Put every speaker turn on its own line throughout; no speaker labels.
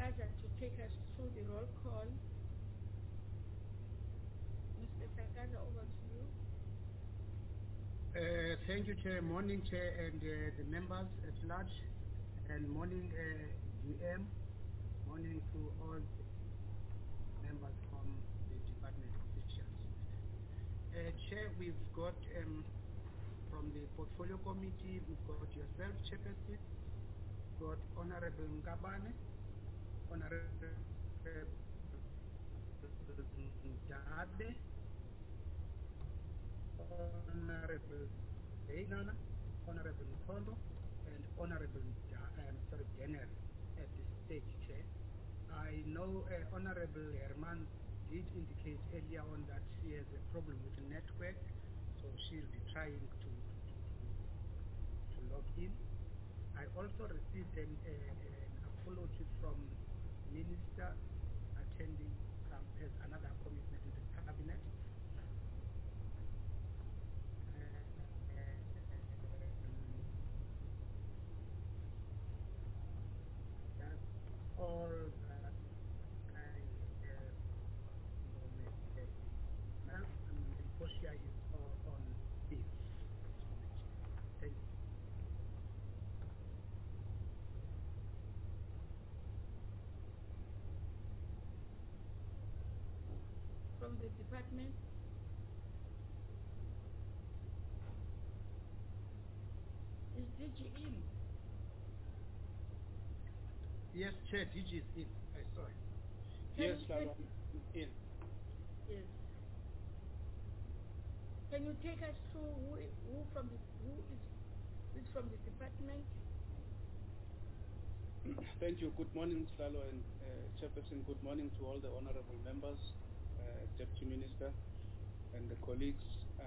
Sakaja to take us through the roll call. Mr. Sakaja, over to you.
Thank you, Chair. Morning, Chair, and the members at large, and morning, GM. Morning to all members from the department officials. Chair, we've got from the portfolio committee, we've got yourself, Chairperson, we've got Honorable Ngabane, Honorable Ndabe, Honorable Einana, Honorable Mkondo, and Honorable Daniel at this stage, Chair. I know Honorable Herman did indicate earlier on that she has a problem with the network, so she'll be trying to log in. I also received an apology from Minister attending has another commitment with the cabinet. That's all that I have. Portia is on leave. Thank you.
From the department. Is DG in?
Yes, Chair, DG is in. I saw it.
Yes, Lalo, in.
Yes. Can you take us through who is from the department?
Thank you. Good morning, Lalo and Chairperson. Good morning to all the honorable members, Deputy Minister, and the colleagues.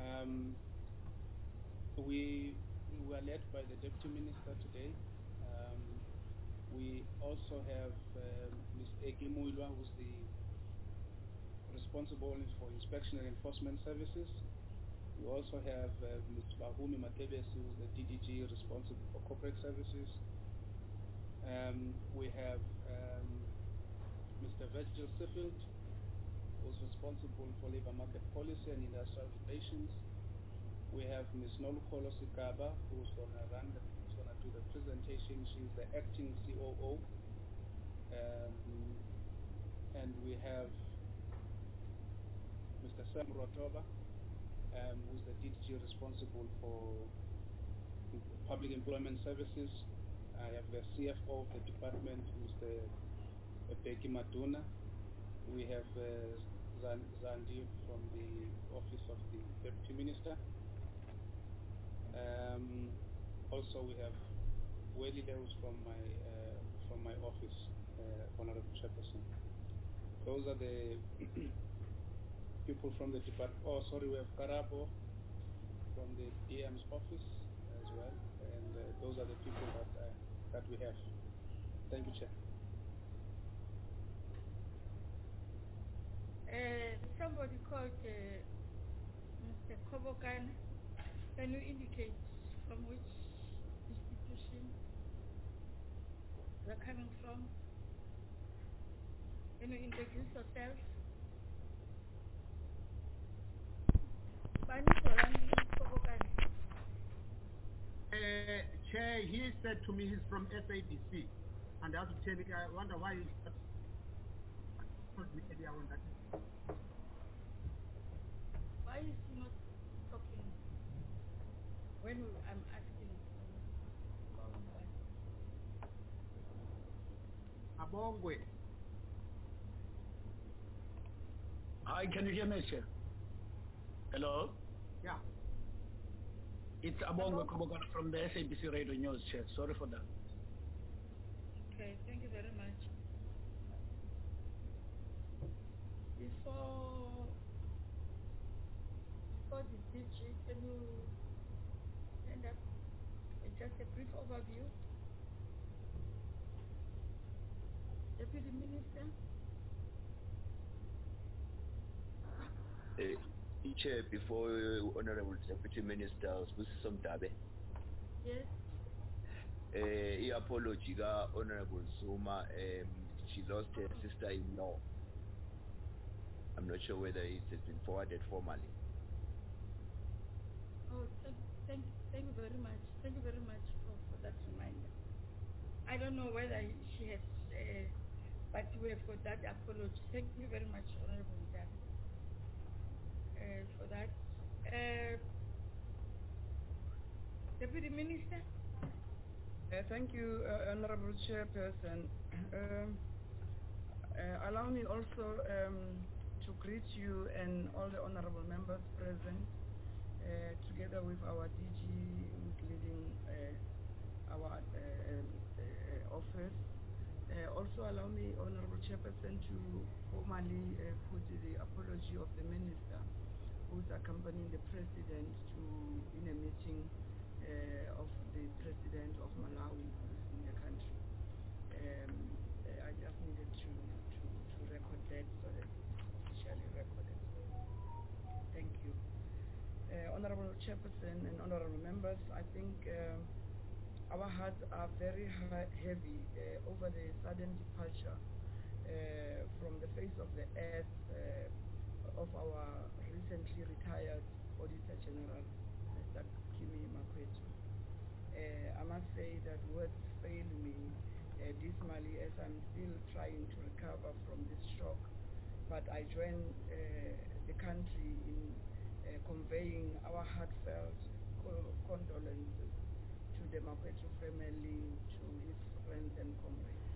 We were led by the Deputy Minister today. We also have Ms. Eki Muilwa, who's the responsible for inspection and enforcement services. We also have Ms. Bahumi Matebesi, who's the DDG responsible for corporate services. We have Mr. Virgil Siffield, who's responsible for labor market policy and industrial relations. We have Ms. Nolukholo Sikaba, who's going to do the presentation. She's the acting COO. And we have Mr. Sam Rotoba, who's the DDG responsible for public employment services. I have the CFO of the department, Mr. Beki Maduna. We have Zandi from the office of the Deputy Minister. Also, we have Welly Lewis from my office, Honorable Chairperson. Those are the people from the department. Oh, sorry, we have Karabo from the DM's office as well, and those are the people that we have. Thank you, Chair.
Somebody called Mr. Kobokan. Can you indicate from which institution you're coming from? Can you introduce yourself?
Chair, he said to me he's from SABC, and I have to tell you, I wonder why he's not told me earlier on that.
Why is he not talking when I'm asking?
Abongwe.
Hi, can you hear me, Chair? Hello?
Yeah.
It's Abongwe Kobokan from the SABC Radio News, Chair. Sorry for that.
Okay, thank you very much. Before the DG, can you send up just a brief overview? Deputy Minister?
Chair, before Honorable Deputy Minister Sbusiso Mdabe.
Yes.
Apology Honorable Zuma she lost her sister-in-law. I'm not sure whether it has been forwarded formally.
Oh, thank you very much. Thank you very much for that reminder. I don't know whether she has, but we have got that apology. Thank you very much, Honorable Mdaka, for that. Deputy Minister.
Thank you, Honorable Chairperson. Allow me also to greet you and all the honorable members present, together with our DG who's leading our office. Also allow me, Honorable Chairperson, to formally put the apology of the Minister who's accompanying the President in a meeting of the President of Malawi who's in the country. I just needed to record that so that it's officially recorded. Thank you. Honorable Chairperson and honorable members, I think our hearts are very heavy over the sudden departure from the face of the earth of our recently retired Auditor General, Mr. Kimi Makwetu. I must say that words fail me dismally as I'm still trying to recover from this shock, but I join the country in conveying our heartfelt condolences to the Makwetu family, to his friends and comrades.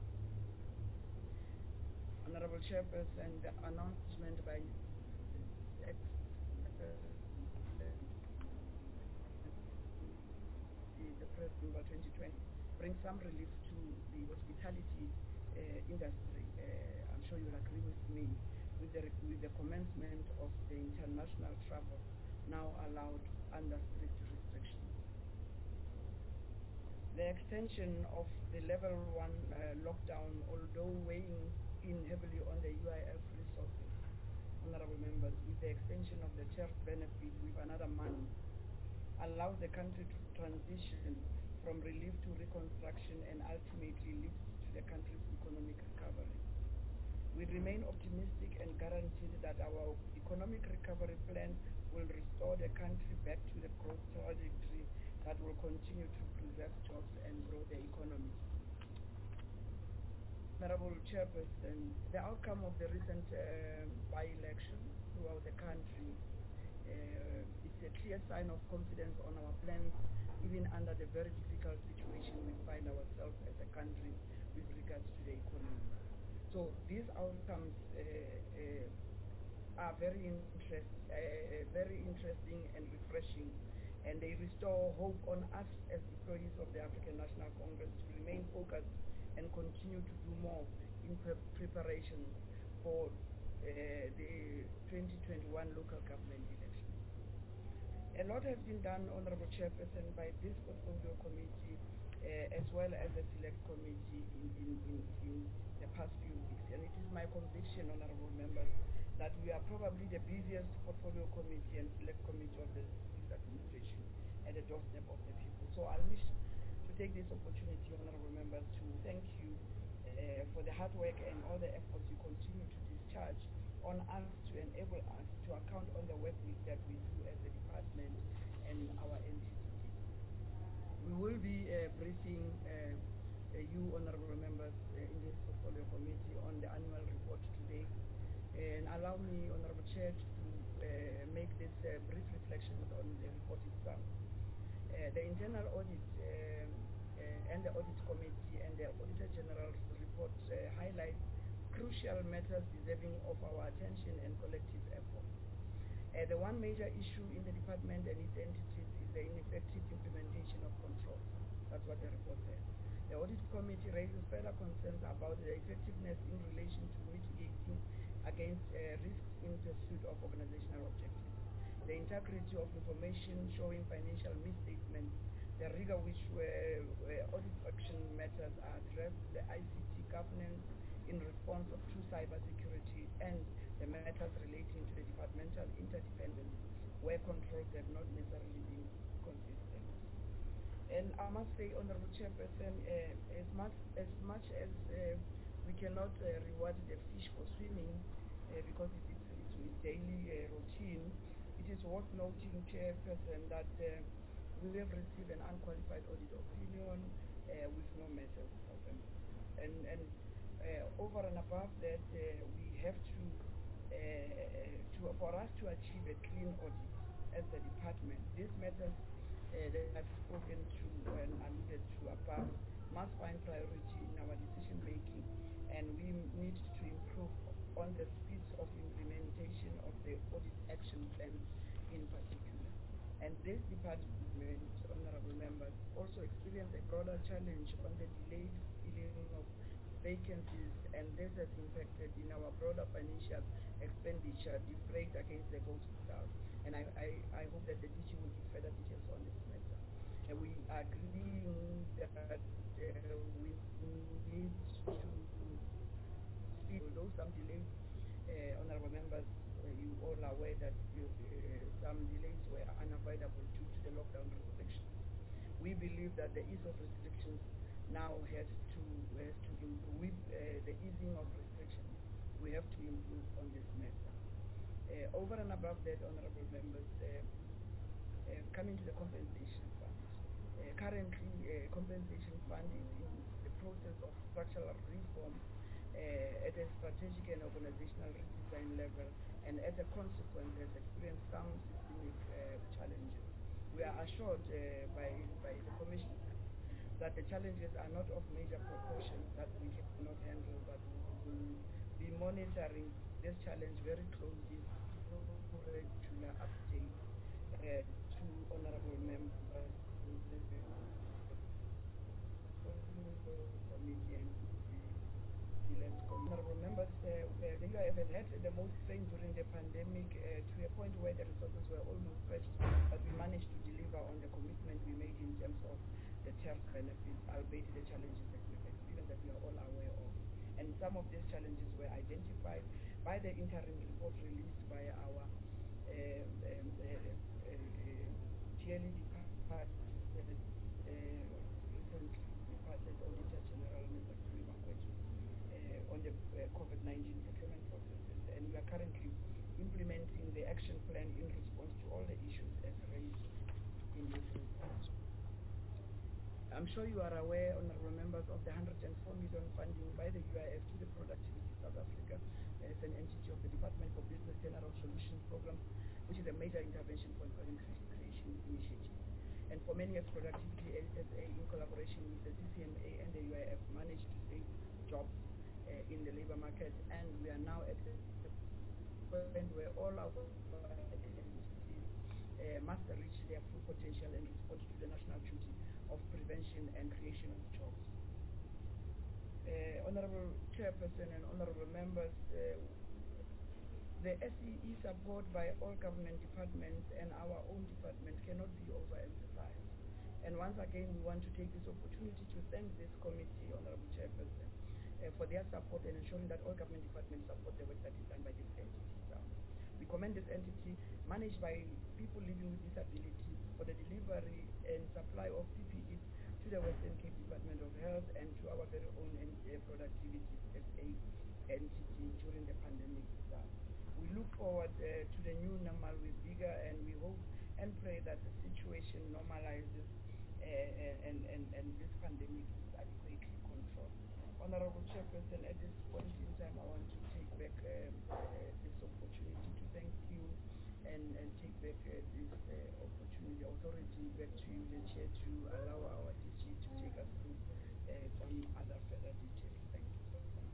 Honorable Chairperson, the announcement by the President by 2020 brings some relief to the hospitality industry. I'm sure you'll agree with me with the commencement of the international travel now allowed under strict restrictions. The extension of the level 1 lockdown, although weighing in heavily on the UIF resources, honorable members, with the extension of the TERF benefit with another month, allows the country to transition from relief to reconstruction and ultimately leads to the country's economic recovery. We remain optimistic and guaranteed that our economic recovery plan will restore the country back to the growth trajectory that will continue to preserve jobs and grow the economy. Honorable Chairperson, the outcome of the recent by-election throughout the country it's a clear sign of confidence on our plans, even under the very difficult situation we find ourselves as a country with regards to the economy. So these outcomes are very interesting and refreshing, and they restore hope on us as employees of the African National Congress to remain focused and continue to do more in preparation for the 2021 local government elections. A lot has been done, Honorable Chairperson, by this portfolio committee as well as the select committee in the past few weeks. And it is my conviction, Honorable members, that we are probably the busiest portfolio committee and select committee of the administration at the doorstep of the people. So I wish to take this opportunity, Honorable members, to thank you for the hard work and all the efforts you continue to discharge on us to enable us to account on the work that we do as a department and our entity. We will be briefing you, honorable members, in this portfolio committee on the annual report today. And allow me, Honorable Chair, to make this brief reflections on the report itself. The internal audit and the audit committee and the Auditor General's report highlight crucial matters deserving of our attention and collective effort. The one major issue in the department and its entities is the ineffective implementation of controls. That's what the report says. The audit committee raises further concerns about the effectiveness in relation to mitigating against risks in pursuit of organizational objectives, the integrity of information showing financial misstatements, the rigor which audit action matters are addressed, the ICT governance in response of true cybersecurity, and the matters relating to the departmental interdependence, where controls have not necessarily been consistent. And I must say, Honorable Chairperson, as much as We cannot reward the fish for swimming because it's daily routine. It is worth noting, Chairperson, that we have received an unqualified audit opinion with no matters open. And over and above that, we have to, for us to achieve a clean audit as the department, these matters that I've spoken to and alluded to above must find priority in our decision making, and we need to improve on the speed of implementation of the audit action plans in particular. And this department, honorable members, also experienced a broader challenge on the delayed filling of vacancies, and this has impacted in our broader financial expenditure defrayed against the goals without. And I hope that the DG will give further details on this matter. And we agree that we need to speed, although some delays, honorable members, you all are aware that some delays were unavoidable due to the lockdown restrictions. We believe that the ease of restrictions now has to improve. With the easing of restrictions, we have to improve on this matter. Over and above that, honorable members, coming to the compensation fund. Currently, compensation fund is in the process of structural reform at a strategic and organizational redesign level, and as a consequence has experienced some systemic challenges. We are assured by the Commission that the challenges are not of major proportion that we cannot handle, but we will be monitoring this challenge very closely through regular updates to honorable members, committee and honorable members. The UIF has had the most strain during the pandemic to a point where the resources were almost stretched, but we managed to deliver on the commitment we made in terms of the TERS benefits, albeit the challenges that we've experienced that we are all aware of. And some of these challenges were identified by the interim report released by our TLE department, recently departed Auditor General, Mr. Khuluma Kwetu, on the COVID-19 procurement processes, and we are currently implementing the action plan in response to all the issues as raised in this report. I'm sure you are aware, honorable members, of the 104 million funding by the UIF to the Productivity South Africa as an entity of the Department for Business Turnaround Solutions Program, which is a major intervention for employment creation initiative. And for many years, Productivity SA, in collaboration with the CCMA and the UIF, managed to save jobs in the labor market, and we are now at the point where all our entities must reach their full potential and respond to the national duty of prevention and creation of jobs. Honorable Chairperson and honorable members, the SEE support by all government departments and our own department cannot be overemphasized. And once again, we want to take this opportunity to thank this committee, honorable Chairperson, for their support and ensuring that all government departments support the work that is done by this entity. We commend this entity, managed by people living with disabilities, for the delivery and supply of PPEs to the Western Cape Department of Health and to our very own Productivity SA entity during the pandemic. We look forward to the new normal with vigor, and we hope and pray that the situation normalizes and this pandemic is adequately controlled. Honorable Chairperson, at this point in time, I want to take back this opportunity to thank you and take back this opportunity, authority back to you, the Chair, to allow our DG to take us through some other further details. Thank you so much.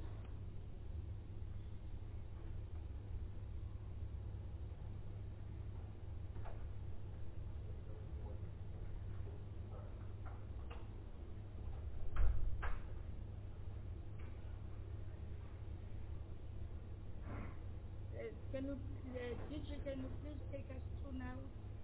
Can you please take us through now?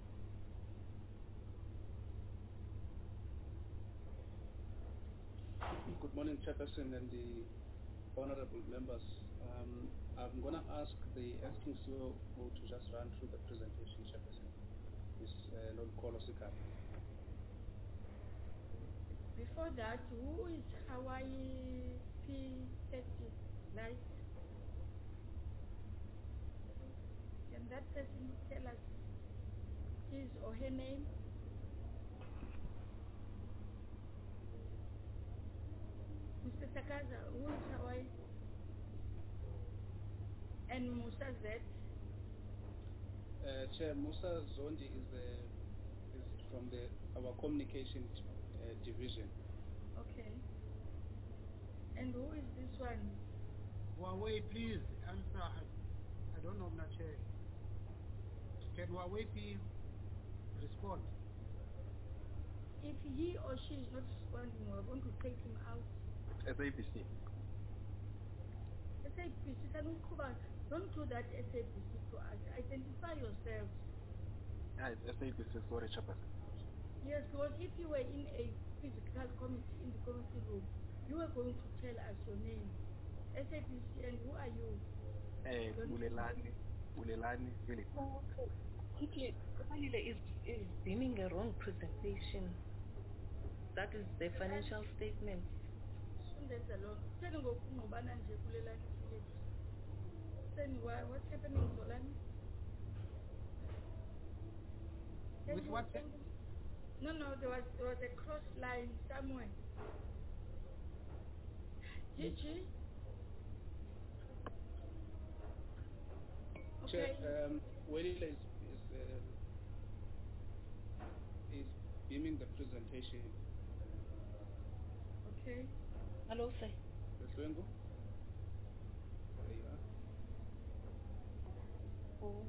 Good morning, Chairperson and the honorable members. I'm going to ask the acting CEO to just run through the presentation, Chairperson. Ms. Nonkholo Sikapa.
Before that, who is Hawaii P30 light. Can that person tell us his or her name? Mr. Takaza, who is Hawaii? And Musa Z?
Chair, Musa Zondi is from our communication division.
Okay. And who is this one?
Huawei, please answer. I don't know, Chair. Can Huawei please respond?
If he or she is not responding, we're going to take him out.
SABC.
SABC, don't do that SABC to us. Identify yourselves.
Yeah, it's SABC, sorry, Chairperson.
Yes, because if you were in a physical committee, in the committee room, you were going to tell us your name. SABC, and who are you?
Bulelani, really.
Quickly, Kapalile is beaming a wrong presentation. That is the financial statement.
What's happening, Solani?
With what?
No, there was a cross line somewhere. Gigi? Okay.
Chair, Welila is beaming the presentation.
Okay.
Hello, sir.
Leswengo? There you are.
Oh.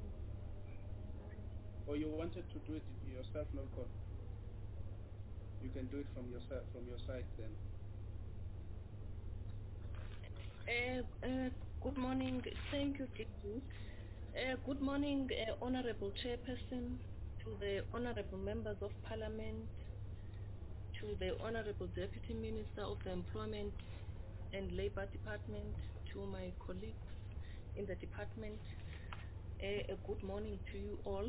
Or you wanted to do it yourself, Nolcon? You can do it from your side then.
Good morning. Thank you, Gigi. Good morning, Honorable Chairperson, to the Honorable Members of Parliament, to the Honorable Deputy Minister of the Employment and Labour Department, to my colleagues in the department. A good morning to you all.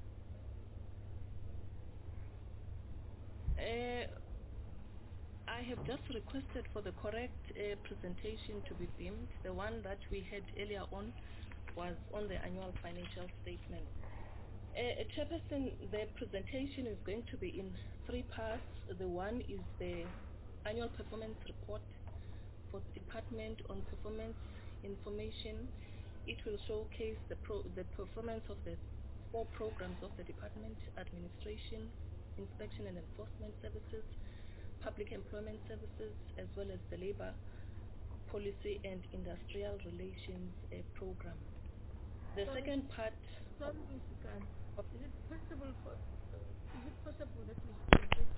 I have just requested for the correct presentation to be beamed. The one that we had earlier on was on the annual financial statement. Chairperson, the presentation is going to be in 3 parts. The one is the annual performance report for the department on performance information. It will showcase the performance of the 4 programs of the department: administration, inspection and enforcement services, public employment services, as well as the labor policy and industrial relations program. The second part.
Sorry, Mr. Khan. Is it possible that we speak it?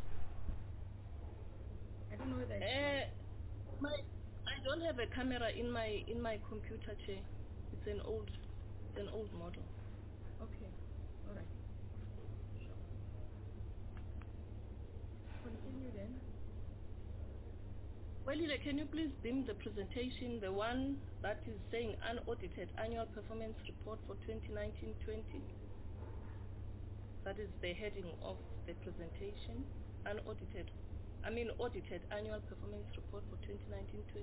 I don't know whether
I don't have a camera in my computer, Chair. It's an old model.
Okay. All right. Sure. Continue then.
Well, can you please beam the presentation, the one that is saying unaudited annual performance report for 2019-20? That is the heading of the presentation. Audited annual performance report for 2019-20.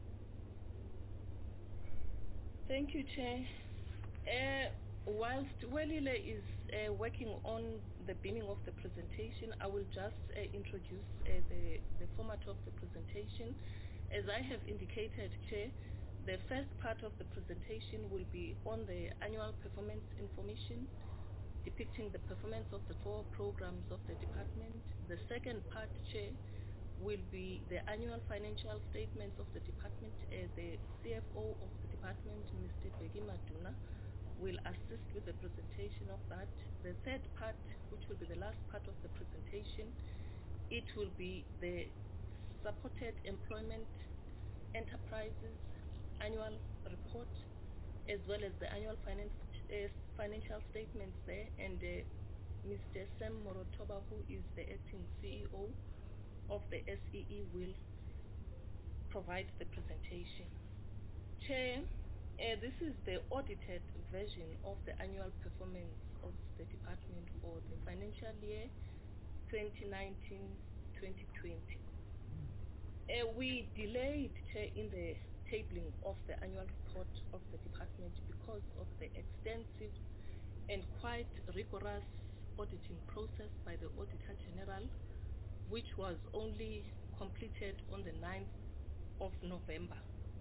Thank you, Chair. Whilst Welile is working on the beginning of the presentation, I will just introduce the format of the presentation. As I have indicated, Chair, the first part of the presentation will be on the annual performance information, depicting the performance of the 4 programs of the department. The second part, Chair, will be the annual financial statements of the department. The CFO of the department, Mr. Begi Maduna, will assist with the presentation of that. The third part, which will be the last part of the presentation, it will be the supported employment enterprises annual report, as well as the annual financial statements there, and Mr. Sam Morotoba, who is the acting CEO of the SEE, will provide the presentation. Chair, this is the audited version of the annual performance of the department for the financial year 2019-2020. We delayed, Chair, in the tabling of the annual report of the department because of the extensive and quite rigorous auditing process by the Auditor General, which was only completed on the 9th of November.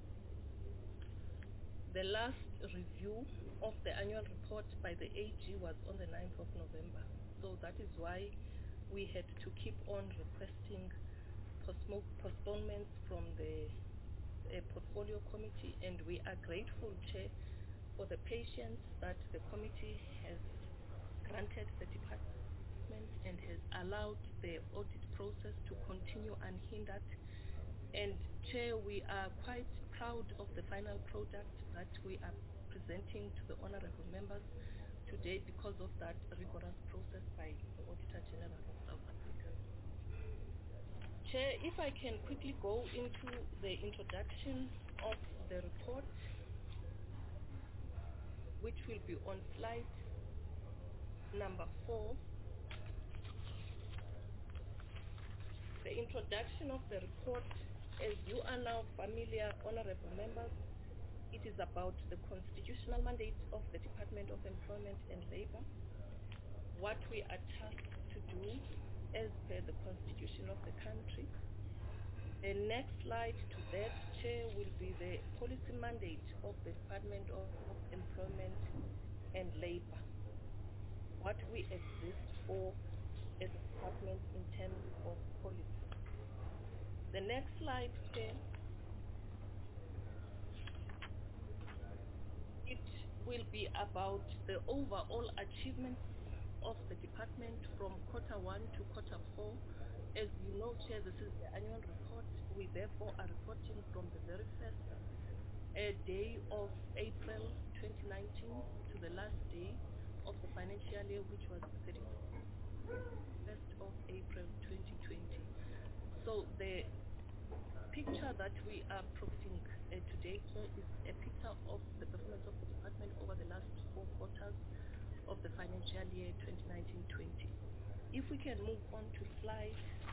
The last review of the annual report by the AG was on the 9th of November. So that is why we had to keep on requesting postponements from the portfolio committee, and we are grateful, Chair, for the patience that the committee has granted the department and has allowed the audit process to continue unhindered. And Chair, we are quite proud of the final product that we are presenting to the honorable members today because of that rigorous process by the Auditor General of South Africa. Chair, if I can quickly go into the introduction of the report, which will be on slide number 4. The introduction of the report, as you are now familiar, honorable members, it is about the constitutional mandate of the Department of Employment and Labor, what we are tasked to do as per the constitution of the country. The next slide to that, Chair, will be the policy mandate of the Department of Employment and Labor, what we exist for as a department in terms of policy. The next slide, Chair, it will be about the overall achievements of the department from Q1 to Q4. As you know, Chair, this is the annual report. We therefore are reporting from the very first day of April 2019 to the last day of the financial year, which was the 31st of April 2020. So the picture that we are providing today, Chair, is a picture of the performance of the department over the last 4 quarters of the financial year 2019-20. If we can move on to slide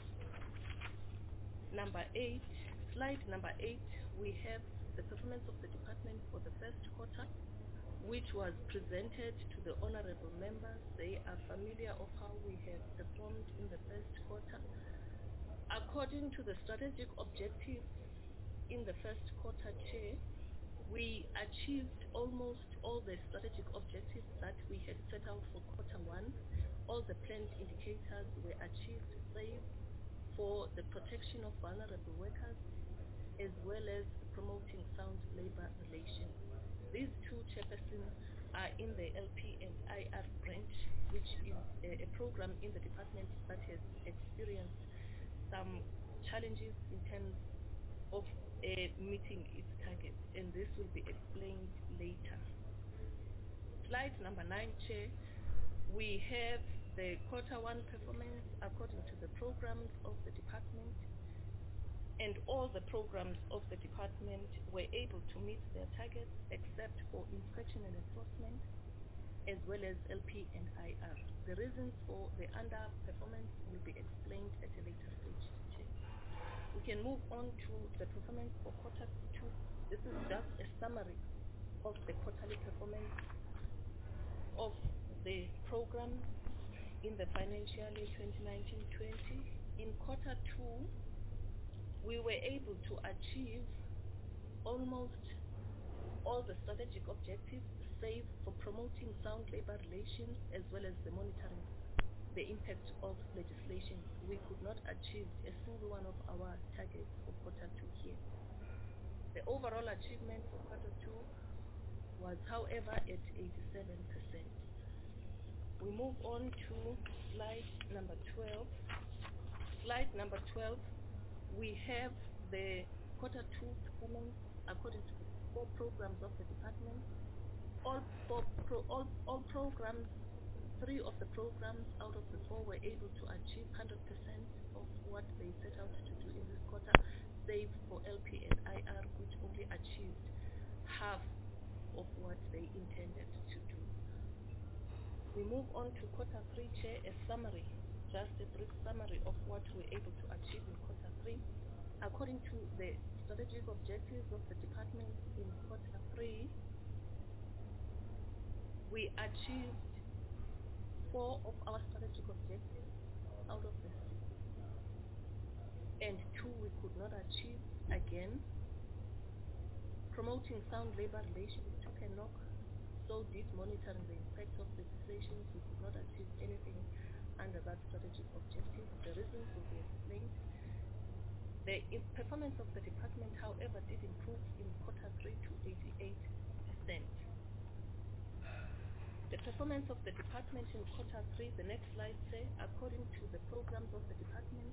number 8. Slide number 8, we have the performance of the department for the first quarter, which was presented to the honorable members. They are familiar of how we have performed in the first quarter. According to the strategic objectives in the first quarter, Chair, we achieved almost all the strategic objectives that we had set out for Q1. All the planned indicators were achieved, save for the protection of vulnerable workers as well as promoting sound labor relations. These two chairpersons are in the LP and IR branch, which is a program in the department that has experienced some challenges in terms of meeting its targets, and this will be explained later. Slide number 9, Chair. We have the Q1 performance according to the programs of the department, and all the programs of the department were able to meet their targets except for inspection and enforcement, as well as LP and IR. The reasons for the underperformance will be explained at a later stage, Chair. We can move on to the performance for Q2. This is just a summary of the quarterly performance of the program in the financial year 2019-20. In Q2, we were able to achieve almost all the strategic objectives, save for promoting sound labor relations as well as the monitoring the impact of legislation. We could not achieve a single one of our targets for Q2 here. The overall achievement for Q2 was, however, at 87%. We move on to slide number 12. Slide number 12, we have the Q2 performance according to the 4 programs of the department. All programs, 3 of the programs out of the 4 were able to achieve 100% of what they set out to do in this quarter, save for LP and IR, which only achieved half of what they intended to do. We move on to Q3, Chair, a summary, just a brief summary of what we're able to achieve in Q3. according to the strategic objectives of the department in quarter 3, we achieved 4 of our strategic objectives out of the 6, and 2 we could not achieve. Again, promoting sound labor relations took a knock, so did monitoring the impact of legislation. We could not achieve anything under that strategic objective. The reasons will be explained. The performance of the department, however, did improve in quarter 3 to 88%. The performance of the department in quarter 3, the next slide says, according to the programs of the department,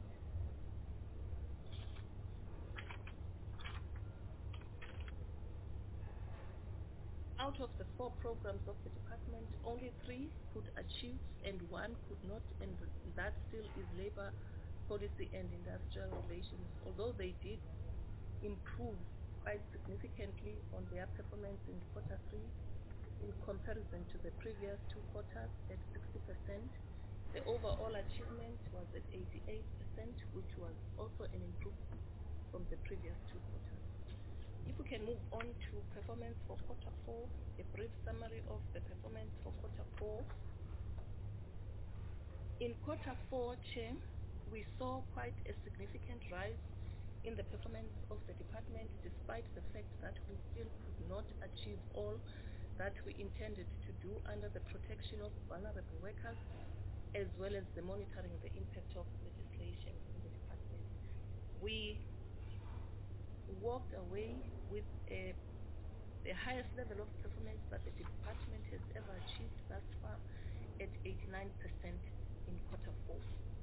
out of the 4 programs of the department, only 3 could achieve and 1 could not, and that still is labor policy and industrial relations, although they did improve quite significantly on their performance in quarter 3 in comparison to the previous 2 quarters at 60%. The overall achievement was at 88%, which was also an improvement from the previous 2 quarters. If we can move on to performance for quarter 4, a brief summary of the performance for quarter 4. In quarter 4, Chair, we saw quite a significant rise in the performance of the department, despite the fact that we still could not achieve all that we intended to do under the protection of vulnerable workers, as well as the monitoring the impact of legislation in the department. We walked away with the highest level of performance that the department has ever achieved thus far at 89% in quarter 4.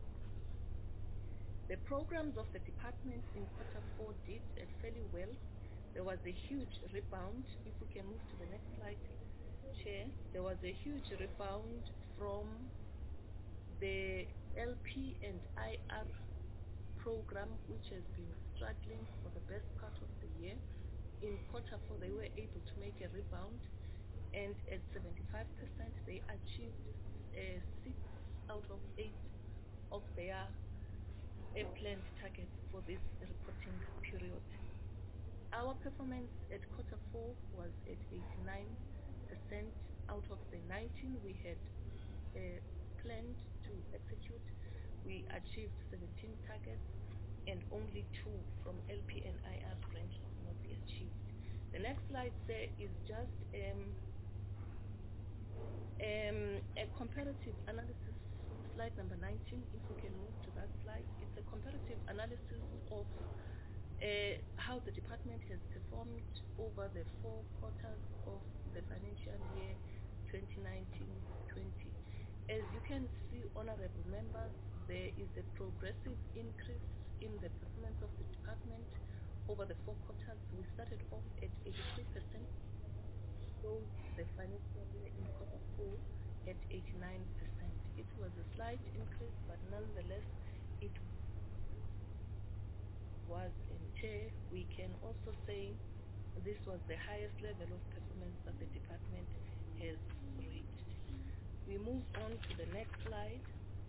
The programs of the department in quarter 4 did fairly well. There was a huge rebound. If we can move to the next slide, Chair. There was a huge rebound from the LP and IR program, which has been struggling for the best part of the year. In quarter 4, they were able to make a rebound, and at 75%, they achieved 6 out of 8 of their planned targets for this reporting period. Our performance at quarter 4 was at 89% out of the 19 we had planned to execute. We achieved 17 targets, and only 2 from LP and IR branch could not be achieved. The next slide there is just a comparative analysis, slide number 19, if we can move to that slide. It's a comparative analysis of how the department has performed over the 4 quarters of the financial year 2019-20. As you can see, honorable members, there is a progressive increase in the performance of the department over the 4 quarters. We started off at 83%, so the financial year in quarter 4 at 89%. It was a slight increase, but nonetheless, it was in Chair. We can also say this was the highest level of performance that the department has reached. We move on to the next slide.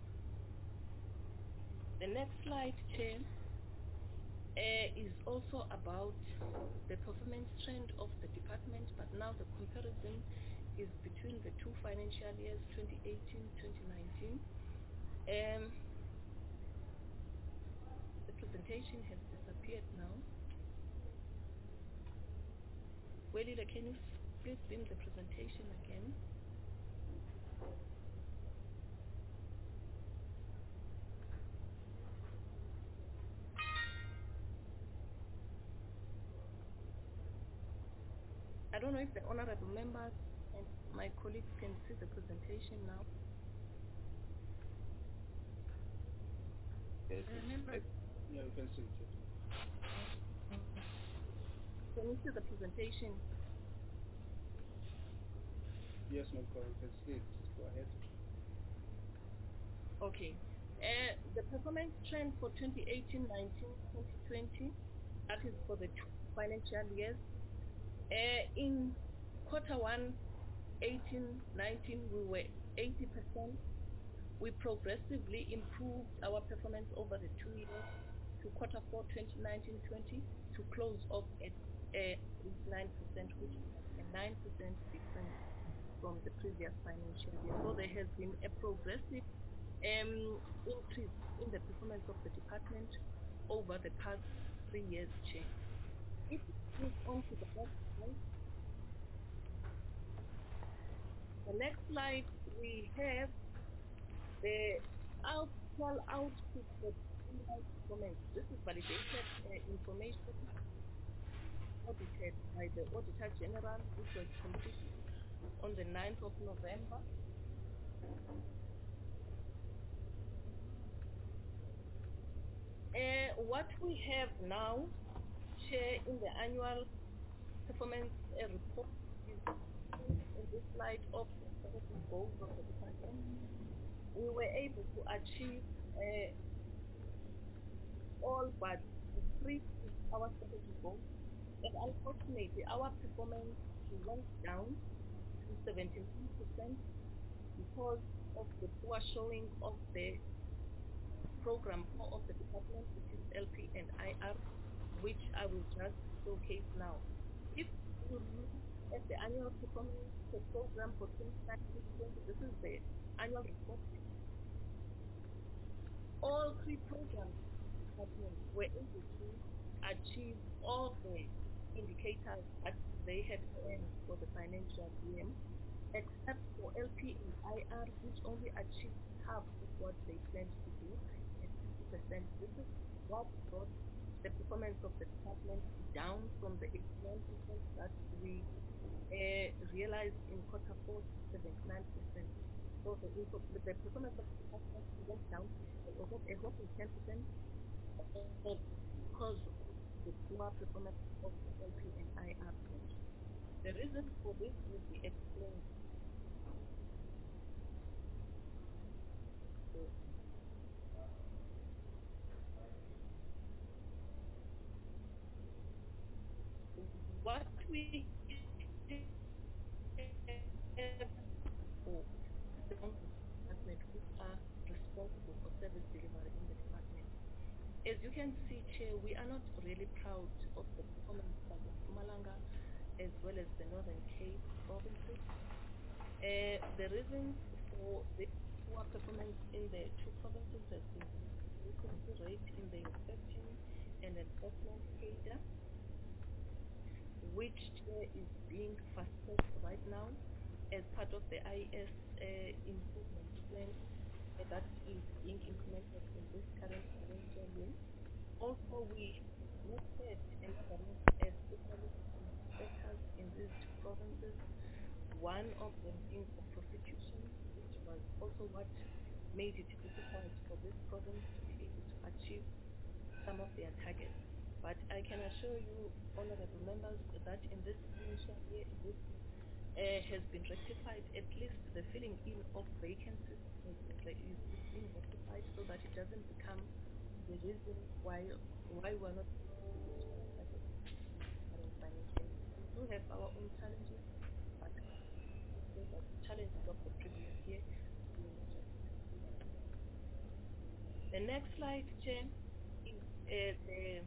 The next slide, Chair, is also about the performance trend of the department, but now the comparison is between the 2 financial years, 2018-2019. The presentation has disappeared now. Welile, can you please beam the presentation again? I don't know if the honorable members and my colleagues can see the presentation now.
Yes, yeah, we can see it.
Can you see the presentation?
Yes, no problem. We can see it. Just go ahead.
Okay. The performance trend for 2018-19, 2020, that is for the 2 financial years. In quarter 1, 18-19, we were 80%. We progressively improved our performance over the 2 years. to quarter four 2019-20 to close off at 9%, which is a 9% difference from the previous financial year. So there has been a progressive increase in the performance of the department over the past 3 years, Chair. If we move on to the next slide. The next slide, we have the actual output for performance. This is validated information audited by the Auditor General, which was completed on the 9th of November. What we have now, Chair, in the annual performance report is in this slide of the goals of the department. We were able to achieve all but 3 of our strategic goals, and unfortunately our performance went down to 17% because of the poor showing of the program 4 of the department, which is LP and IR, which I will just showcase now. If you look at the annual performance program for 2019-20, this is the annual report. All 3 programs were able to achieve all the indicators that they had planned for the financial year, except for LP and IR, which only achieved half of what they planned to do at 50%. This is what brought the performance of the department down from the 89% that we realized in quarter four to 79%. So the performance of the department went down. It was not a whopping 10% because of the poor performance of the LP and IR. The reason for this will be explained. What we have for the department which are responsible for service delivery in the department. As you can see, Chair, we are not really proud of the performance of Mpumalanga as well as the Northern Cape provinces. The reasons for the poor performance in the 2 provinces has been frequency rate in the inspection and enforcement cadre, which is being fast-tracked right now as part of the IS improvement plan that is being implemented in this current financial year. Also, we noted another as specialist inspectors in these 2 provinces, one of them being for prosecution, which was also what made it difficult for this province to be able to achieve some of their targets. But I can assure you, honorable members, that in this financial year, this has been rectified. At least the filling in of vacancies is being rectified so that it doesn't become the reason why we're not targeted in the current financial year. We do have our own challenges, but the challenges of the previous year being addressed. The next slide, Chair, is the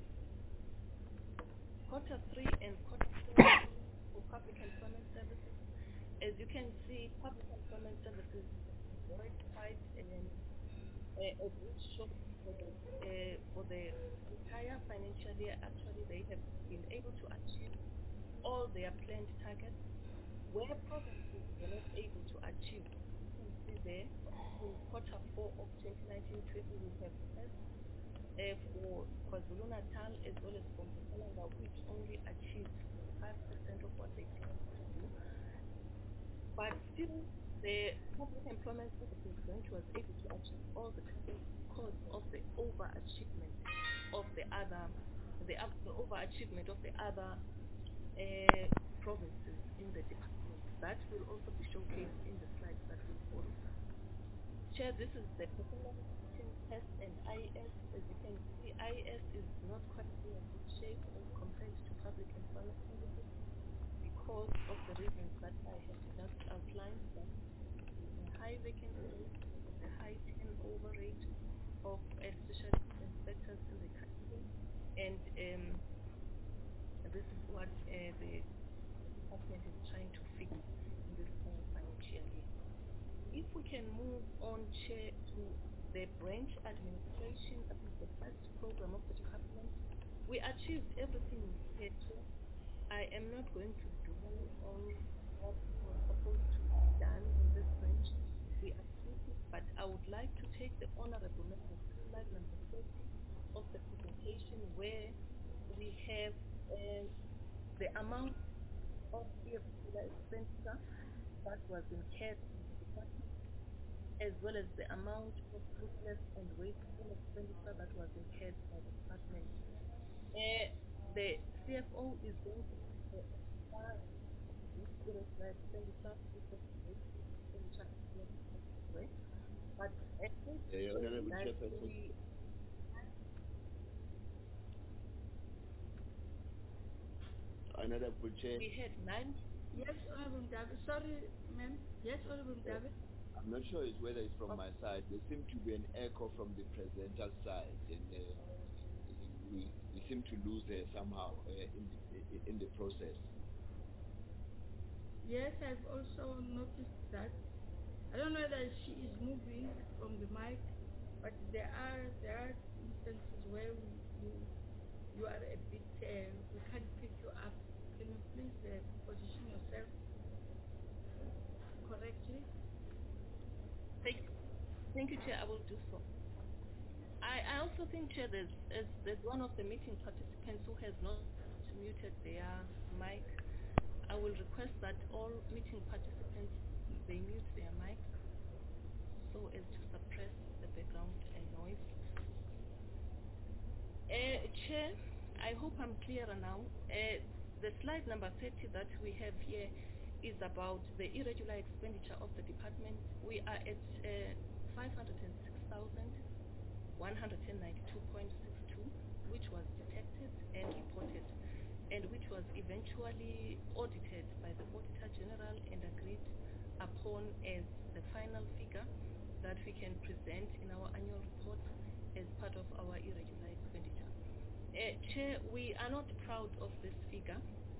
quarter 3 and quarter 4 for public employment services. As you can see, public employment services enjoyed quite a good show for the entire financial year. Actually, they have been able to achieve all their planned targets. Where provinces were not able to achieve, you can see there in quarter 4 of 2019-20, we have first for KwaZulu-Natal as well as for Mpumalanga, which only achieved 5% of what they planned to do. But still, the public employment services branch was able to achieve all the targets because of the overachievement of the other provinces in the department. That will also be showcased in the slides that will follow. Chair, this is the performance test and IS. As you can see, IS is not quite in a good shape as compared to public employment services because of the reasons that I have just outlined, that a high vacancy rate, the high turnover rate of specialist inspectors in the the department is trying to fix in this current financial year. If we can move on, Chair, to the branch administration, that is the first program of the department, we achieved everything here, Chair. I am not going to dwell on what was supposed to be done in this branch. We achieved it, but I would like to take the honorable member to slide number 30 of the presentation, where we have the amount of irregular expenditure that was incurred in the department, as well as the amount of fruitless and wasteful expenditure that was incurred by the department. The CFO is going to explain this irregular expenditure, fruitless and wasteful expenditure in the way. But at this
Honorable
that
Chairperson.
we
Honorable Chair.
we had 9.
Yes, Honorable David. Sorry, ma'am. Yes, Honorable David.
I'm not sure whether it's from my side. There seems to be an echo from the presenter's side, and we seem to lose her somehow in the process.
Yes, I've also noticed that. I don't know whether she is moving from the mic, but there are instances where you are a bit we can't pick you up. Can you please position yourself correctly?
Thank you, Chair. I will do so. I also think, Chair, there's one of the meeting participants who has not muted their mic. I will request that all meeting participants, they mute their mic so as to suppress the background noise. Chair, I hope I'm clearer now. The slide number 30 that we have here is about the irregular expenditure of the department. We are at 506,192.62, which was detected and reported, and which was eventually audited by the Auditor General and agreed upon as the final figure that we can present in our annual report as part of our irregular expenditure. Chair, we are not proud of this figure,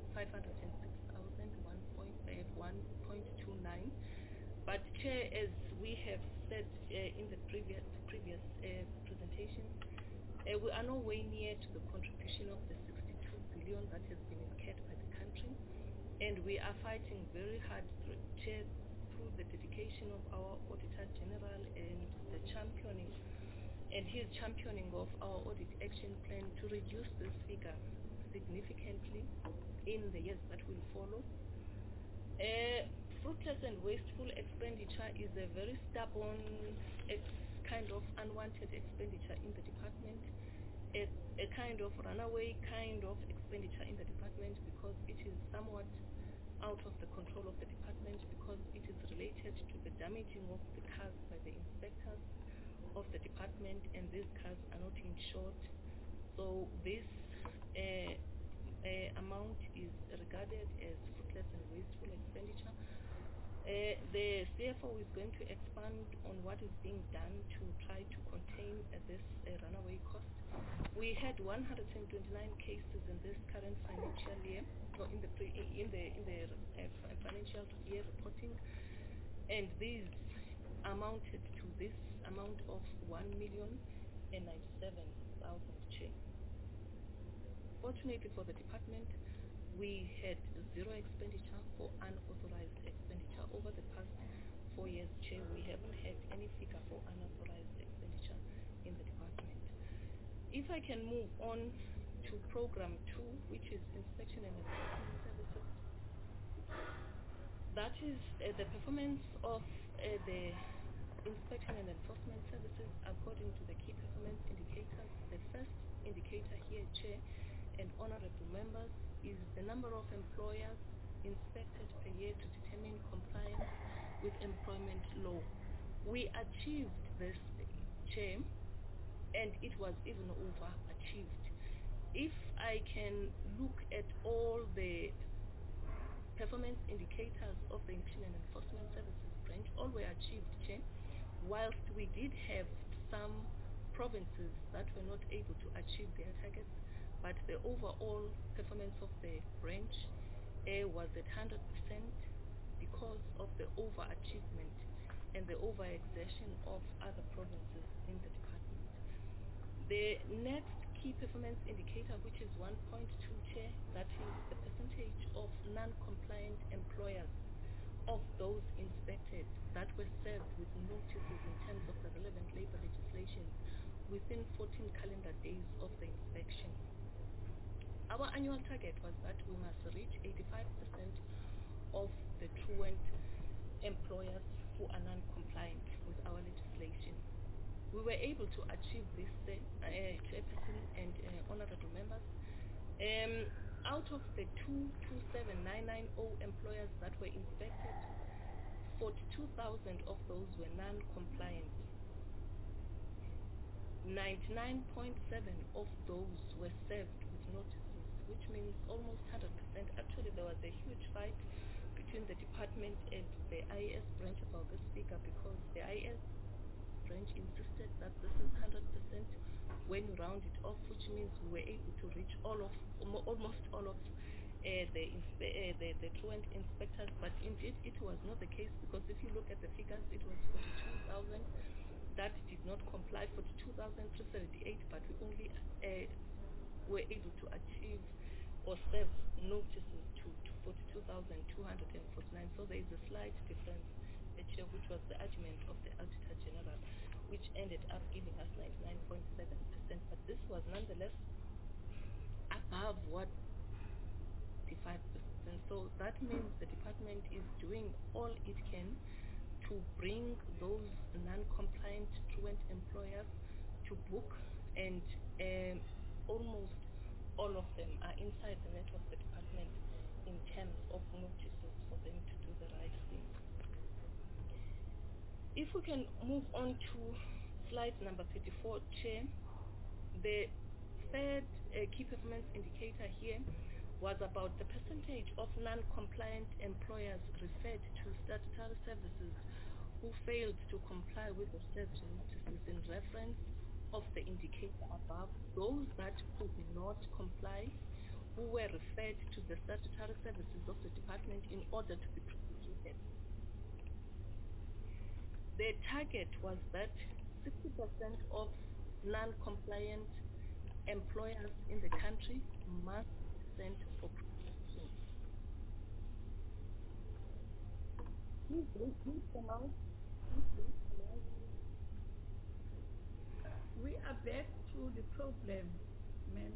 506,1.29, but Chair, as we have said in the previous presentation, we are no way near to the contribution of the 62 billion that has been incurred by the country, and we are fighting very hard, Chair, through the dedication of our Auditor General and the championing and his championing of our audit action plan to reduce this figure significantly in the years that will follow. Fruitless and wasteful expenditure is a very stubborn, kind of unwanted expenditure in the department, a kind of runaway kind of expenditure in the department, because it is somewhat out of the control of the department, because it is related to the damaging of the cars by the inspectors of the department, and these cars are not insured. So this amount is regarded as fruitless and wasteful expenditure. The CFO is going to expand on what is being done to try to contain this runaway cost. We had 129 cases in this current financial year, or in the financial year reporting, and these amounted to this amount of 1,097,000 Chair. Fortunately for the department, we had zero expenditure for unauthorized expenditure. Over the past 4 years, Chair, we haven't had any figure for unauthorized expenditure in the department. If I can move on to Program 2, which is Inspection and Enforcement Services, that is the performance of the inspection and enforcement services according to the key performance indicators. The first indicator here, Chair and honorable members, is the number of employers inspected per year to determine compliance with employment law. We achieved this, Chair, and it was even overachieved. If I can look at all the performance indicators of the Inspection and Enforcement Services branch, all were achieved, Chair, whilst we did have some provinces that were not able to achieve their targets, but the overall performance of the branch was at 100% because of the overachievement and the overexertion of other provinces in the department. The next key performance indicator, which is 1.2, Chair, that is the percentage of non-compliant employers of those inspected that were served with notices in terms of the relevant labor legislation within 14 calendar days of the inspection. Our annual target was that we must reach 85% of the truant employers who are non-compliant with our legislation. We were able to achieve this, Chairperson and honorable members. Out of the 227,990 employers that were inspected, 42,000 of those were non-compliant. 99.7 of those were served with notices, which means almost 100%. Actually, there was a huge fight between the department and the IAS branch about this figure, because the IAS branch insisted that this is 100% when you round it off, which means we were able to reach almost all of the truant inspectors, but indeed it was not the case, because if you look at the figures, it was 42,000 that did not comply, 42,378, but we only were able to achieve or serve notices to 42,249. So there is a slight difference, which was the argument of the Auditor General, which ended up giving us 99.7%, but this was nonetheless above what the 5%. So that means the department is doing all it can to bring those non-compliant truant employers to book, and almost all of them are inside the net of the department in terms of notices for them to do the right thing. If we can move on to slide number 34, Chair, the third key performance indicator here was about the percentage of non-compliant employers referred to statutory services who failed to comply with the served notices in reference of the indicator above. Those that could not comply, who were referred to the statutory services of the department in order to be prosecuted. The target was that 60% of non-compliant employers in the country must be sent for prosecution. Please read them out.
We are back to the problem, man.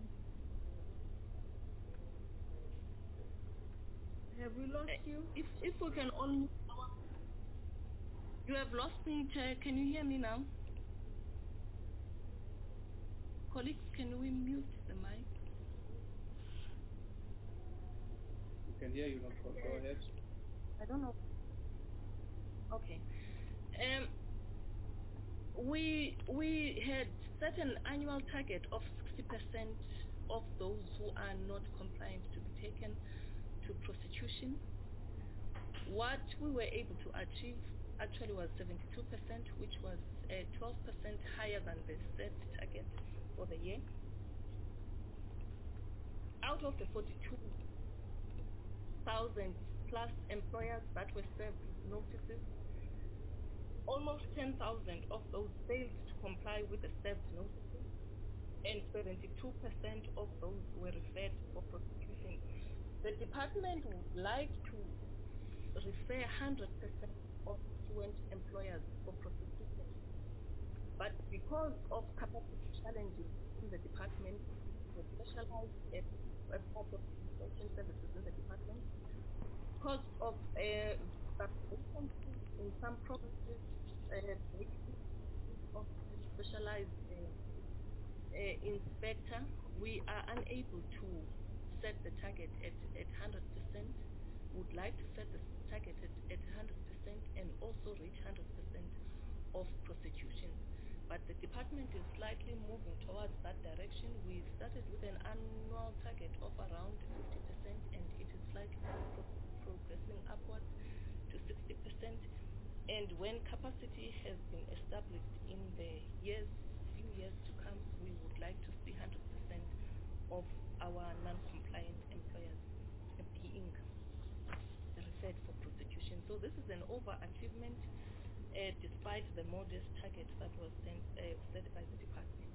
Have we lost you?
If we can only... You have lost me, Chair. Can you hear me now? Colleagues, can we mute the mic?
We can hear you, go ahead.
I don't know. Okay. We had set an annual target of 60% of those who are not compliant to be taken to prosecution. What we were able to achieve actually was 72%, which was 12% higher than the set target for the year. Out of the 42,000 plus employers that were served with notices, almost 10,000 of those failed to comply with the served notices, and 72% of those were referred for prosecution. The department would like to refer 100% of truant employers for prosecution, but because of capacity challenges in the department, the specialized part of inspection services in the department, because of vacancies in some provinces, of specialized inspector, we are unable to set the target at 100%. Would like to set the target at 100% and also reach 100% of prosecution. But the department is slightly moving towards that direction. We started with an annual target of around 50%, and it is slightly progressing upwards to 60%. And when capacity has been established in the few years to come, we would like to see 100% of our non-compliant employers being So this is an overachievement despite the modest target that was set by the department.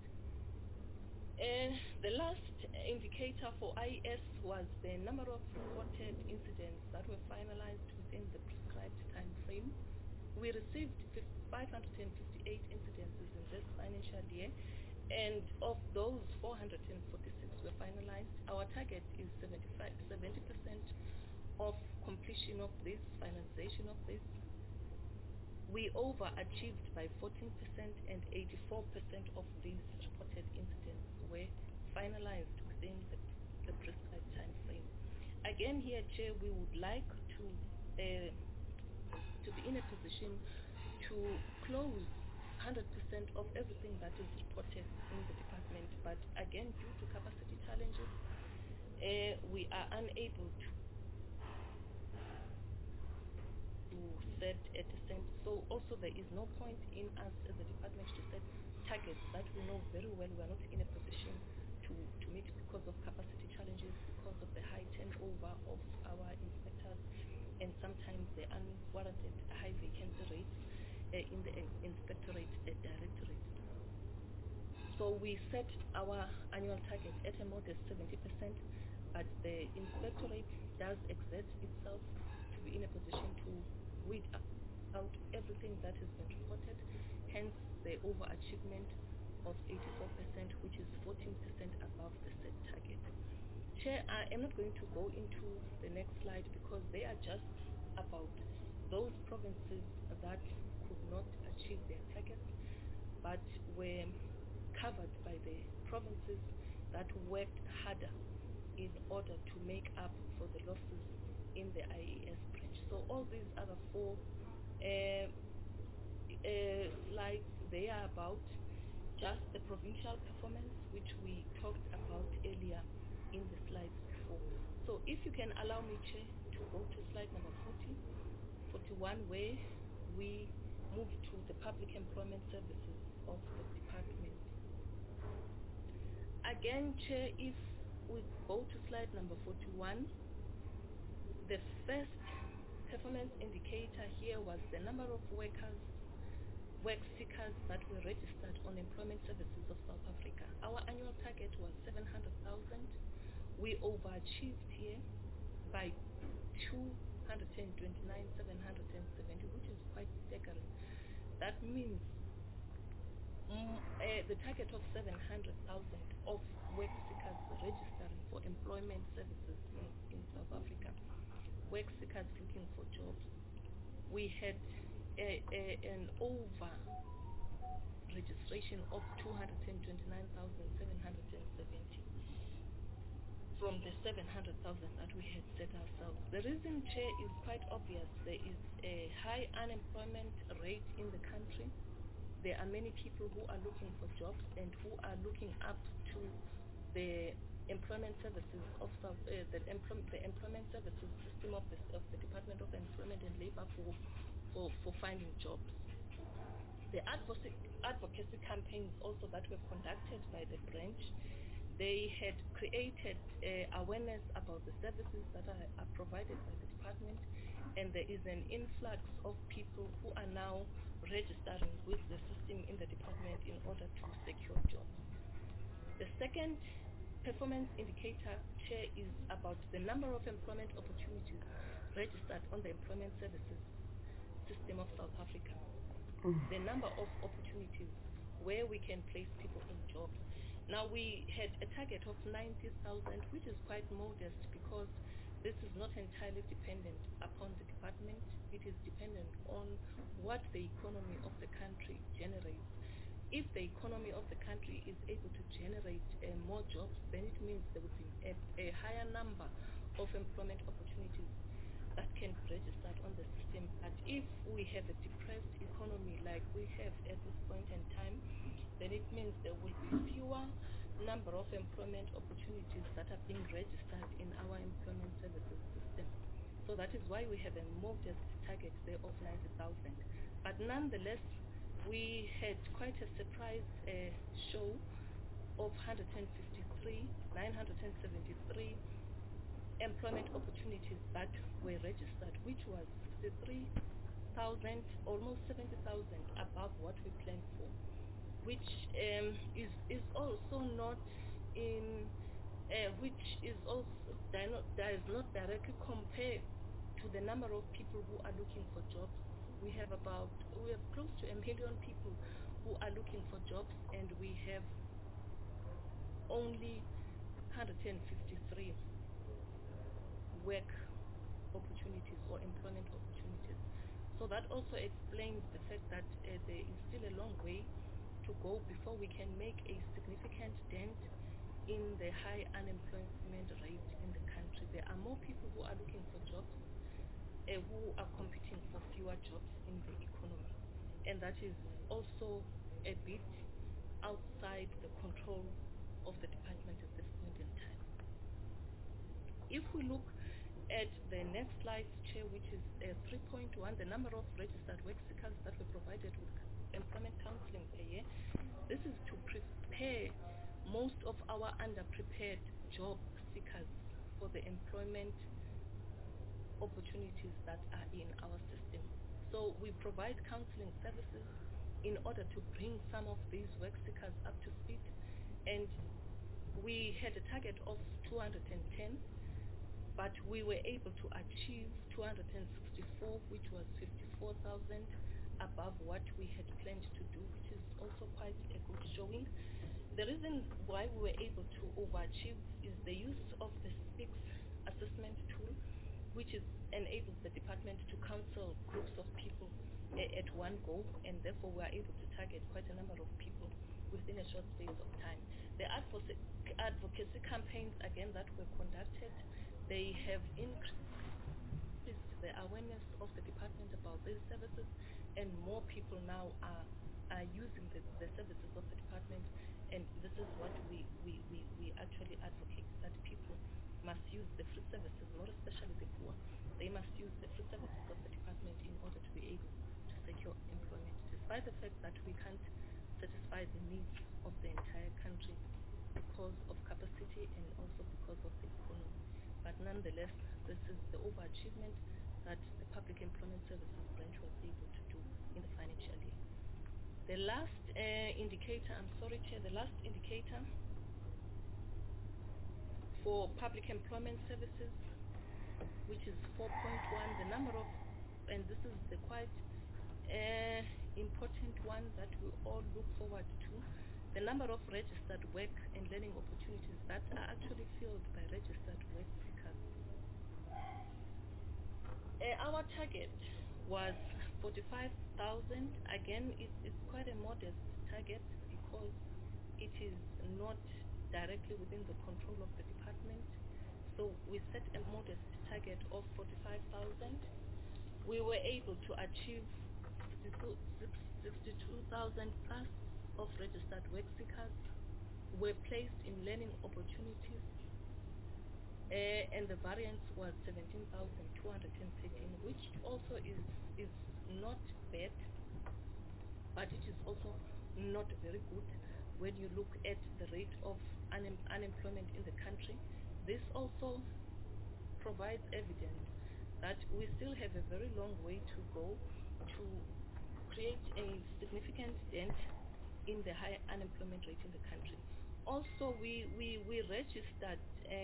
The last indicator for IES was the number of reported incidents that were finalized within the prescribed time frame. We received 558 incidences in this financial year, and of those, 446 were finalized. Our target is 70% of completion of this, finalization of this. We overachieved by 14%, and 84% of these reported incidents were finalized within the prescribed time frame. Again, here, Chair, we would like to be in a position to close 100% of everything that is reported in the department, but again, due to capacity challenges, we are unable to set at the same. So also there is no point in us as a department to set targets that we know very well we are not in a position to meet because of capacity challenges, because of the high turnover of our inspectors, and sometimes the unwarranted high vacancy rates in the inspectorate directorate. So we set our annual target at a modest 70%, but the inspectorate does exert itself to be in a position to weed out everything that has been reported, hence the overachievement of 84%, which is 14% above the set target. Chair, I am not going to go into the next slide because they are just about those provinces that could not achieve their targets but were covered by the provinces that worked harder in order to make up for the losses in the IES branch. So all these other four slides, they are about just the provincial performance, which we talked about earlier in the slides before. So if you can allow me, Chair, to go to slide number 41, where we move to the public employment services of the department. Again, Chair, if we go to slide number 41, the first performance indicator here was the number of work seekers that were registered on employment services of South Africa. Our annual target was 700,000. We overachieved here by 229,770, which is quite staggering. That means the target of 700,000 of work seekers registering for employment services in South Africa, work seekers looking for jobs, we had an over registration of 229,770 from the 700,000 that we had set ourselves. The reason, Chair, is quite obvious. There is a high unemployment rate in the country. There are many people who are looking for jobs and who are looking up to the employment services of the employment services system of the Department of Employment and Labor for finding jobs. The advocacy campaigns also that were conducted by the branch, they had created awareness about the services that are provided by the department, and there is an influx of people who are now registering with the system in the department in order to secure jobs. The second performance indicator, Chair, is about the number of employment opportunities registered on the employment services system of South Africa. The number of opportunities where we can place people in jobs. Now we had a target of 90,000, which is quite modest because this is not entirely dependent upon the department. It is dependent on what the economy of the country generates. If the economy of the country is able to generate more jobs, then it means there would be a higher number of employment opportunities that can be registered on the system. But if we have a depressed economy like we have at this point in time, then it means there will be fewer number of employment opportunities that are being registered in our employment services system. So that is why we have a modest target there of 90,000. But nonetheless, we had quite a surprise show of 973 employment opportunities that were registered, which was 63,000, almost 70,000 above what we planned for, which is also not in, which is also does not directly compare to the number of people who are looking for jobs. We have close to 1 million people who are looking for jobs, and we have only 153 work opportunities or employment opportunities. So that also explains the fact that there is still a long way to go before we can make a significant dent in the high unemployment rate in the country. There are more people who are looking for jobs, who are competing for fewer jobs in the economy. And that is also a bit outside the control of the department at this point in time. If we look at the next slide, Chair, which is 3.1, the number of registered work seekers that were provided with employment counseling per year, this is to prepare most of our underprepared job seekers for the employment opportunities that are in our system. So we provide counseling services in order to bring some of these work seekers up to speed, and we had a target of 210, but we were able to achieve 264, which was 54,000 above what we had planned to do, which is also quite a good showing. The reason why we were able to overachieve is the use of the SPIX assessment tool, which enables the department to counsel groups of people at one go, and therefore we are able to target quite a number of people within a short space of time. The advocacy campaigns, again, that were conducted, they have increased the awareness of the department about these services, and more people now are using the services of the department, and this is what we actually advocate, that people must use the free services, more especially the poor. They must use the free services of the department in order to be able to secure employment, despite the fact that we can't satisfy the needs of the entire country because of capacity and also because of the economy. But nonetheless, this is the overachievement that the Public Employment Services branch was able to do in the financial year. The last indicator, I'm sorry, Chair, the last indicator for Public Employment Services, which is 4.1, the number of, and this is the quite important one that we all look forward to, the number of registered work and learning opportunities that are actually filled by registered work seekers. Our target was 45,000. Again, it's quite a modest target because it is not directly within the control of the department. So we set a modest target of 45,000. We were able to achieve 62,000 plus of registered work seekers were placed in learning opportunities, and the variance was 17,213, which also is not bad, but it is also not very good when you look at the rate of unemployment in the country. This also provides evidence that we still have a very long way to go to create a significant dent in the high unemployment rate in the country. Also, we registered,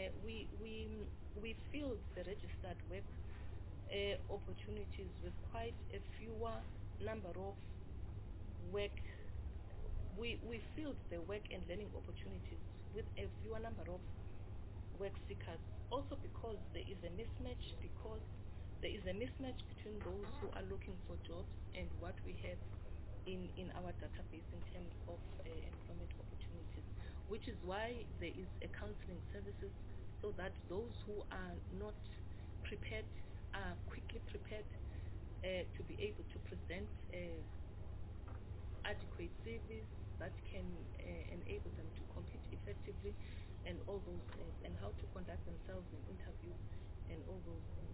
we filled the registered work opportunities with quite a fewer number of work. We filled the work and learning opportunities with a fewer number of work seekers, also because there is a mismatch, between those who are looking for jobs and what we have in our database in terms of employment opportunities, which is why there is a counseling services, so that those who are not prepared are quickly prepared to be able to present adequate CVs that can enable them to compete effectively, and all those things, and how to conduct themselves in interviews and all those things.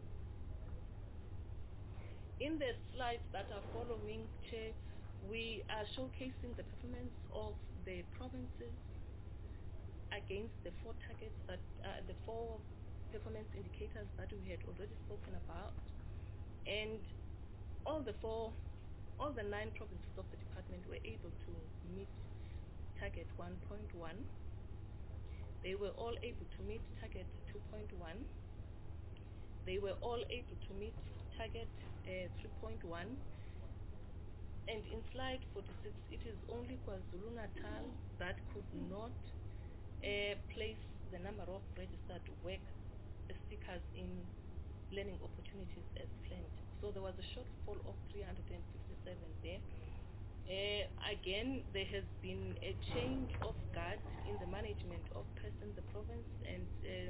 In the slides that are following, Chair, we are showcasing the performance of the provinces against the four targets that the four performance indicators that we had already spoken about. And all the 9 provinces of the department were able to meet target 1.1. They were all able to meet target 2.1. They were all able to meet target 3.1. And in slide 46, it is only KwaZulu-Natal that could not place the number of registered work seekers in learning opportunities as planned. So there was a shortfall of 357 there. Again, there has been a change of guard in the management of PERS in the province, and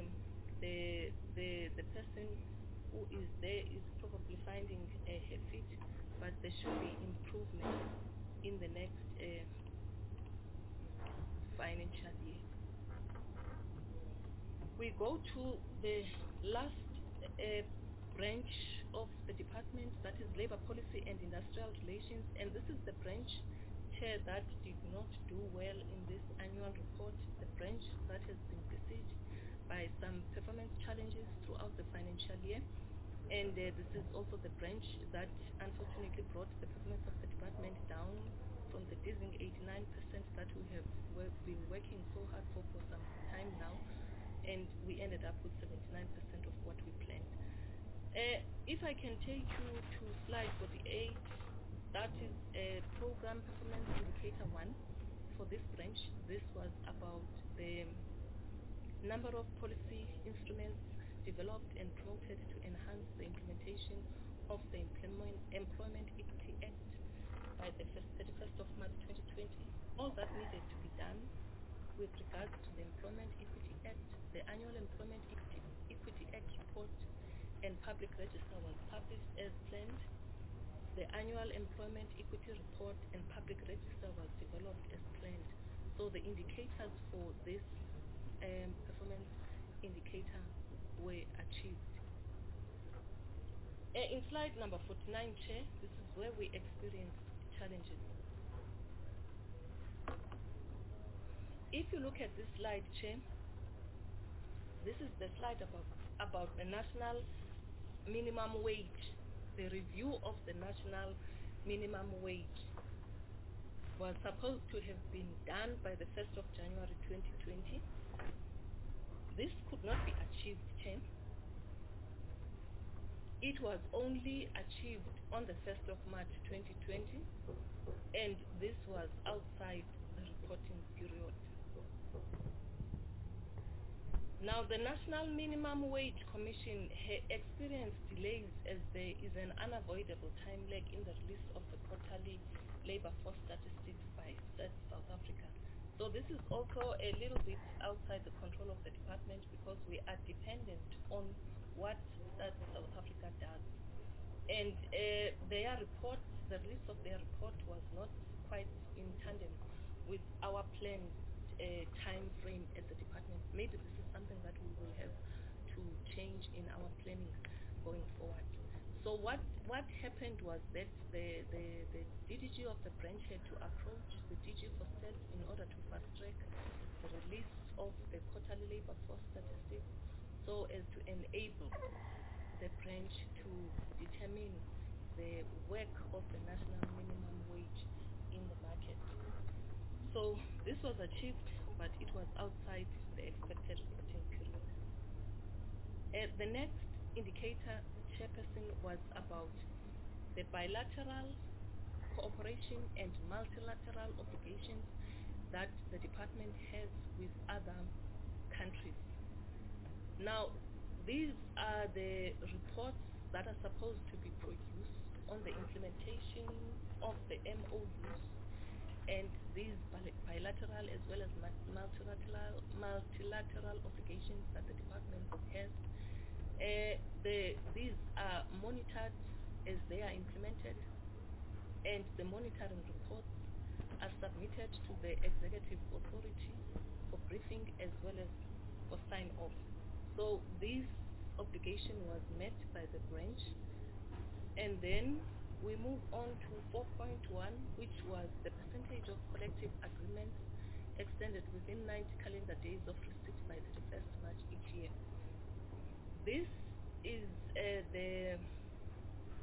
the person who is there is probably finding her feet, but there should be improvement in the next financial year. We go to the last branch of the department, that is Labor Policy and Industrial Relations, and this is the branch, Chair, that did not do well in this annual report, the branch that has been besieged by some performance challenges throughout the financial year. And this is also the branch that unfortunately brought the performance of the department down from the dizzying 89% that we have been working so hard for some time now, and we ended up with 79% of what we planned. If I can take you to slide 48, that is Program Performance Indicator 1 for this branch. This was about the number of policy instruments developed and promoted to enhance the implementation of the Employment Equity Act by the 31st of March 2020. All that needed to be done with regards to the Employment Equity Act, the annual Employment Equity Act report and public register was published as planned. The annual Employment Equity report and public register was developed as planned. So the indicators for this performance indicator were achieved. In slide number 49, Chair, this is where we experienced challenges. If you look at this slide, Chair, this is the slide about the national minimum wage. The review of the national minimum wage was supposed to have been done by the 1st of January 2020. This could not be achieved, Chair. It was only achieved on the 1st of March 2020, and this was outside the reporting period. Now, the National Minimum Wage Commission experienced delays as there is an unavoidable time lag in the release of the quarterly labor force statistics by Stats South Africa. So this is also a little bit outside the control of the department because we are dependent on what Stats South Africa does. And their report, the release of their report was not quite in tandem with our planned time frame at the department. Maybe this is something that we will have to change in our planning going forward. So what happened was that the DDG of the branch had to approach the DG for Stats in order to fast track the release of the quarterly labor force statistics so as to enable the branch to determine the work of the national minimum wage in the market. So this was achieved, but it was outside the expected reporting period. The next indicator, Chairperson, was about the bilateral cooperation and multilateral obligations that the department has with other countries. Now, these are the reports that are supposed to be produced on the implementation of the MOUs, and these bilateral as well as multilateral obligations that the department has. These are monitored as they are implemented, and the monitoring reports are submitted to the executive authority for briefing as well as for sign-off. So this obligation was met by the branch, and then we move on to 4.1, which was the percentage of collective agreements extended within 90 calendar days of receipt by 31st March each year. This is the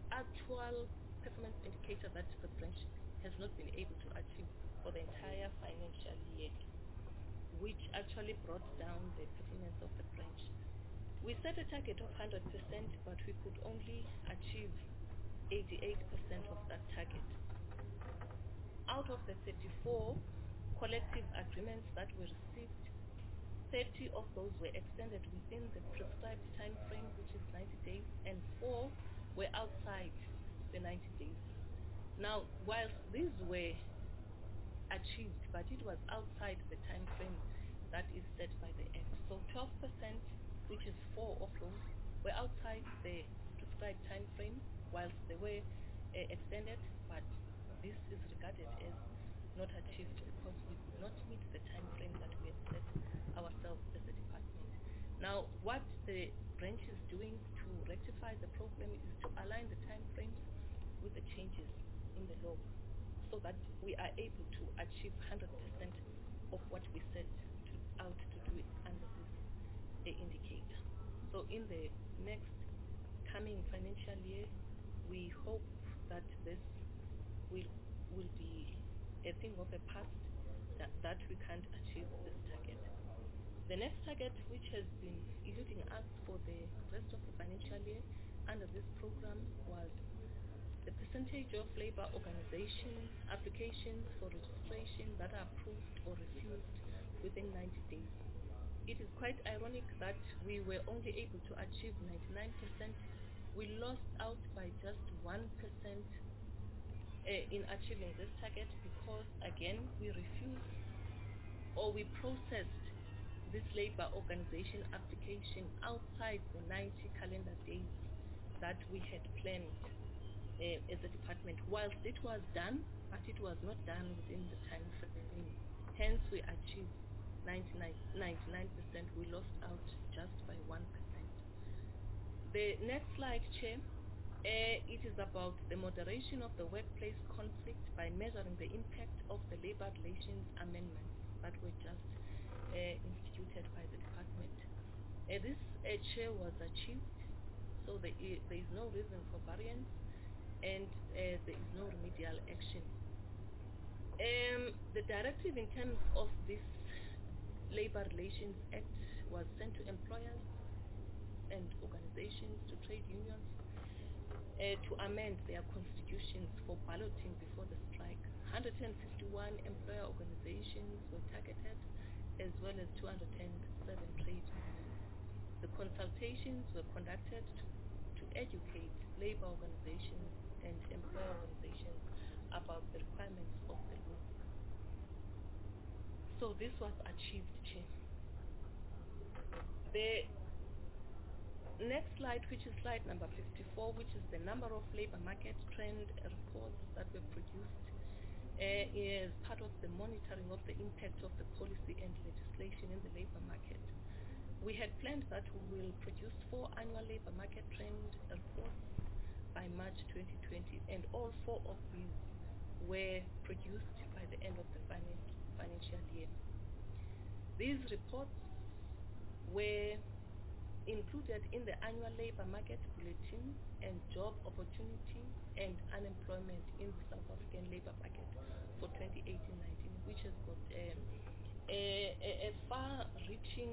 actual performance indicator that the branch has not been able to achieve for the entire financial year, which actually brought down the performance of the branch. We set a target of 100%, but we could only achieve 88% of that target. Out of the 34 collective agreements that were received, 30 of those were extended within the prescribed time frame, which is 90 days, and 4 were outside the 90 days. Now, whilst these were achieved, but it was outside the time frame that is set by the Act. So 12%, which is 4 of those, were outside the prescribed time frame, whilst they were extended, but this is regarded as not achieved because we could not meet the time frame that we had set ourselves as a department. Now, what the branch is doing to rectify the problem is to align the time frames with the changes in the law so that we are able to achieve 100% of what we set out to do under this indicator. So in the next coming financial year, we hope that this will be a thing of the past, that we can't achieve this target. The next target, which has been eluding us for the rest of the financial year under this program, was the percentage of labor organization applications for registration that are approved or refused within 90 days. It is quite ironic that we were only able to achieve 99%. We lost out by just 1% in achieving this target because, again, we refused or we processed this labor organization application outside the 90 calendar days that we had planned as a department. Whilst it was done, but it was not done within the time frame. Hence, we achieved 99%. We lost out just by 1%. The next slide, Chair. It is about the moderation of the workplace conflict by measuring the impact of the labor relations amendments that were just instituted by the department. This Chair was achieved, so there is no reason for variance and there is no remedial action. The directive in terms of this Labor Relations Act was sent to employers and organizations, to trade unions, to amend their constitutions for balloting before the strike. 151 employer organizations were targeted, as well as 207 trade unions. The consultations were conducted to educate labor organizations and employer organizations about the requirements of the law. So this was achieved, Chair. The next slide, which is slide number 54, which is the number of labor market trend reports that were produced, is part of the monitoring of the impact of the policy and legislation in the labor market. We had planned that we will produce 4 annual labor market trend reports by March 2020, and all 4 of these were produced by the end of the financial year. These reports were included in the annual labor market bulletin and job opportunity and unemployment in the South African labor market for 2018-19, which has got a far-reaching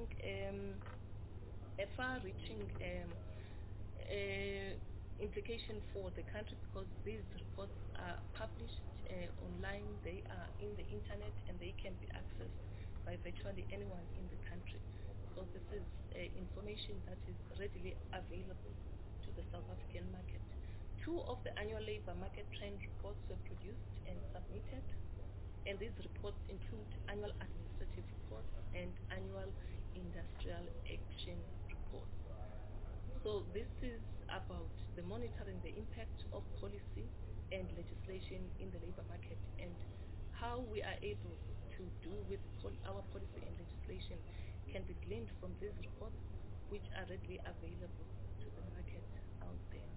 implication for the country, because these reports are published online, they are in the internet, and they can be accessed by virtually anyone in the country. So this is information that is readily available to the South African market. 2 of the annual labor market trend reports were produced and submitted, and these reports include annual administrative reports and annual industrial action reports. So this is about the monitoring the impact of policy and legislation in the labor market, and how we are able to do with our policy and legislation can be gleaned from these reports, which are readily available to the market out there.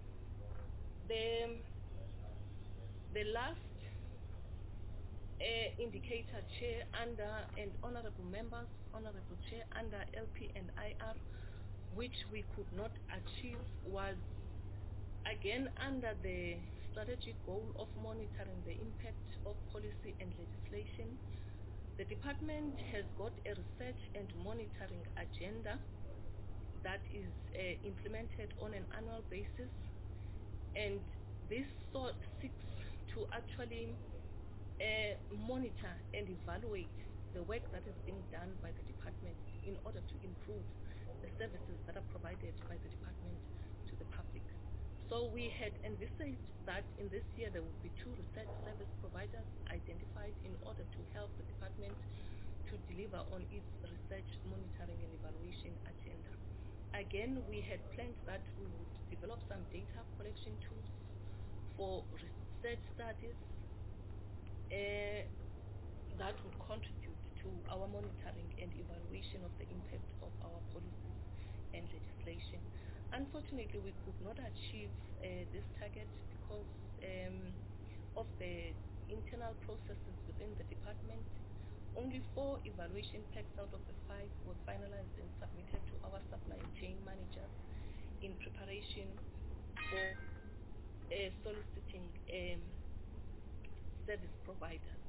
The last indicator, Chair, under, and honorable members, honorable Chair, under LP and IR, which we could not achieve, was Again, under the strategic goal of monitoring the impact of policy and legislation, the department has got a research and monitoring agenda that is implemented on an annual basis, and this seeks to actually monitor and evaluate the work that is being done by the department in order to improve the services that are provided by the department to the public. So we had envisaged that in this year there would be 2 research service providers identified in order to help the department to deliver on its research, monitoring and evaluation agenda. Again, we had planned that we would develop some data collection tools for research studies that would contribute to our monitoring and evaluation of the impact of our policies and legislation. Unfortunately, we could not achieve this target because of the internal processes within the department. Only 4 evaluation packs out of the 5 were finalized and submitted to our supply chain managers in preparation for soliciting service providers.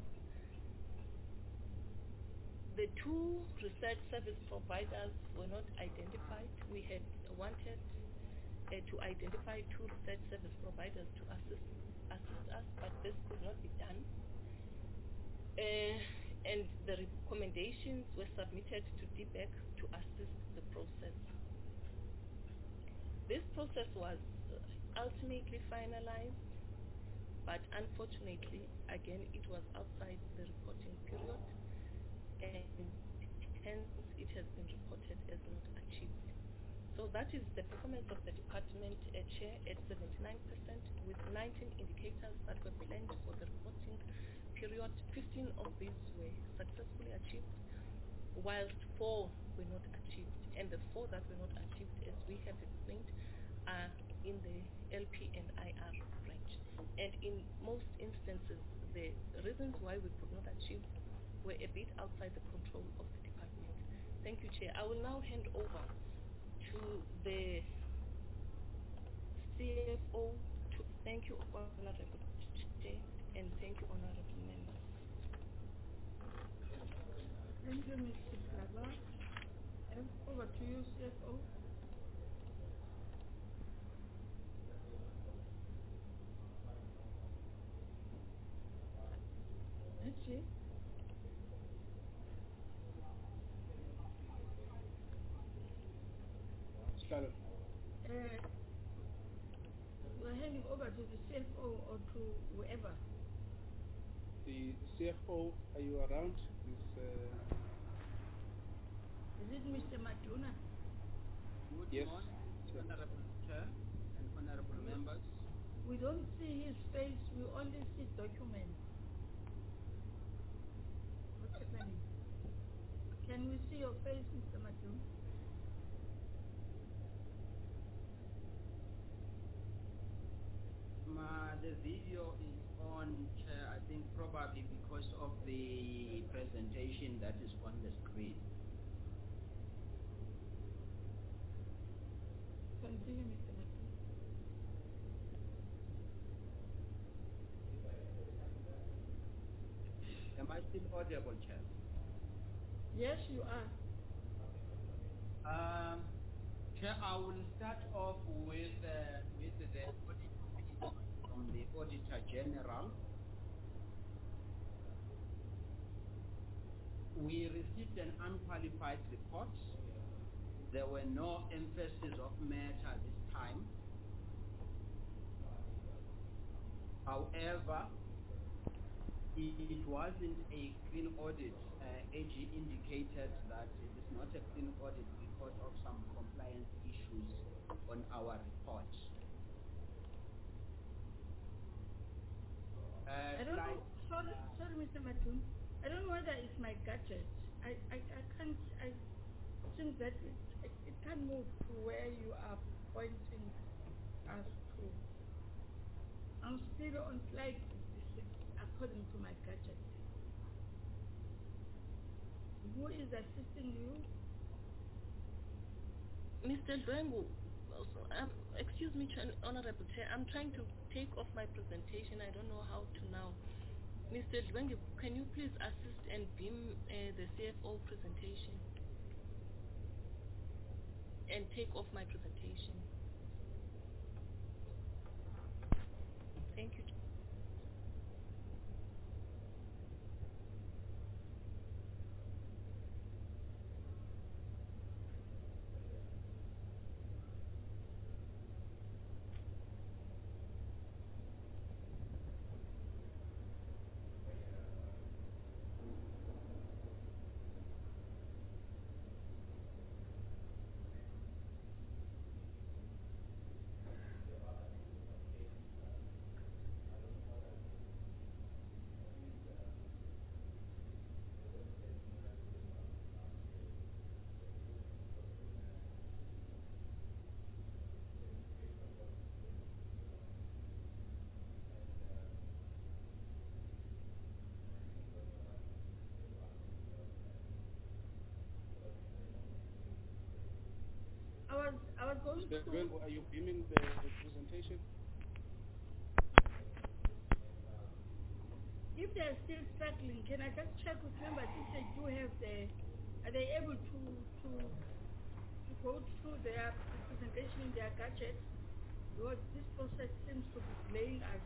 The 2 research service providers were not identified. We had wanted to identify 2 research service providers to assist us, but this could not be done. And the recommendations were submitted to DBEC to assist the process. This process was ultimately finalized, but unfortunately, again, it was outside the reporting period, and hence it has been reported as not achieved. So that is the performance of the department chair at 79%, with 19 indicators that were planned for the reporting period. 15 of these were successfully achieved, whilst 4 were not achieved. And the 4 that were not achieved, as we have explained, are in the LP and IR range. And in most instances, the reasons why we could not achieve were a bit outside the control of the department. Thank you, Chair. I will now hand over to the CFO to thank you, Honorable Chair, and thank you, honorable members.
Thank you, Mr. Flava. Over to you, CFO. Actually,
Started.
we're handing over to the CFO or to whoever.
The CFO, are you around?
Is it Mr. Maduna?
Good
Yes.
morning, Honorable Chair and Honorable Members.
We don't see his face, we only see documents. What's happening? Can we see your face, Mr. Maduna?
The video is on, Chair, I think probably because of the presentation that is on the screen.
Continue, Mr. Maduna.
Am I still audible, Chair?
Yes, you are.
Chair, I will start off with the audit from the Auditor General. We received an unqualified report. There were no emphasis of matter this time. However, it wasn't a clean audit. AG indicated that it is not a clean audit because of some compliance issues on our report.
I don't know. Sorry, Mr. Matun. I don't know whether it's my gadget. I can't. I think that it can't move to where you are pointing us to. I'm still on slide 56 according to my gadget. Who is assisting you?
Mr. Dwengu, excuse me, Honorable Chair, I'm trying to take off my presentation. I don't know how to now. Mr. Dwenge, can you please assist and beam the CFO presentation and take off my presentation? Thank you.
I was going
Mr.
to...
Dwenge, are you beaming the presentation?
If they're still struggling, can I just check with members if they do have are they able to go through their presentation in their gadgets? Because this process seems to be delaying us.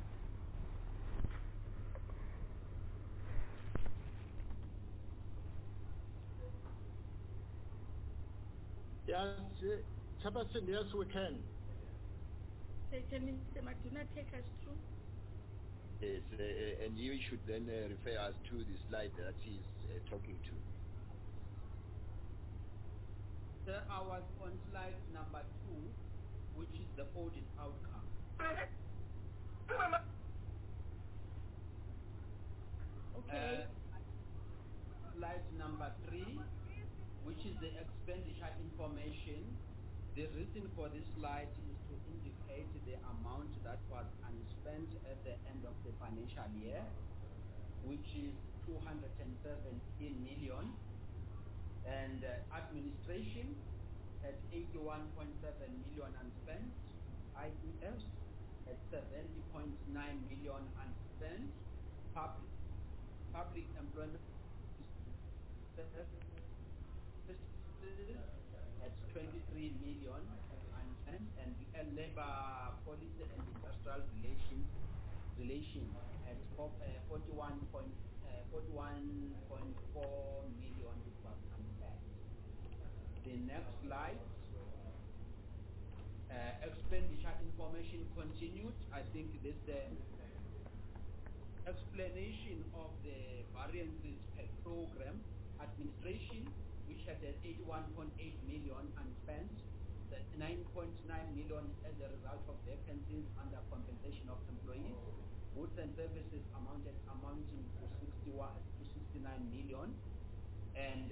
Yes, Chairperson, yes, we can.
Can Mr. Matuna take us through?
Yes, and you should then refer us to the slide that he is talking to.
Sir, I was on slide number 2, which is the audit outcome.
Okay.
Slide number 3, which is the expenditure information. The reason for this slide is to indicate the amount that was unspent at the end of the financial year, which is 217 million. And administration at 81.7 million unspent. IES at 70.9 million unspent. Public employment at 23 million unspent, and labor policy and industrial relations at 41.4 million, which was unspent. The next slide, expenditure information continued. I think this explanation of the variances per program. Administration, which had 81.8 million unspent, the 9.9 million as a result of vacancies under compensation of employees. Goods and services amounting to 69 million, and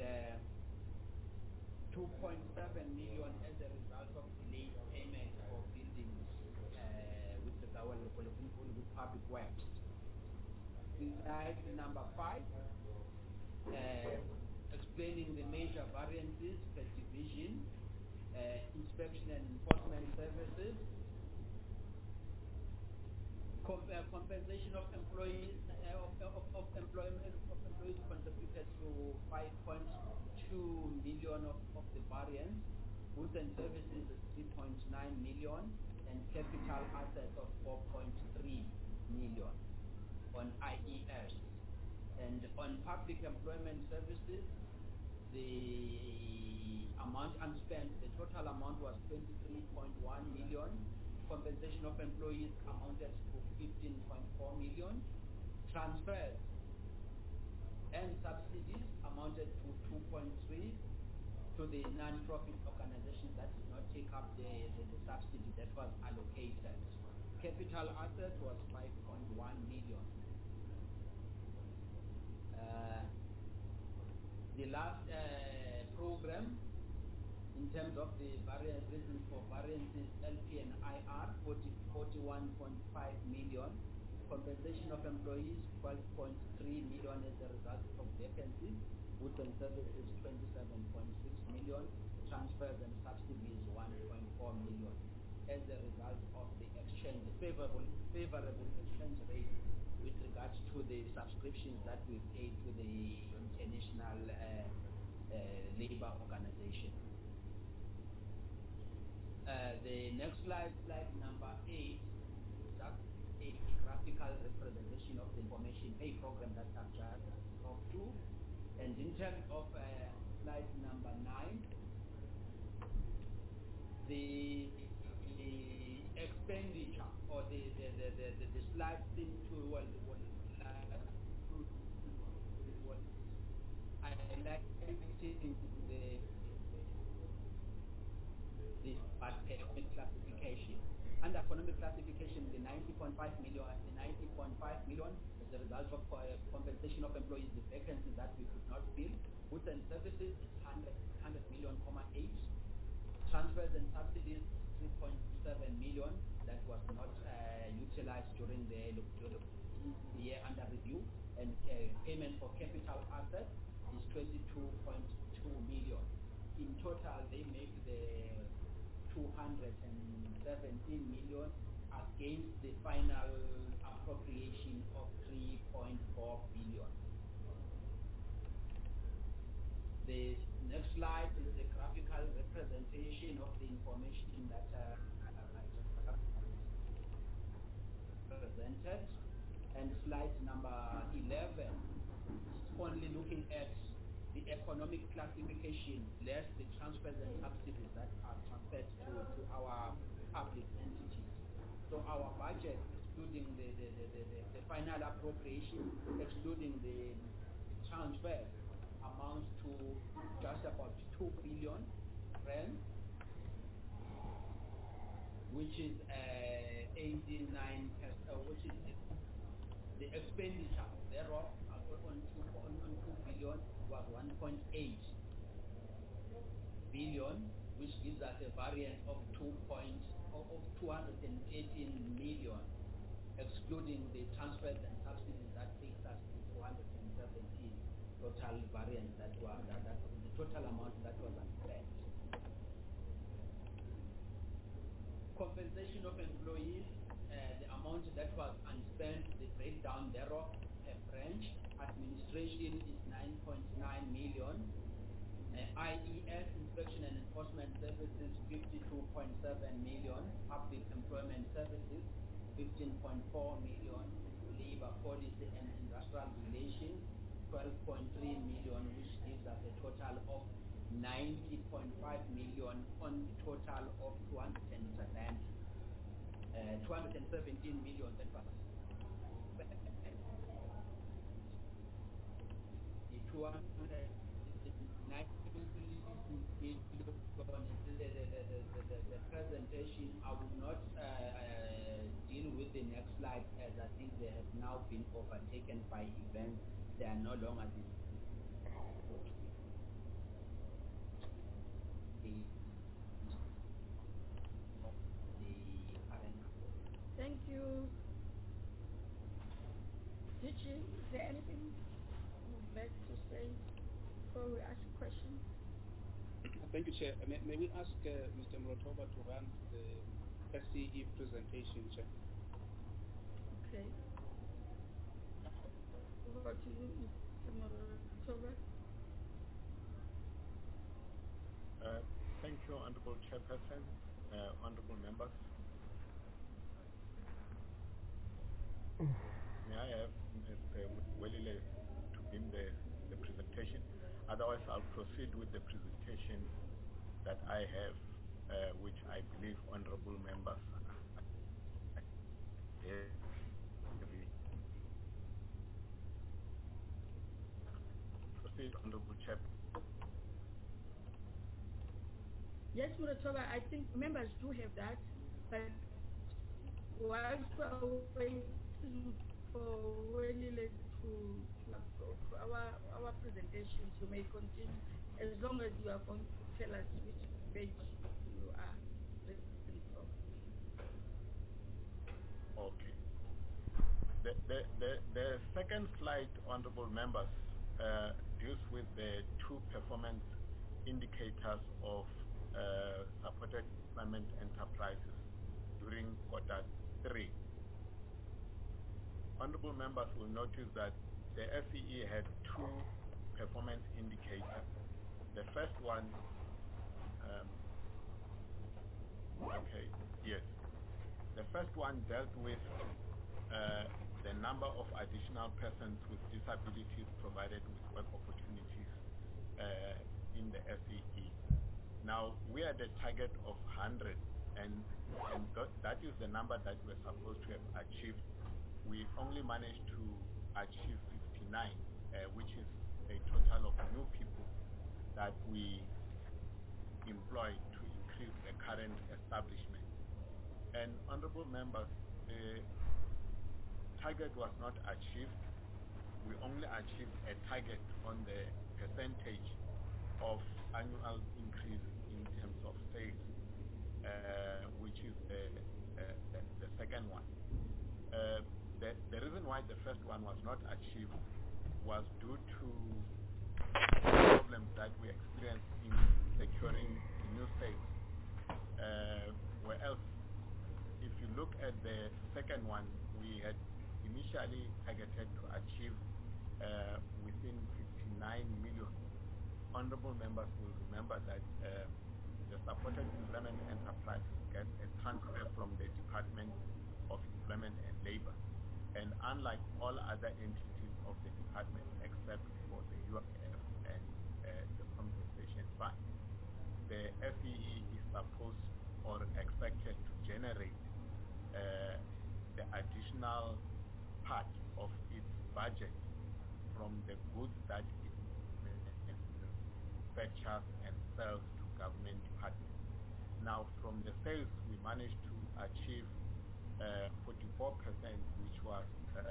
2.7 million as a result of delayed payment for buildings with the with public works. Slide number 5, explaining the major variances per division, inspection and enforcement services, compensation of employees of employees contributed to 5.2 million of the variance, goods and services 3.9 million, and capital assets of 4.3 million on IES. And on public employment services, the amount unspent, the total amount was 23.1 million. Compensation of employees amounted to 15.4 million. Transfers and subsidies amounted to 2.3 to the non-profit organizations that did not take up the subsidy that was allocated. Capital asset was 5.1 million. The last program, in terms of the various reasons for variances, LP and IR, 41.5 million. Compensation of employees, 12.3 million as a result of vacancies. Goods and services, 27.6 million. Transfers and subsidies, 1.4 million. as a result of the favorable exchange rate with regards to the subscriptions that we paid to the International Labour Organization. The next slide, slide number 8, that's a graphical representation of the information pay program that I've just talked to. And in terms of slide number 9, the expenditure or the slide thing to highlighting the economic classification. Under economic classification, the 90.5 million as a result of compensation of employees, the vacancies that we could not fill. Goods and services is 100 million, 8. Transfers and subsidies 3.7 million that was not utilized during the year under review, and payment for capital assets is 22.2 million. In total, they make the 217 million against the final appropriation of 3.4 billion. The next slide is the graphical representation of the information that presented, and slide number 11 is only looking at the economic classification less the transfers and subsidies that are transferred to our public entities. So our budget, excluding the final appropriation, excluding the transfers, amounts to just about 2 billion rand, which is 89%, which is the expenditure thereof on 2 billion was 1.8 billion, which gives us a variance of 218 million, excluding the transfers and subsidies. That takes us to 217 total variance that the total amount that was unspent. Compensation of employees, the amount that was unspent, the breakdown thereof per branch. Administration is 9.9 million. IES, Inspection and Enforcement Services, 52.7 million. Public Employment Services, 15.4 million. Labor Policy and Industrial Relations, 12.3 million, which gives us a total of 90.5 million on the total of 217 million that was the 290 the presentation. I will not deal with the next slide, as I think they have now been overtaken by events. They are no longer the
Thank you. Gigi, is there anything you would like to say before we ask questions?
Thank you, Chair. May we ask Mr. Muratoba to run the SCE presentation, Chair?
Okay. Over to you, Mr. Muratoba.
Thank you, Honorable Chairperson, honorable members. May I have Mr. Welile to begin the presentation? Otherwise, I'll proceed with the presentation that I have, which I believe honorable members proceed, honorable Chair.
Yes, Muratoba, I think members do have that, but whilst we're waiting for Welile to our presentations, you may continue as long as you are going to tell us which page you are listening from.
Okay. The second slide, honorable members, deals with the two performance indicators of supported employment enterprises during quarter 3. Honorable members will notice that the FEE had 2 performance indicators. The first one, the first one dealt with the number of additional persons with disabilities provided with work opportunities in the FEE. Now, we had a target of 100, and that is the number that we're supposed to have achieved. We only managed to achieve 59, which is a total of new people that we employed to increase the current establishment. And honorable members, the target was not achieved. We only achieved a target on the percentage of annual increase in terms of sales, which is the second one. The reason why the first one was not achieved was due to problems that we experienced in securing new sales. Where else, if you look at the second one, we had initially targeted to achieve within 59 million. Honorable members will remember that the supported employment enterprises get a transfer from the Department of Employment and Labor. And unlike all other entities of the department, except for the UIF and the compensation fund, the FEE is supposed or expected to generate the additional part of its budget from the goods that it manufactures and sells to government departments. Now, from the sales, we managed to achieve 44%, which was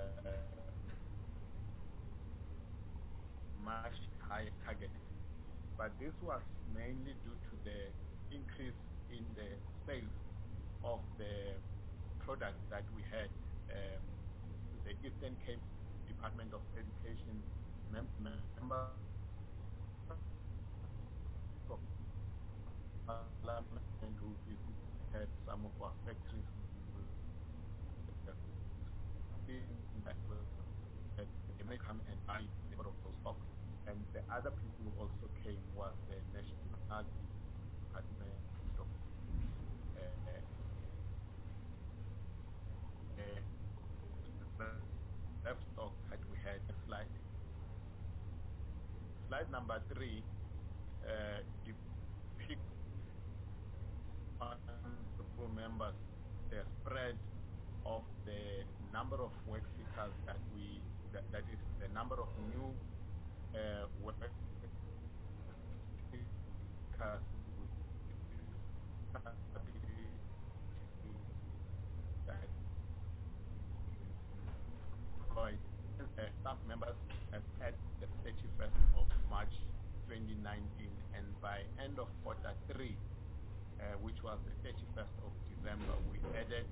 much higher target. But this was mainly due to the increase in the sales of the products that we had. The Eastern Cape Department of Education member of Parliament who visited some of our factories that they may come and buy a lot of those stock. And the other people who also came was the National Department of stock that we had. Slide number 3 depicts honorable members the spread of the number of work seekers that is the number of new work seekers that employed staff members as at the 31st of March 2019, and by end of quarter 3, which was the 31st of December, we added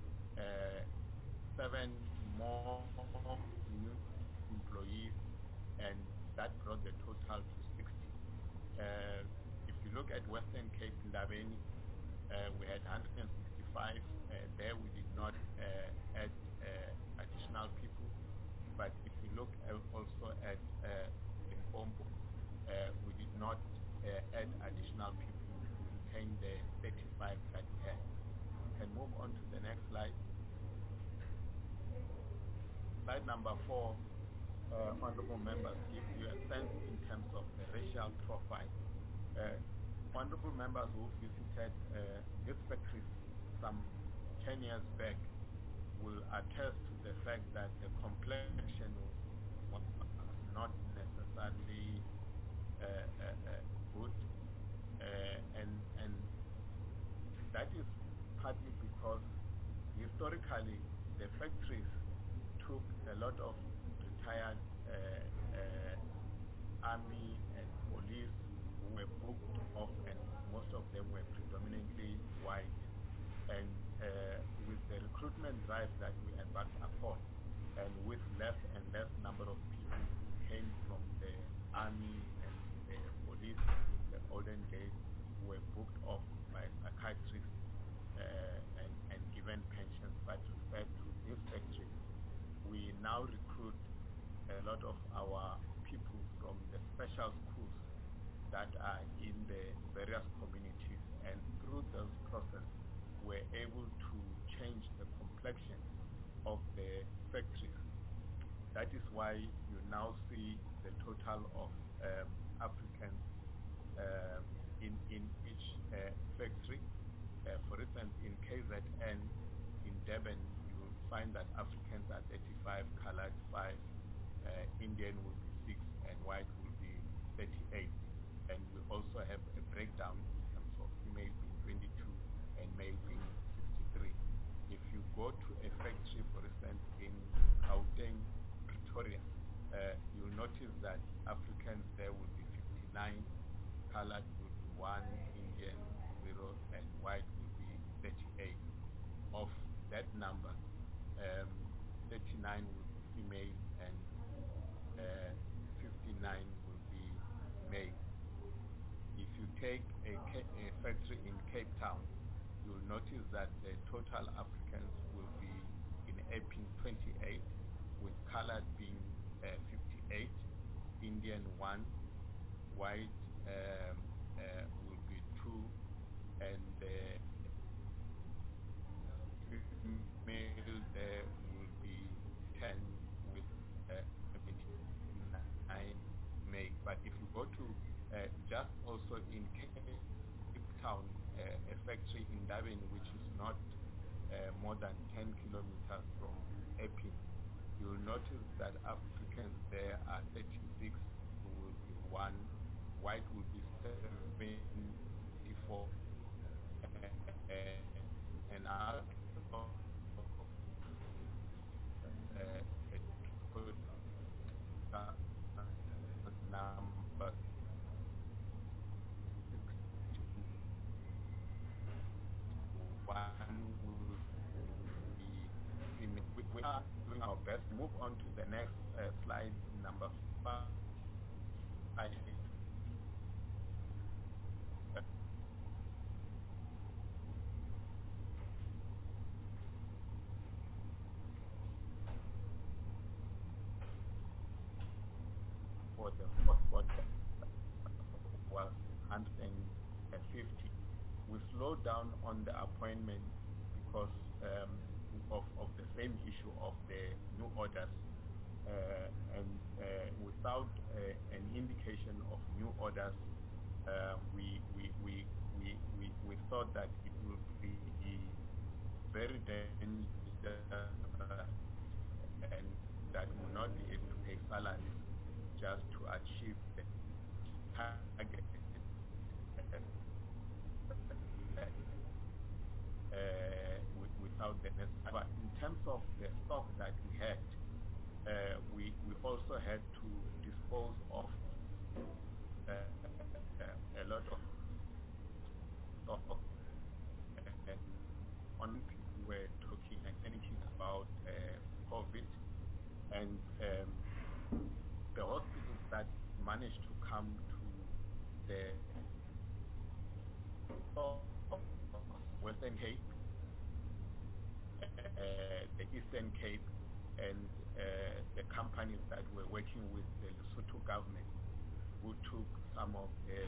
7 more new employees, and that brought the total to 60. If you look at Western Cape, Ndabeni, we had 165. There we did not add additional people. But if you look also at Limpopo, we did not add additional people. We retained the 35 that we had. We can move on to the next slide. Slide number 4, honorable members, give you a sense in terms of the racial profile. Honorable members who visited these factories some 10 years back will attest to the fact that the complexion was not necessarily good, and that is partly because historically the factories took a lot of retired army and police who were booked off, and most of them were predominantly white. And with the recruitment drive that we embarked upon, and with less and less number of people who came from the army and the police in the olden days, who were booked off by psychiatrists and now recruit a lot of our people from the special schools that are in the various communities, and through those process we're able to change the complexion of the factories. That is why you now see the total of Africans in each factory. For instance, in KZN, in Durban, you will find that Africans are 35, colored 5, Indian will be 6, and white will be 38. And we also have a breakdown in terms of female being 22 and male being 63. If you go to a factory, for instance, in Gauteng, Pretoria, you'll notice that Africans there will be 59, colored will be 1, Indian 0, and white will be 38. Of that number, 39 will be female and 59 will be male. If you take a factory in Cape Town, you'll notice that the total Africans will be in Epping 28, with colored being 58, Indian 1, white will be 2, and female there will be 10 with 79 male. But if you go to just also in Cape Town, a factory in Durban, which is not more than 10 kilometers from Epping, you'll notice that Africans there are 36, who will be 1, white will be 74, and out of number 1 will be female. We are doing our best. Move on to the next slide, number 5. For the fourth quarter was 150. We slowed down on the appointment because of the same issue of the new orders, and without an indication of new orders, we thought that it would be very dangerous and that we will not be able to pay salaries just to achieve the target without the necessary. But in terms of the stock that we had, we also had to dispose of a lot of stock. And on people were talking and anything about COVID, and the hospitals that managed to come to the Western Cape, the Eastern Cape, and the companies that were working with the Lesotho government, who took some of the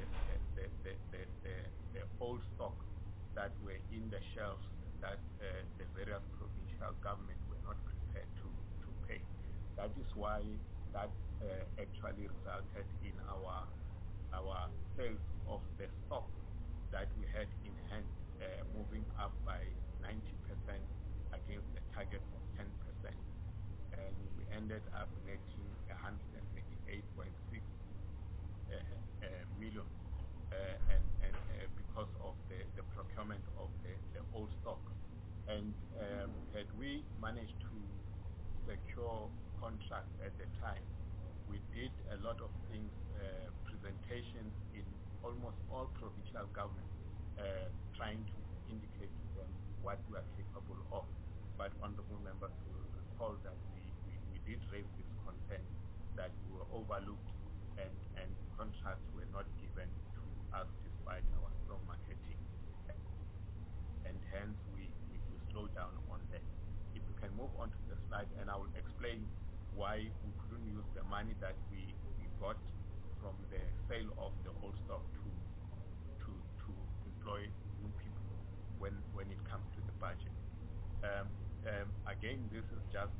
old stock that were in the shelves that the various provincial governments were not prepared to pay. That is why that actually resulted in our sales of the stock that we had in hand moving up by 90% against the target of 10%, and we ended up netting 128.6 million, and because of the procurement of the old stock. And had we managed to secure contracts at the time, we did a lot of things, presentations in almost all provincial governments, trying to indicate to them what we are capable of. But honorable members will recall that we did raise this concern that we were overlooked and contracts were not given to us despite our strong marketing. And hence we slowed down on that. If we can move on to the slide, and I will explain why we couldn't use the money that we got from the sale of the old stock to employ new people when it comes to the budget. Again, this is just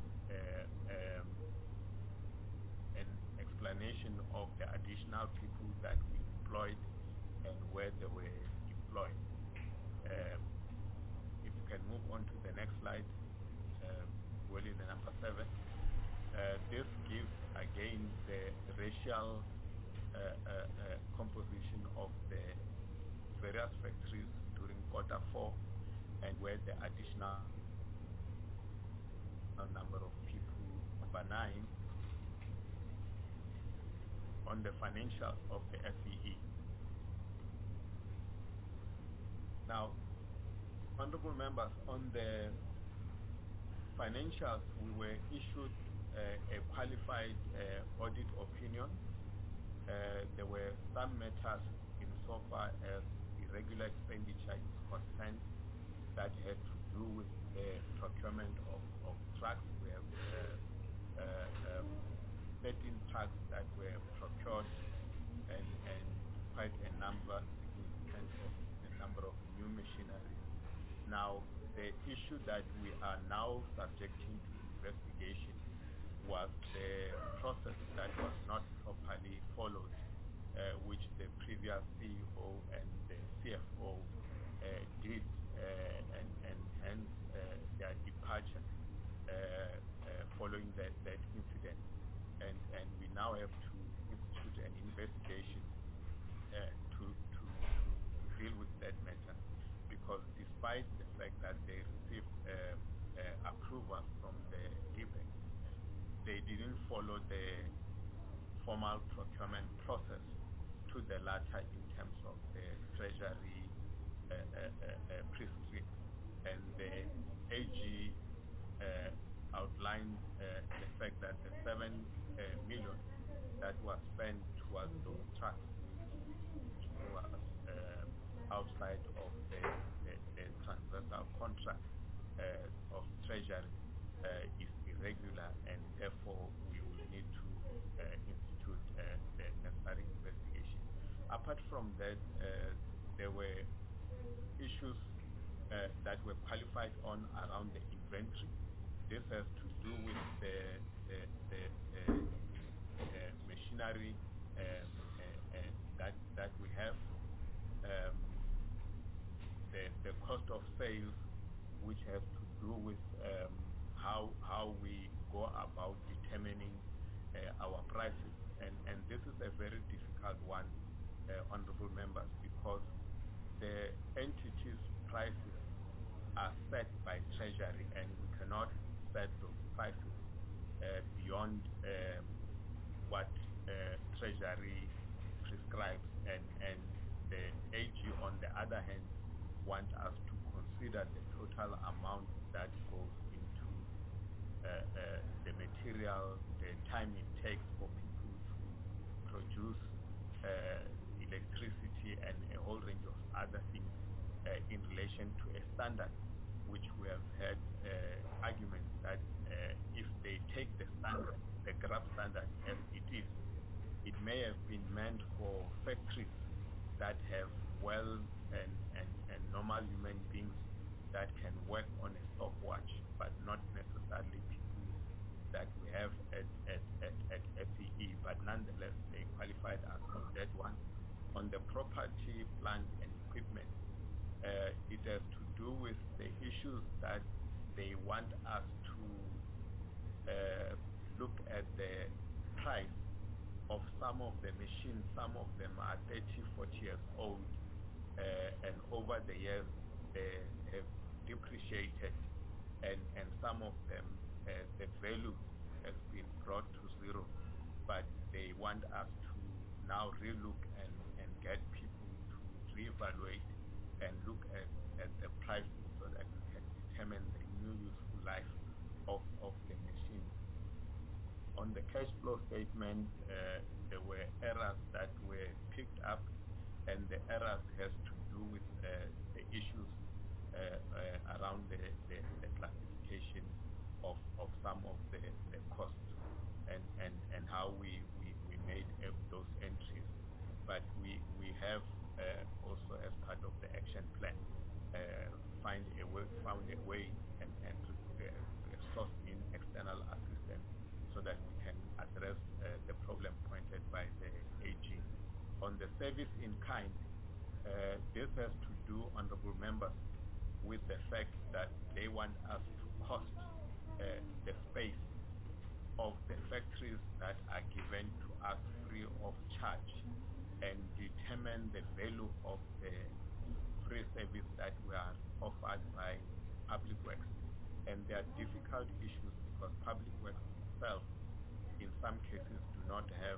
an explanation of the additional people that we employed and where they were deployed. If you can move on to the next slide, really the number 7. This gives again the racial composition of the various factories during Q4 and where the additional number of people. Number 9, on the financials of the FEE. Now, honorable members, on the financials, we were issued a qualified audit opinion. There were some matters insofar as irregular expenditure is concerned that had to do with the procurement of trucks. We have 13 trucks that were procured and quite a significant number of new machinery. Now, the issue that we are now subjecting to investigation was the process that was not properly followed, which the previous CEO and the CFO did, and hence their departure following that incident. And we now have to institute an investigation to deal with that matter, because despite the fact that they received approval from the DBEC, they didn't follow the formal procurement process to the latter in terms of the treasury prescript. And the AG outlined the fact that the 7 million that was spent towards those trucks was outside of the transversal contract of treasury is irregular, and therefore we will need to institute the necessary investigation. Apart from that, there were issues that were qualified on around the inventory. This has to do with the machinery that we have, the cost of sales, which has to do with how we go about determining our prices, and this is a very difficult one, honorable members, because the entity's prices are set by Treasury, and we cannot set those prices beyond what Treasury prescribes, and the AG, on the other hand, want us to consider the total amount that goes into the material, the time it takes for people to produce electricity and a whole range of other things in relation to a standard, which we have had arguments that if they take the standard, the GRAP standard as it is, it may have been meant for factories that have well and normal human beings that can work on a stopwatch, but not necessarily people that we have at FEE, but nonetheless they qualified us on that one. On the property, plant and equipment, it has to do with the issues that they want us to look at the price of some of the machines. Some of them are 30, 40 years old, and over the years they have depreciated, and some of them the value has been brought to zero, but they want us to now relook and get people to reevaluate and look at the prices so that we can determine the new useful life of the machine. On the cash flow statement, there were errors that were picked up, and the errors has to do with the issues around the classification of some of the costs. have also as part of the action plan found a way and sourced in external assistance so that we can address the problem pointed by the AG. On the service in kind, this has to do, honorable members, with the fact that they want us to cost the space of the factories that are given to us free of charge and determine the value of the free service that we are offered by Public Works. And there are difficult issues because Public Works itself, in some cases, do not have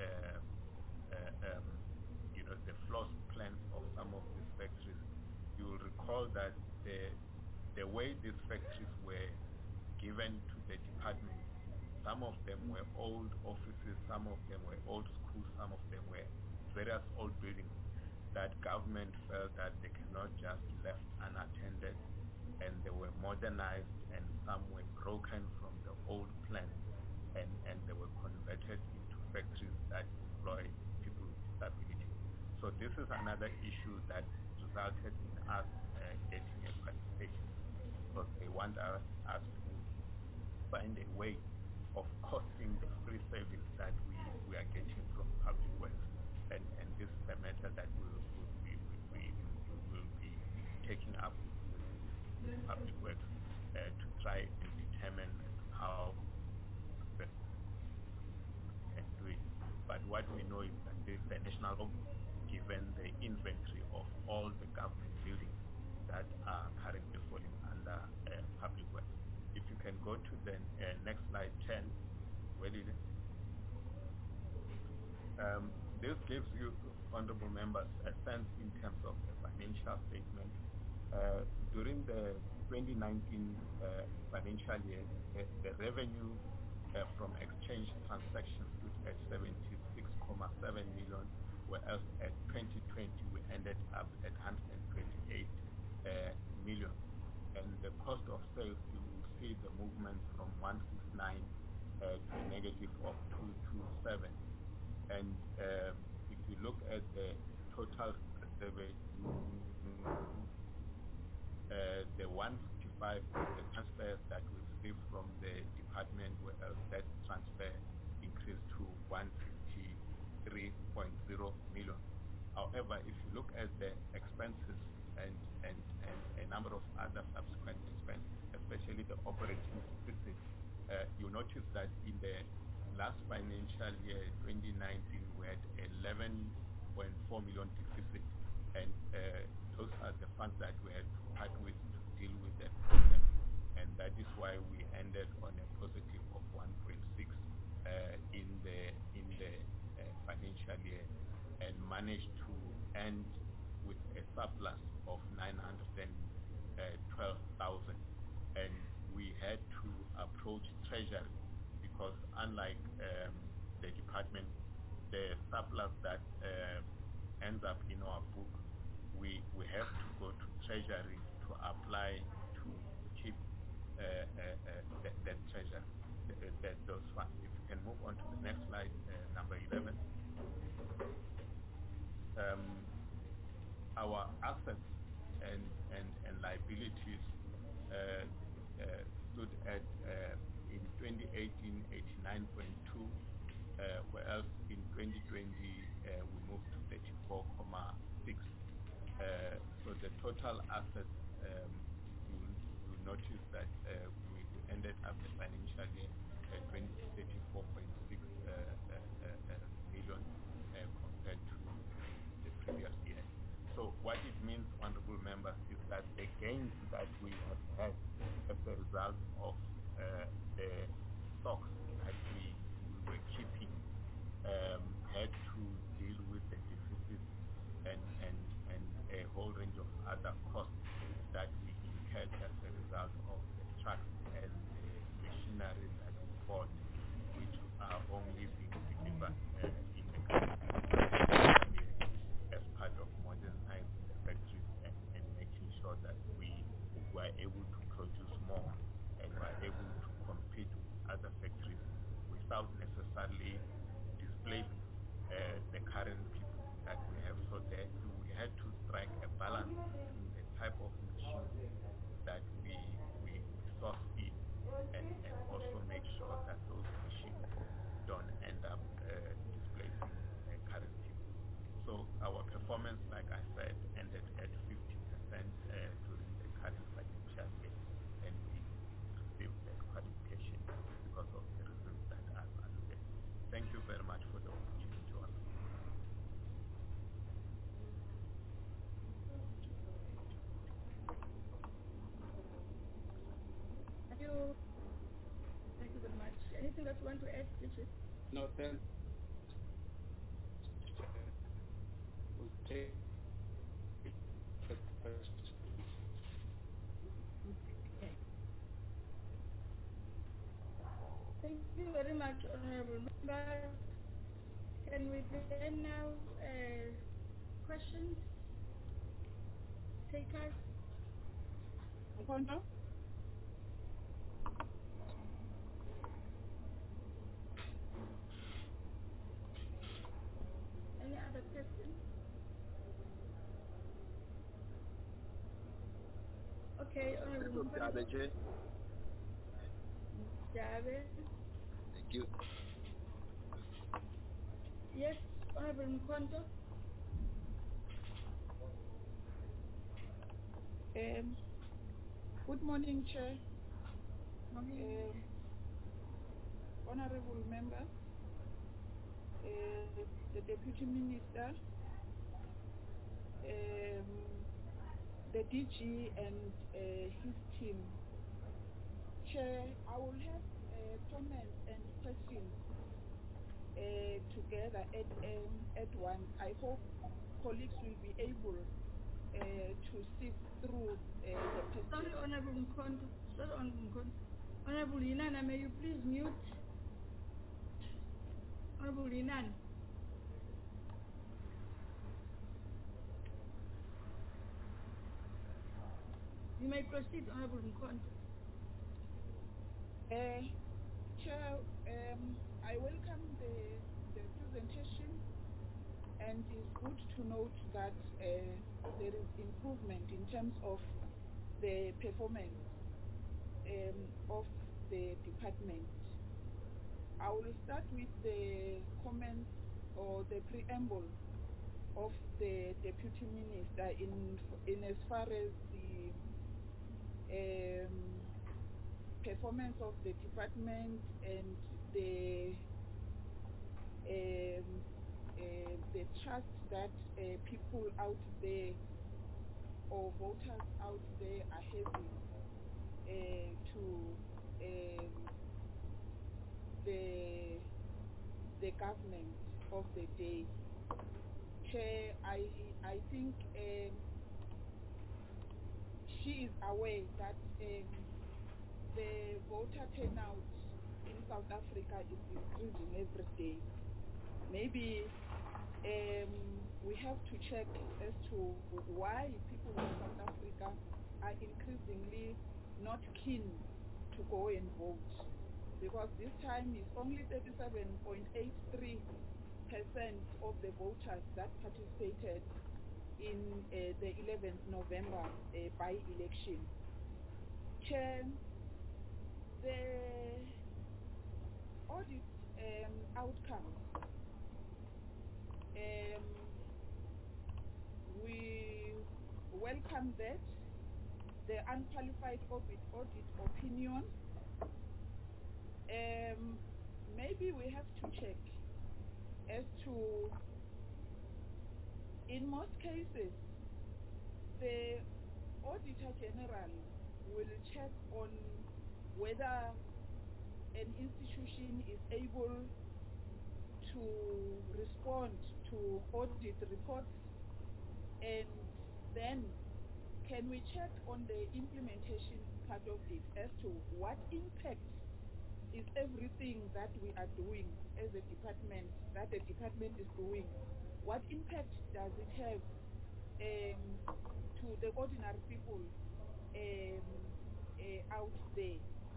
the floor plans of some of these factories. You will recall that the way these factories were given to the department, some of them were old offices, some of them were old schools, some of them were various old buildings that government felt that they cannot just left unattended, and they were modernized, and some were broken from the old plan, and they were converted into factories that employ people with disability. So this is another issue that resulted in us getting a participation, because they want us to find a way of costing the free service that we are getting from Public Works. And this is a matter that we will be taking up with Public Works to try and determine how we can do it. But what we know is that this is the national home, given the inventory of all the government buildings that are currently falling under Public Works. If you can go to the next slide, 10, this gives you, honorable members, a sense in terms of the financial statement. During the 2019 financial year, the revenue from exchange transactions stood at 76.7 million, whereas at 2020 we ended up at 128 million. And the cost of sales, you will see the movement from 169 to a negative of 227. And if you look at the total revenue, the 155 is the transfers that we received from the department, whereas that transfer increased to 153.0 million. However, if you look at the expenses and a number of other subsequent expenses, especially the operating deficit, you notice that in the last financial year, 2019, we had 11.4 million deficit, and those are the funds that we had to part with to deal with that problem, and that is why we ended on a positive of 1.6 in the financial year, and managed to end with a surplus of 912,000, and we had to approach Treasury because unlike the department, the surplus that ends up in our book, we have to go to Treasury to apply to keep that treasure, those funds. If you can move on to the next slide, number 11. Our assets and liabilities stood at in 2018 89.2, whereas in 2020 we moved to 34.6. So the total assets, you notice that we ended up the financial year at 34.6 million compared to the previous year. So what it means, honorable members, is that the gains that we have had as a result of the stocks that we were keeping had to deal with the deficit and a whole range of other costs that we incurred as a result of the trucks and the machinery that we bought, which are
you want to add, Richard?
No, thanks. We'll take the question.
Okay. Thank you very much, Honorable Member. Can we begin now? Questions? Takers?
Mkondo?
Any other questions? Okay, Honorable Mkondo. Jabe.
Thank you.
Yes, Honorable Mkondo.
Good morning, Chair.
Morning.
Honorable members, the Deputy Minister, the DG and his team. Chair, I will have comments and questions together at once. I hope colleagues will be able to sift through the questions.
Sorry, Honorable Mkondo. Sorry, Honorable Mkondo. Honorable Inana, may you please mute? Honorable Inana. You may proceed, Honorable Mkondo.
Chair, I welcome the presentation, and it's good to note that there is improvement in terms of the performance of the department. I will start with the comments or the preamble of the Deputy Minister in as far as the performance of the department and the trust that people out there or voters out there are having to the government of the day. Chair, I think she is aware that the voter turnout in South Africa is increasing every day. Maybe we have to check as to why people in South Africa are increasingly not keen to go and vote, because this time is only 37.83% of the voters that participated in the 11th November by-election. Chair, the audit outcomes, we welcome that. The unqualified audit opinion, maybe we have to check as to, in most cases, the Auditor General will check on whether an institution is able to respond to audit reports, and then can we check on the implementation part of it as to what impact is everything that we are doing as a department, that the department is doing, what impact does it have to the ordinary people out there?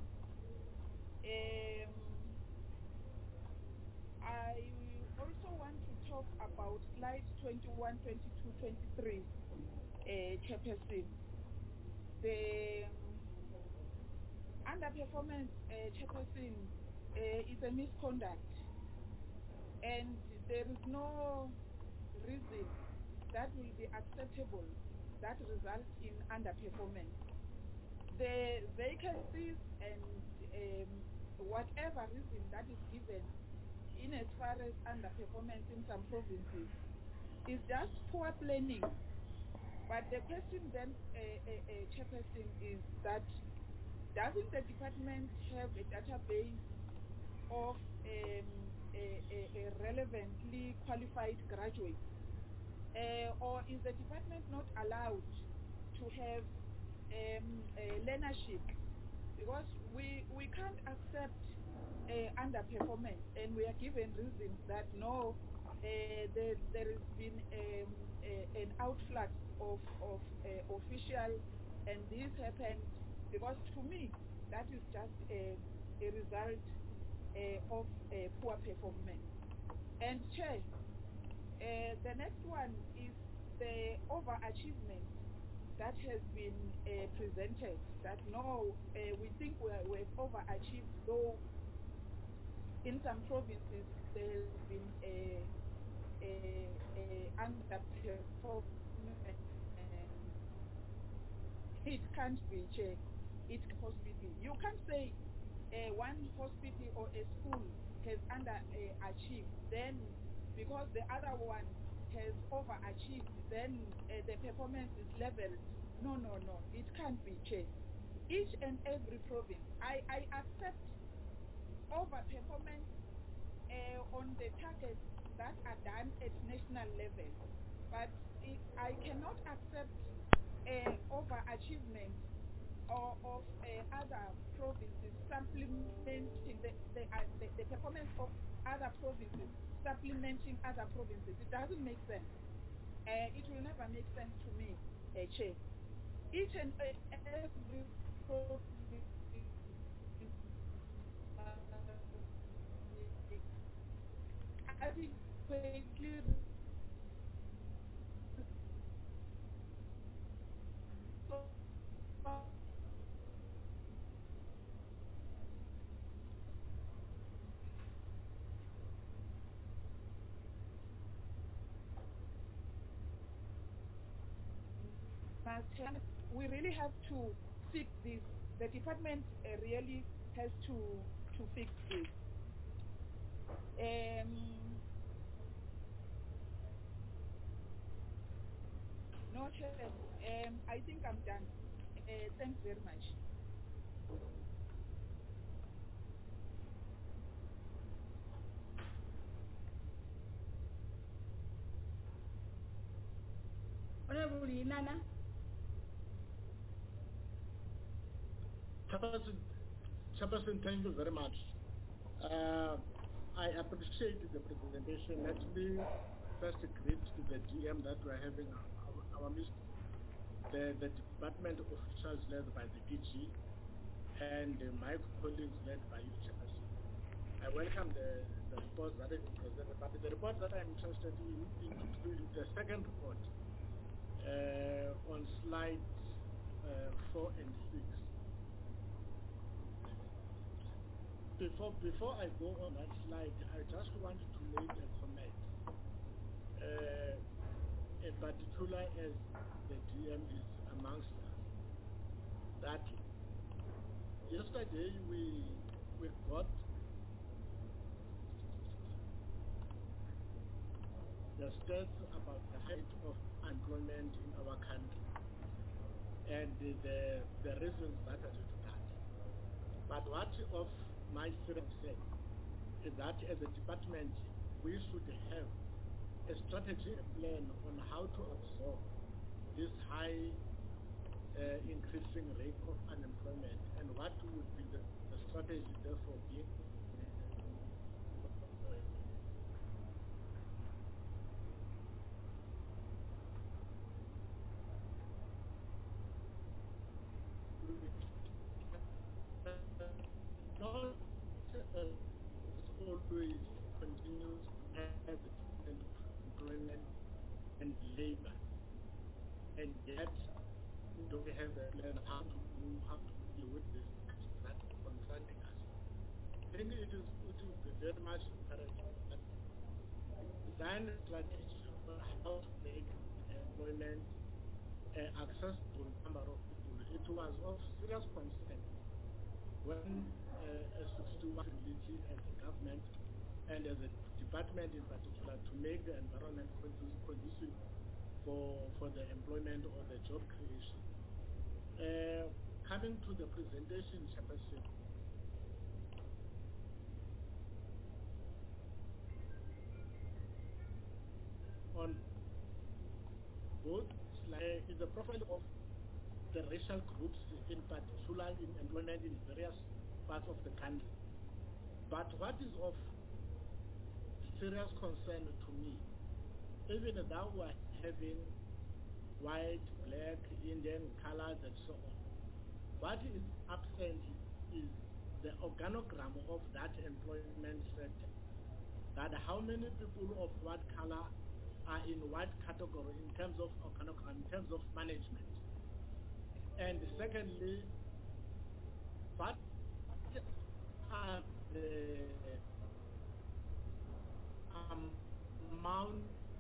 I also want to talk about slides 21, 22, 23, Chairperson. The underperformance, Chairperson, is a misconduct, and there is no reason that will be acceptable that results in underperformance. The vacancies and whatever reason that is given in as far as underperformance in some provinces is just poor planning. But the question then, Chairperson, is that doesn't the department have a database of a relevantly qualified graduate? Or is the department not allowed to have learnership? Because we can't accept underperformance, and we are given reasons that no, there has been an outflux of officials, and this happened because, to me, that is just a result of poor performance. And Chair, the next one is the overachievement that has been presented, that no, we think we've overachieved, though in some provinces there has been a underperformance. It can't be, Chair. It's a hospital. You can't say one hospital or a school has underachieved, then because the other one has overachieved, then the performance is leveled. No, it can't be, Chair. Each and every province, I accept overperformance on the targets that are done at national level, but I cannot accept overachievement of other provinces supplementing the performance of other provinces, supplementing other provinces. It doesn't make sense. It will never make sense to me, Chair. Each and every province adequately we really have to fix this. The department really has to fix this. No, Chair, I think I'm done. Thanks very much.
Honorable Inana.
Chairperson, thank you very much. I appreciate the presentation. Let me first greet the DM that we are having our midst, the department officials led by the DG, and my colleagues led by you, Chairperson. I welcome the report that has been presented, but the report that I'm interested in the second report on slides 4 and 6. Before I go on that slide, I just want to make a comment, in particular as the DM is amongst us, that yesterday we got the stats about the rate of employment in our country and the reasons that are due to that. But what of my students said is that as a department, we should have a strategy, a plan on how to absorb this high increasing rate of unemployment, and what would be the strategy therefore be. Not always continues as a of employment and labor, and yet we don't have a plan how to deal with this that concerning us. I think it will be very much imperative that design a strategy on how to make employment accessible number of people. It was of serious concern when a responsibility as a government and as a department in particular to make the environment conducive for the employment or the job creation. Coming to the presentation, Chairperson,
on both is the profile of the racial groups, in particular in employment in various parts of the country. But what is of serious concern to me, even though we are having white, black, Indian, colors, and so on, what is absent is the organogram of that employment sector. That how many people of what color are in what category in terms of organogram, in terms of management. And secondly, what are the amount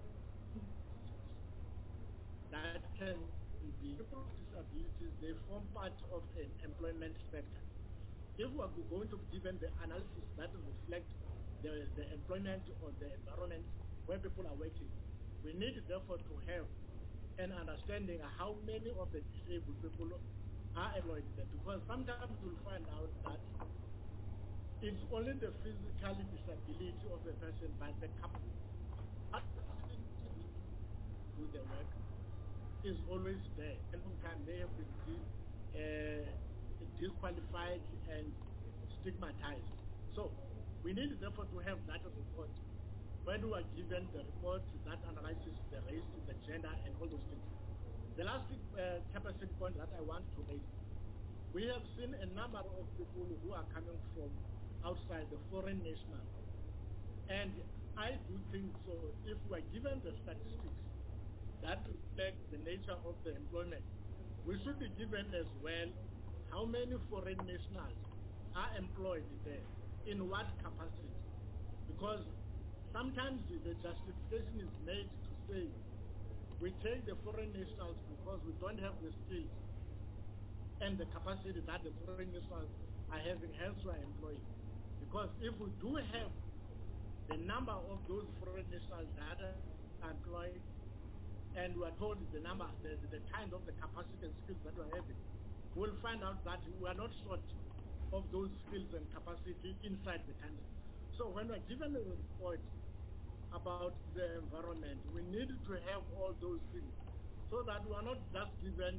that can be people with disabilities, they form part of an employment sector. If we are going to be given the analysis that reflects the employment or the environment where people are working, we need therefore to have an understanding of how many of the disabled people are employed there, because sometimes you'll find out that it's only the physical disability of a person, but the capacity to do the work is always there, and sometimes they have been disqualified and stigmatized. So we need therefore to have that report when we are given the report that analyzes the race, the gender, and all those things. The last capacity point that I want to raise, we have seen a number of people who are coming from outside, the foreign nationals. And I do think so, if we are given the statistics that reflect the nature of the employment, we should be given as well how many foreign nationals are employed there, in what capacity. Because sometimes the justification is made to say, we take the foreign nationals because we don't have the skills and the capacity that the foreign nationals are having, hence we are employed. Because if we do have the number of those foreign nationals that are employed, and we are told the number, the kind of the capacity and skills that we are having, we'll find out that we are not short of those skills and capacity inside the country. So when we're given a report about the environment, we need to have all those things so that we are not just given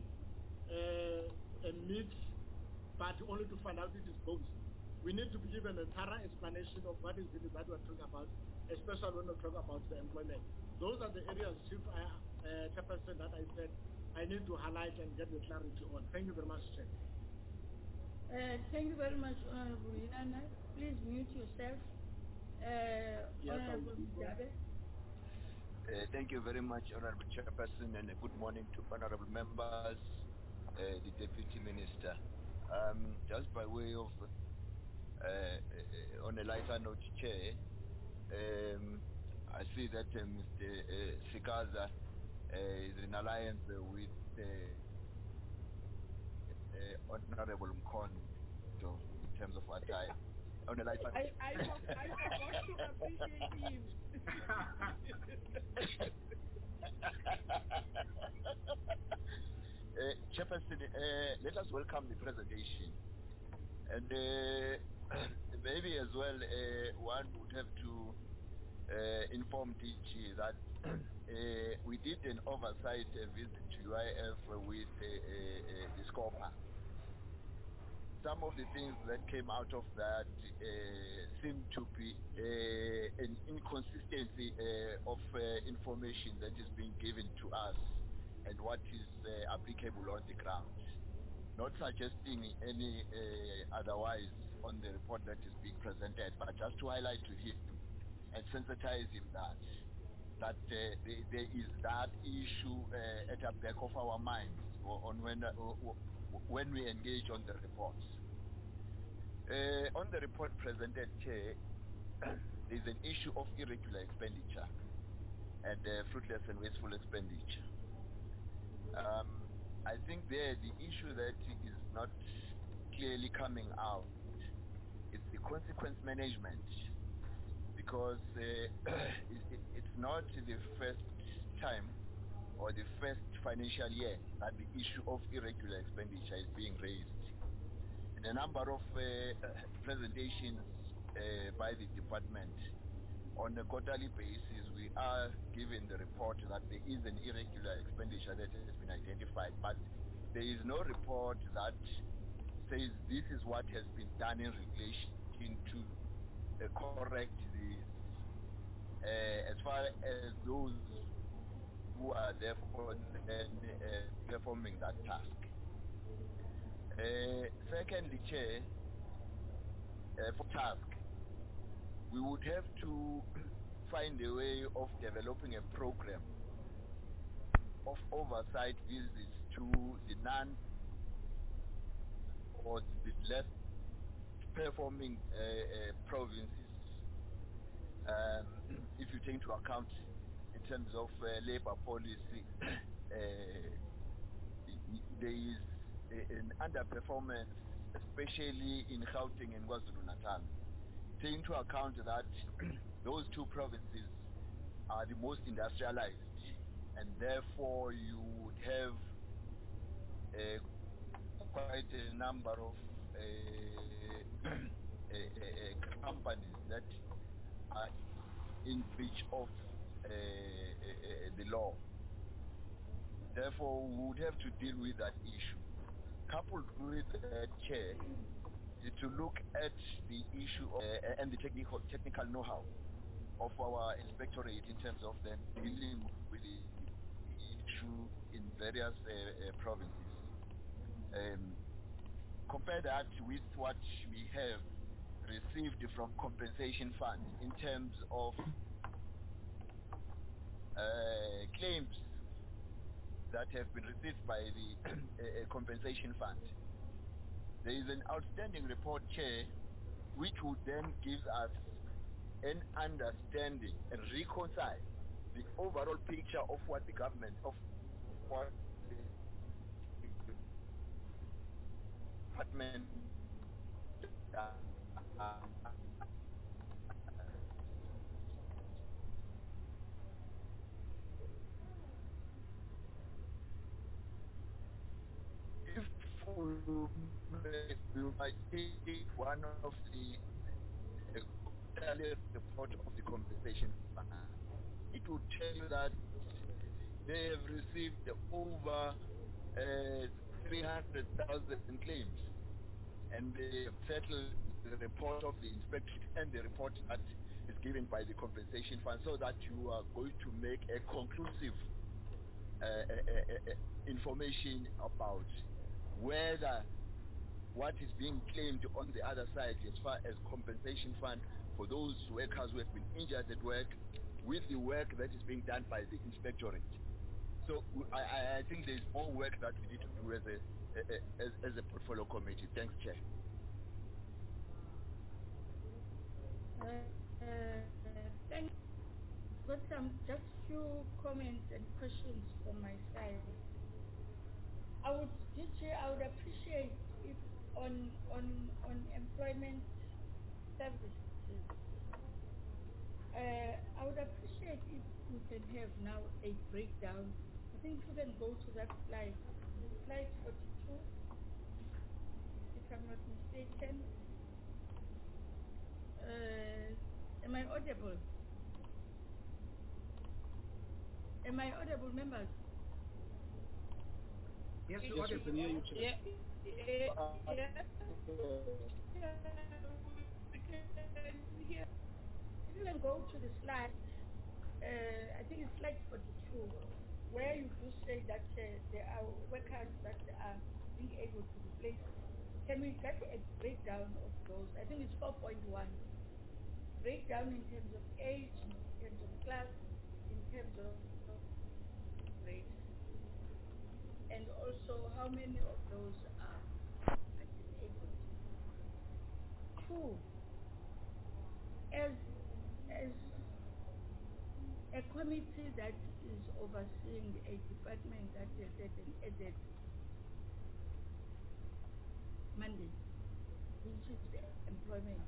a mix, but only to find out it is both. We need to be given a thorough explanation of what is it that we're talking about, especially when we talk about the employment. Those are the areas, Chief Chairperson, that I said I need to highlight and get the clarity on. Thank you very much, Chair.
Thank you very much, Honorable Inana. Please mute yourself. Honorable Mugabe.
Thank you very much, Honorable Chairperson, and good morning to honorable members, the Deputy Minister. Just by way of, on a lighter note, Chair, I see that Mr. Sikaza is in alliance with Honorable Mkondo in terms of attire. On a lighter note.
I forgot to appreciate him.
Chairperson, let us welcome the presentation. And maybe as well, one would have to inform DG that we did an oversight visit to UIF with the SCOPA. Some of the things that came out of that seem to be an inconsistency of information that is being given to us and what is applicable on the ground. Not suggesting any otherwise on the report that is being presented, but just to highlight to him and sensitize him that there is that issue at the back of our minds on when we engage on the reports. On the report presented, Chair, there's an issue of irregular expenditure and fruitless and wasteful expenditure. I think there the issue that is not clearly coming out is the consequence management, because it's not the first time or the first financial year that the issue of irregular expenditure is being raised. In a number of presentations by the department, on a quarterly basis, we are given the report that there is an irregular expenditure that has been identified, but there is no report that says this is what has been done in relation to correct this. As far as those who are therefore then performing that task. Secondly, Chair, for task, we would have to find a way of developing a program of oversight visits to the non or the less performing provinces. If you take into account in terms of labor policy, there is an underperformance, especially in Gauteng and KwaZulu-Natal. Take into account that those two provinces are the most industrialized, and therefore you would have quite a number of companies that are in breach of the law. Therefore, we would have to deal with that issue. Coupled with that, Chair, is to look at the issue of, and the technical know-how of our inspectorate in terms of then dealing with the issue in various provinces. Compare that with what we have received from compensation fund in terms of claims that have been received by the compensation fund. There is an outstanding report, Chair, which would then give us an understanding and reconcile the overall picture of what the government, of what the department if we might take one of the earlier report of the compensation fund, it would tell you that they have received over 300,000 claims, and they have settled the report of the inspector and the report that is given by the compensation fund, so that you are going to make a conclusive information about whether what is being claimed on the other side as far as compensation fund for those workers who have been injured at work with the work that is being done by the inspectorate. So I think there's more work that we need to do as a portfolio committee. Thanks, Chair.
Thanks. Got some just few comments and questions from my side. I would appreciate if on employment services, I would appreciate if we can have now a breakdown. I think you can go to that slide 42, if I'm not mistaken. Am I audible? Am I audible, members?
Yes, you're audible.
Yeah. If you can go to the slide, I think it's slide 42, where you do say that there are workers that are being able to replace. Can we get a breakdown of those? I think it's 4.1. Breakdown in terms of age, in terms of class, in terms of race, and also how many of those are disabled. Two, as a committee that is overseeing a department that has had an added mandate, which is the employment.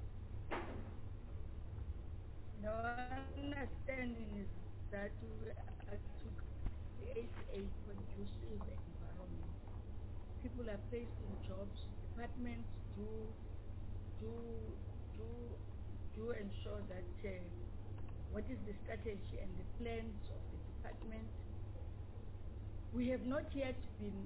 Our understanding is that we are to create a conducive environment. People are placed in jobs. Departments do ensure that what is the strategy and the plans of the department. We have not yet been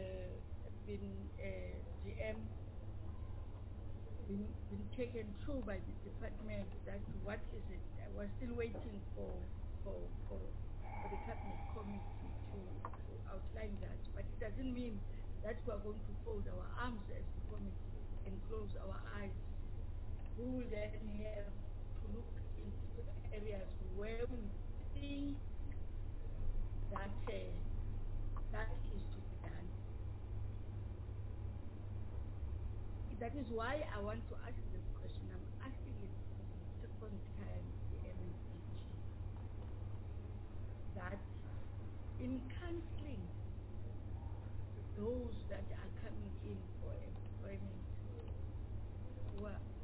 taken through by the department that what is it. We're still waiting for the cabinet committee to outline that, but it doesn't mean that we are going to fold our arms as the committee and close our eyes. We will then have to look into areas where we think that that is to be done. That is why I want to ask this question. I'm asking it for the second time, the MNCG, that in counseling those that are coming in for employment who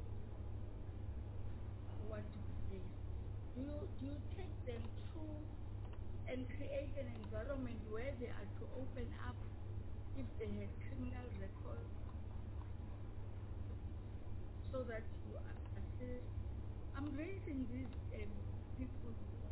want to be placed, do you take them through and create an environment where they are to open up if they had criminal records, so that you assist? I'm raising these people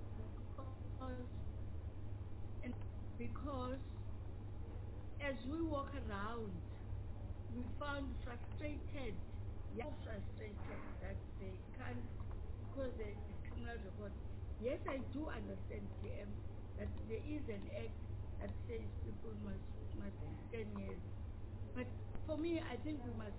because as we walk around, we found frustrated that they can't, because there is criminal record. Yes, I do understand, TM, that there is an act that says people must be 10 years. But for me, I think we must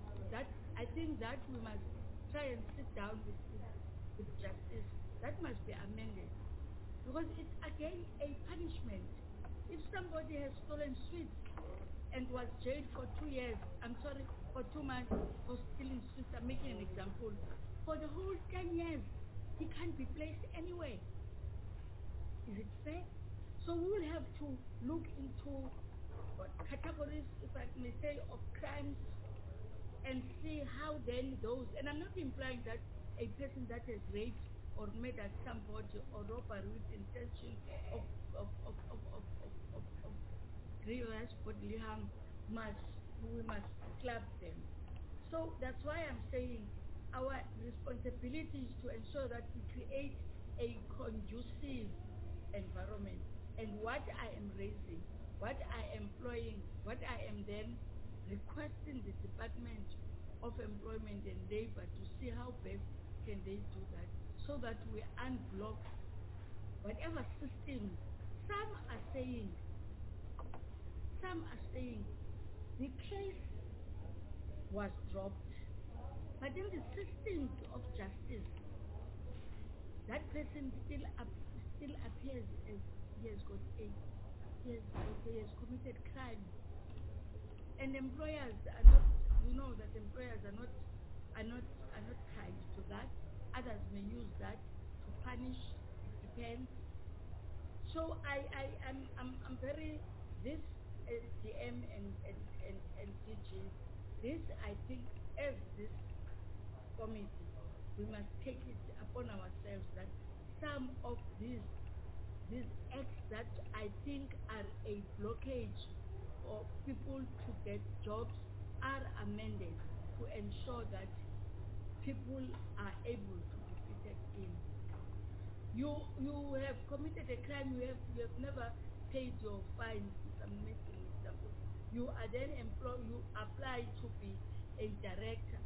try and sit down with justice. That must be amended, because it's again a punishment. If somebody has stolen sweets and was jailed for 2 years, for 2 months for stealing sweets, I'm making an example, for the whole 10 years, he can't be placed anywhere. Is it fair? So we will have to look into what categories, if I may say, of crimes, and see how then those, and I'm not implying that a person that has raped or murdered somebody or robbery with intention of grievous bodily harm, we must clap them. So that's why I'm saying our responsibility is to ensure that we create a conducive environment. And what I am raising, what I am employing, what I am then requesting the Department of Employment and Labor to see how best can they do that, so that we unblock whatever system. Some are saying the case was dropped, but in the systems of justice, that person still appears as he has committed crime. And employers are not, that employers are not kind to that. Others may use that to punish. It depends. So I'm very, this SDM and DG, this I think as this committee, we must take it upon ourselves that some of these acts that I think are a blockage for people to get jobs are amended to ensure that people are able to be fitted in. You have committed a crime, you have never paid your fines. I'm making an example. You are then you apply to be a director.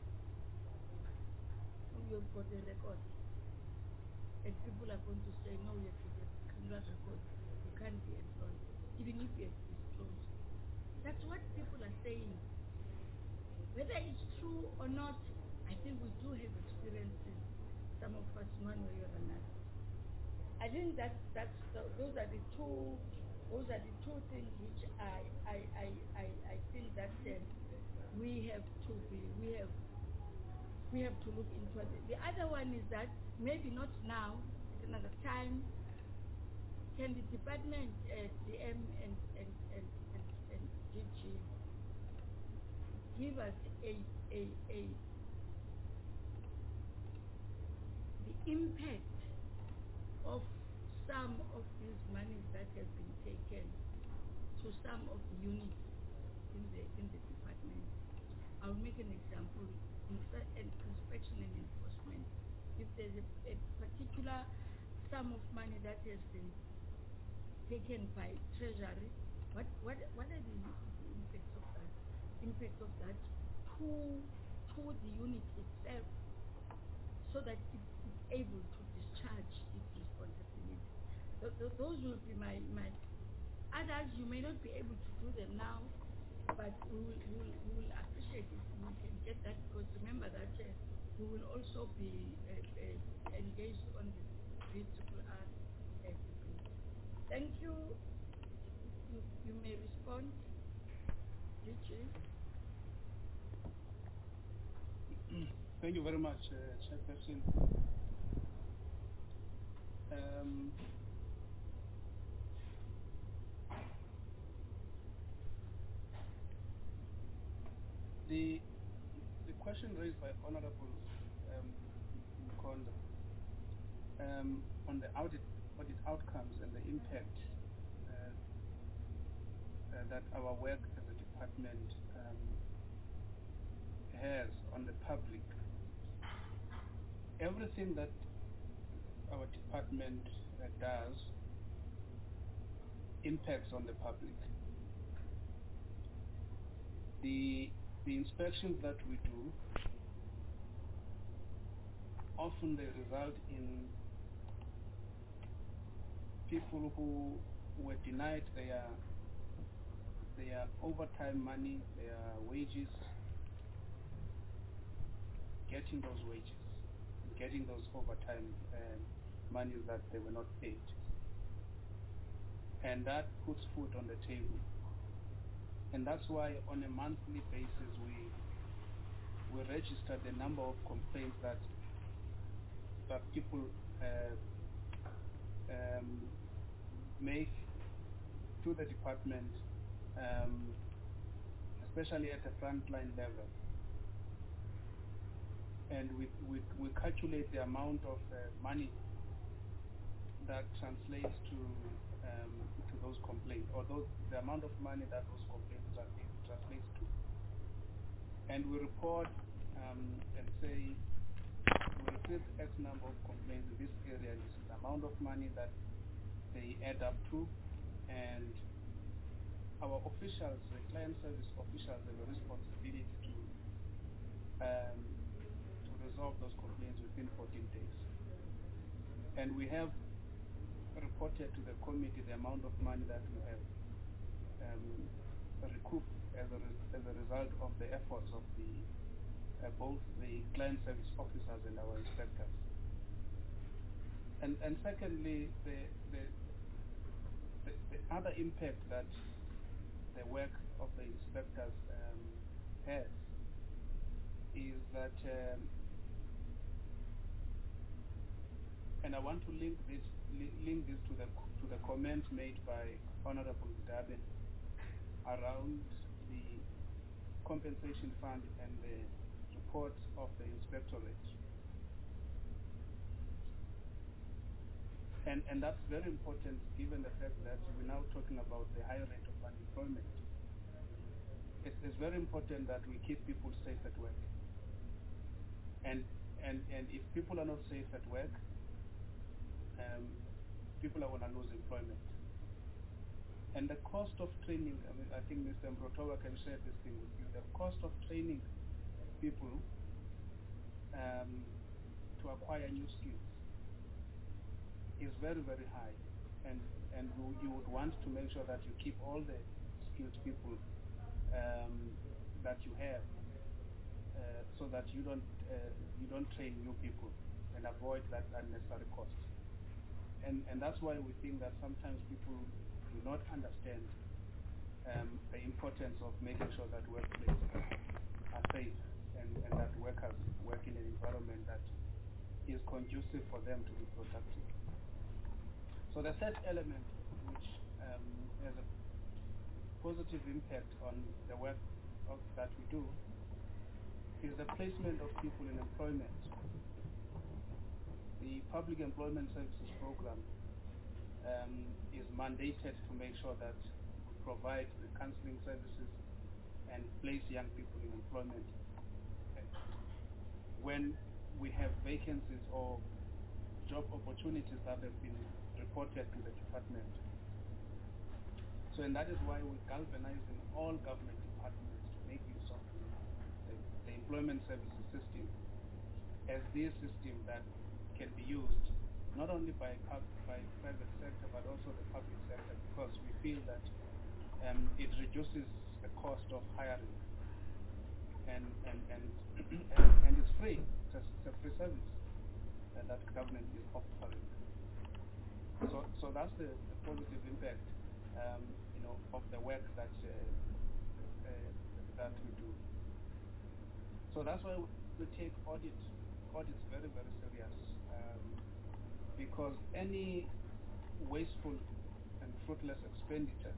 You've got a record. And people are going to say, no, you have to get criminal record. You can't be employed, even if you have disclosed. That's what people are saying. Whether it's true or not, I think we do have experiences, some of us one way or another. I think those are the two things which I think that we have to look into it. The other one is that maybe not now, at another time, can the department, DM and DG, give us the impact of some of these monies that have been taken to some of the units in the department. I'll make an example. Inspection and enforcement. If there's a particular sum of money that has been taken by Treasury, what are the impacts of that? Impact of that to the unit itself, so that it's able to discharge its responsibility. Those will be my others. You may not be able to do them now, but we will appreciate if we can get that, because remember that we will also be engaged on the BRR debate. Thank you. You may respond, Richie.
Thank you very much, Chairperson. The question raised by Honorable Mkondo on the audit outcomes and the impact that our work as a department has on the public. Everything that our department does impacts on the public. The inspections that we do, often they result in people who were denied their overtime money, their wages, getting those wages, getting those overtime monies that they were not paid. And that puts food on the table. And that's why on a monthly basis we register the number of complaints that people make to the department, especially at the frontline level. And we calculate the amount of money that translates to those complaints, or the amount of money that those complaints translates to. And we report and say we received X number of complaints in this area, and this is the amount of money that they add up to, and our officials, the client service officials, have a responsibility to resolve those complaints within 14 days. And we have reported to the committee the amount of money that we have recouped as a result of the efforts of both the client service officers and our inspectors. And secondly, the other impact that the work of the inspectors has is that, and I want to link this to the comment made by Honorable Dabe around the compensation fund and the report of the inspectorate. And that's very important given the fact that we're now talking about the high rate of unemployment. It's very important that we keep people safe at work. And if people are not safe at work, people are going to lose employment. And the cost of training, I think Mr. Mbrotova can share this thing with you, the cost of training people to acquire new skills is very, very high. And you would want to make sure that you keep all the skilled people that you have, so that you don't train new people and avoid that unnecessary cost. And that's why we think that sometimes people do not understand the importance of making sure that workplaces are safe and that workers work in an environment that is conducive for them to be productive. So the third element, which has a positive impact on the work that we do, is the placement of people in employment. The Public Employment Services Program is mandated to make sure that we provide the counseling services and place young people in employment. When we have vacancies or job opportunities that have been reported to the department. So, and that is why we're galvanizing all government departments to make use of the employment services system as the system that can be used not only by private sector but also the public sector, because we feel that it reduces the cost of hiring and it's free. It's a free service that government is offering. So that's the positive impact, of the work that we do. So that's why we take audits very, very serious, because any wasteful and fruitless expenditure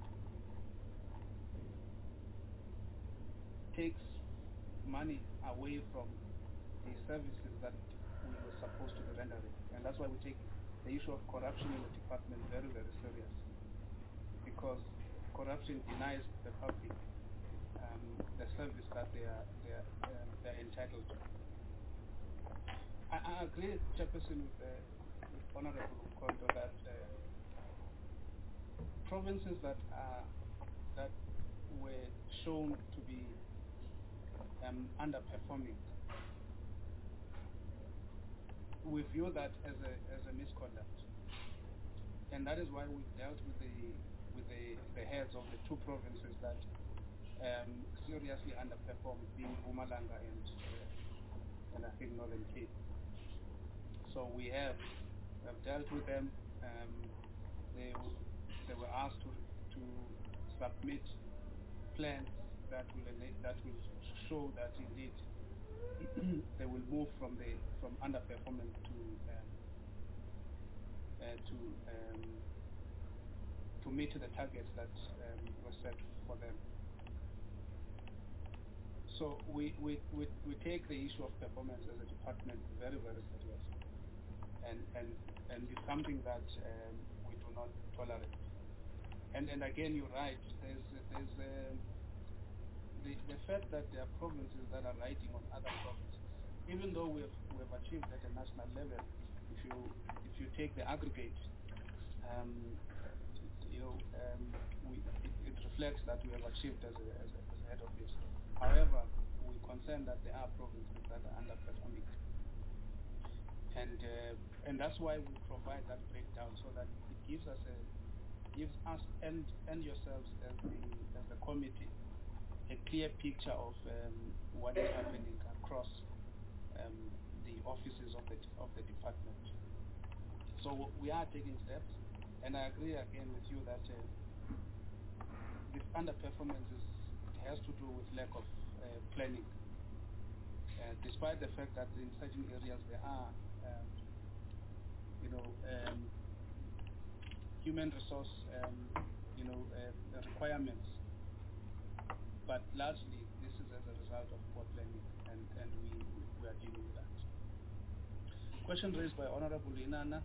takes money away from the services that we were supposed to be rendering. And that's why we take the issue of corruption in the department very, very serious, because corruption denies the public the service that they're entitled to. I agree, Chairperson, with Honorable Mkondo that provinces that were shown to be underperforming, we view that as a misconduct, and that is why we've dealt with the heads of the two provinces that seriously underperformed, being Mpumalanga and I think Northern Cape. So we have dealt with them. They were asked to submit plans that will show that indeed they will move from underperformance to meet the targets that were set for them. So we take the issue of performance as a department very, very serious, and it's something that we do not tolerate. And again, you're right. There's the fact that there are provinces that are riding on other provinces, even though we have achieved at a national level. If you take the aggregate, it reflects that we have achieved as a head office. However, we're concerned that there are provinces that are underperforming, and that's why we provide that breakdown, so that it gives us and yourselves as the committee a clear picture of what is happening across the offices of the department. So we are taking steps, and I agree again with you that this underperformance has to do with lack of planning. Despite the fact that in certain areas there are, human resource, requirements, but largely this is as a result of poor planning, and we are dealing with that. Question raised by Honorable Inana.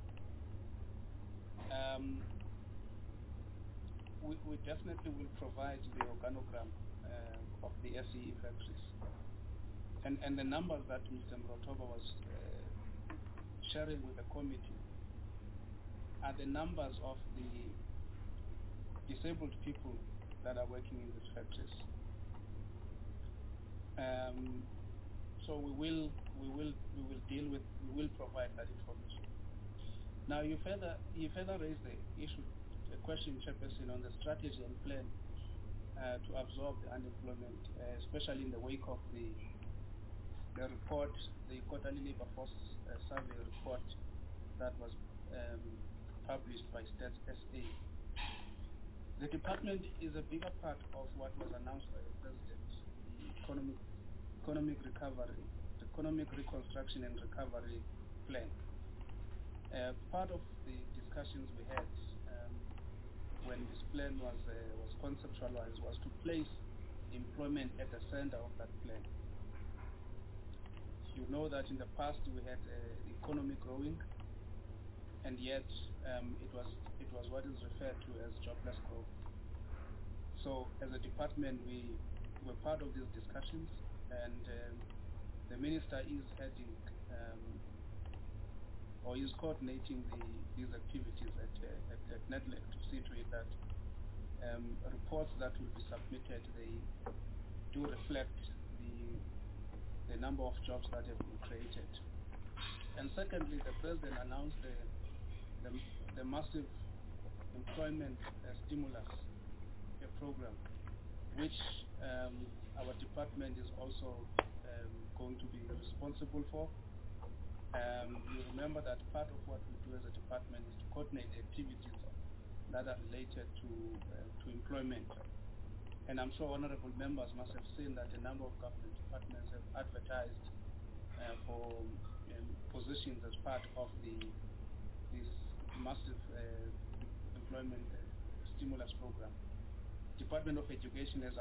We definitely will provide the organogram of the SEE factories, and the numbers that Mr. Mrotoba was sharing with the committee are the numbers of the disabled people that are working in these factories. So we will provide that information. Now you further raise the question, Chairperson, on the strategy and plan to absorb the unemployment, especially in the wake of the report, the quarterly labor force survey report that was published by Stats SA. The department is a bigger part of what was announced by the President, the economic recovery, the economic reconstruction and recovery plan. Part of the discussions we had when this plan was conceptualized was to place employment at the center of that plan. You know that in the past we had the economy growing, and yet it was what is referred to as jobless growth. So as a department, we were part of these discussions, and the minister is heading or is coordinating these activities at NEDLEC to see to it that reports that will be submitted, they do reflect the number of jobs that have been created. And secondly, the President announced the massive employment stimulus program, which our department is also going to be responsible for. You remember that part of what we do as a department is to coordinate activities that are related to employment. And I'm sure honorable members must have seen that a number of government departments have advertised for positions as part of this massive employment stimulus program. Department of Education has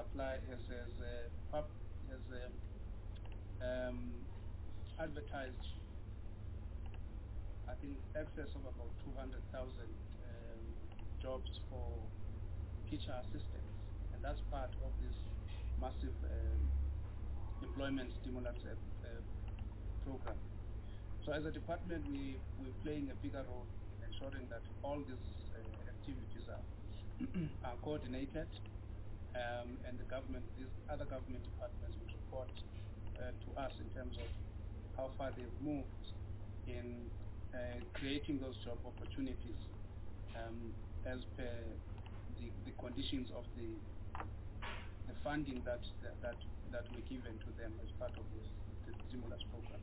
advertised, I think, excess of about 200,000 jobs for teacher assistants, and that's part of this massive employment stimulus program. So as a department, we're playing a bigger role in ensuring that all these activities are coordinated, and these other government departments will report to us in terms of how far they've moved in creating those job opportunities as per the conditions of the funding that were given to them as part of the stimulus program.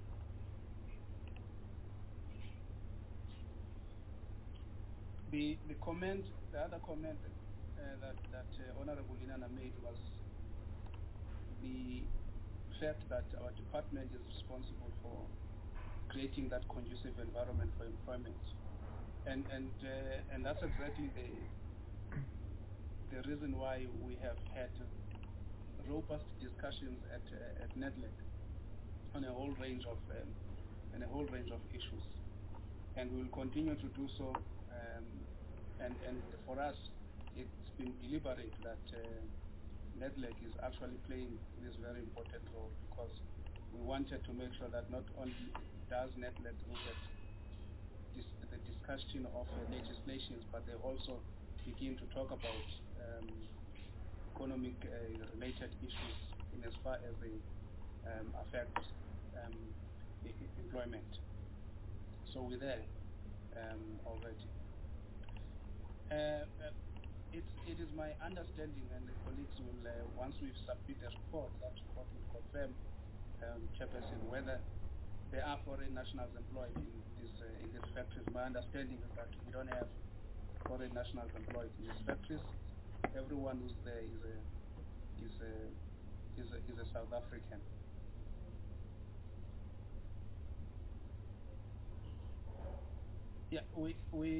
The other comment that Honorable Inana made was the fact that our department is responsible for creating that conducive environment for employment, and that's exactly the reason why we have had robust discussions at NEDLEC on a whole range of issues, and we will continue to do so. And for us, it's been deliberate that NEDLEC is actually playing this very important role, because we wanted to make sure that not only does NEDLEC look at the discussion of legislations, but they also begin to talk about economic related issues in as far as they affect employment. So we're there already. It is my understanding, and the colleagues will, once we've submitted a report, that report will confirm, Chairperson, whether there are foreign nationals employed in these factories. My understanding is that we don't have foreign nationals employed in these factories. Everyone who's there is a South African. Yeah, we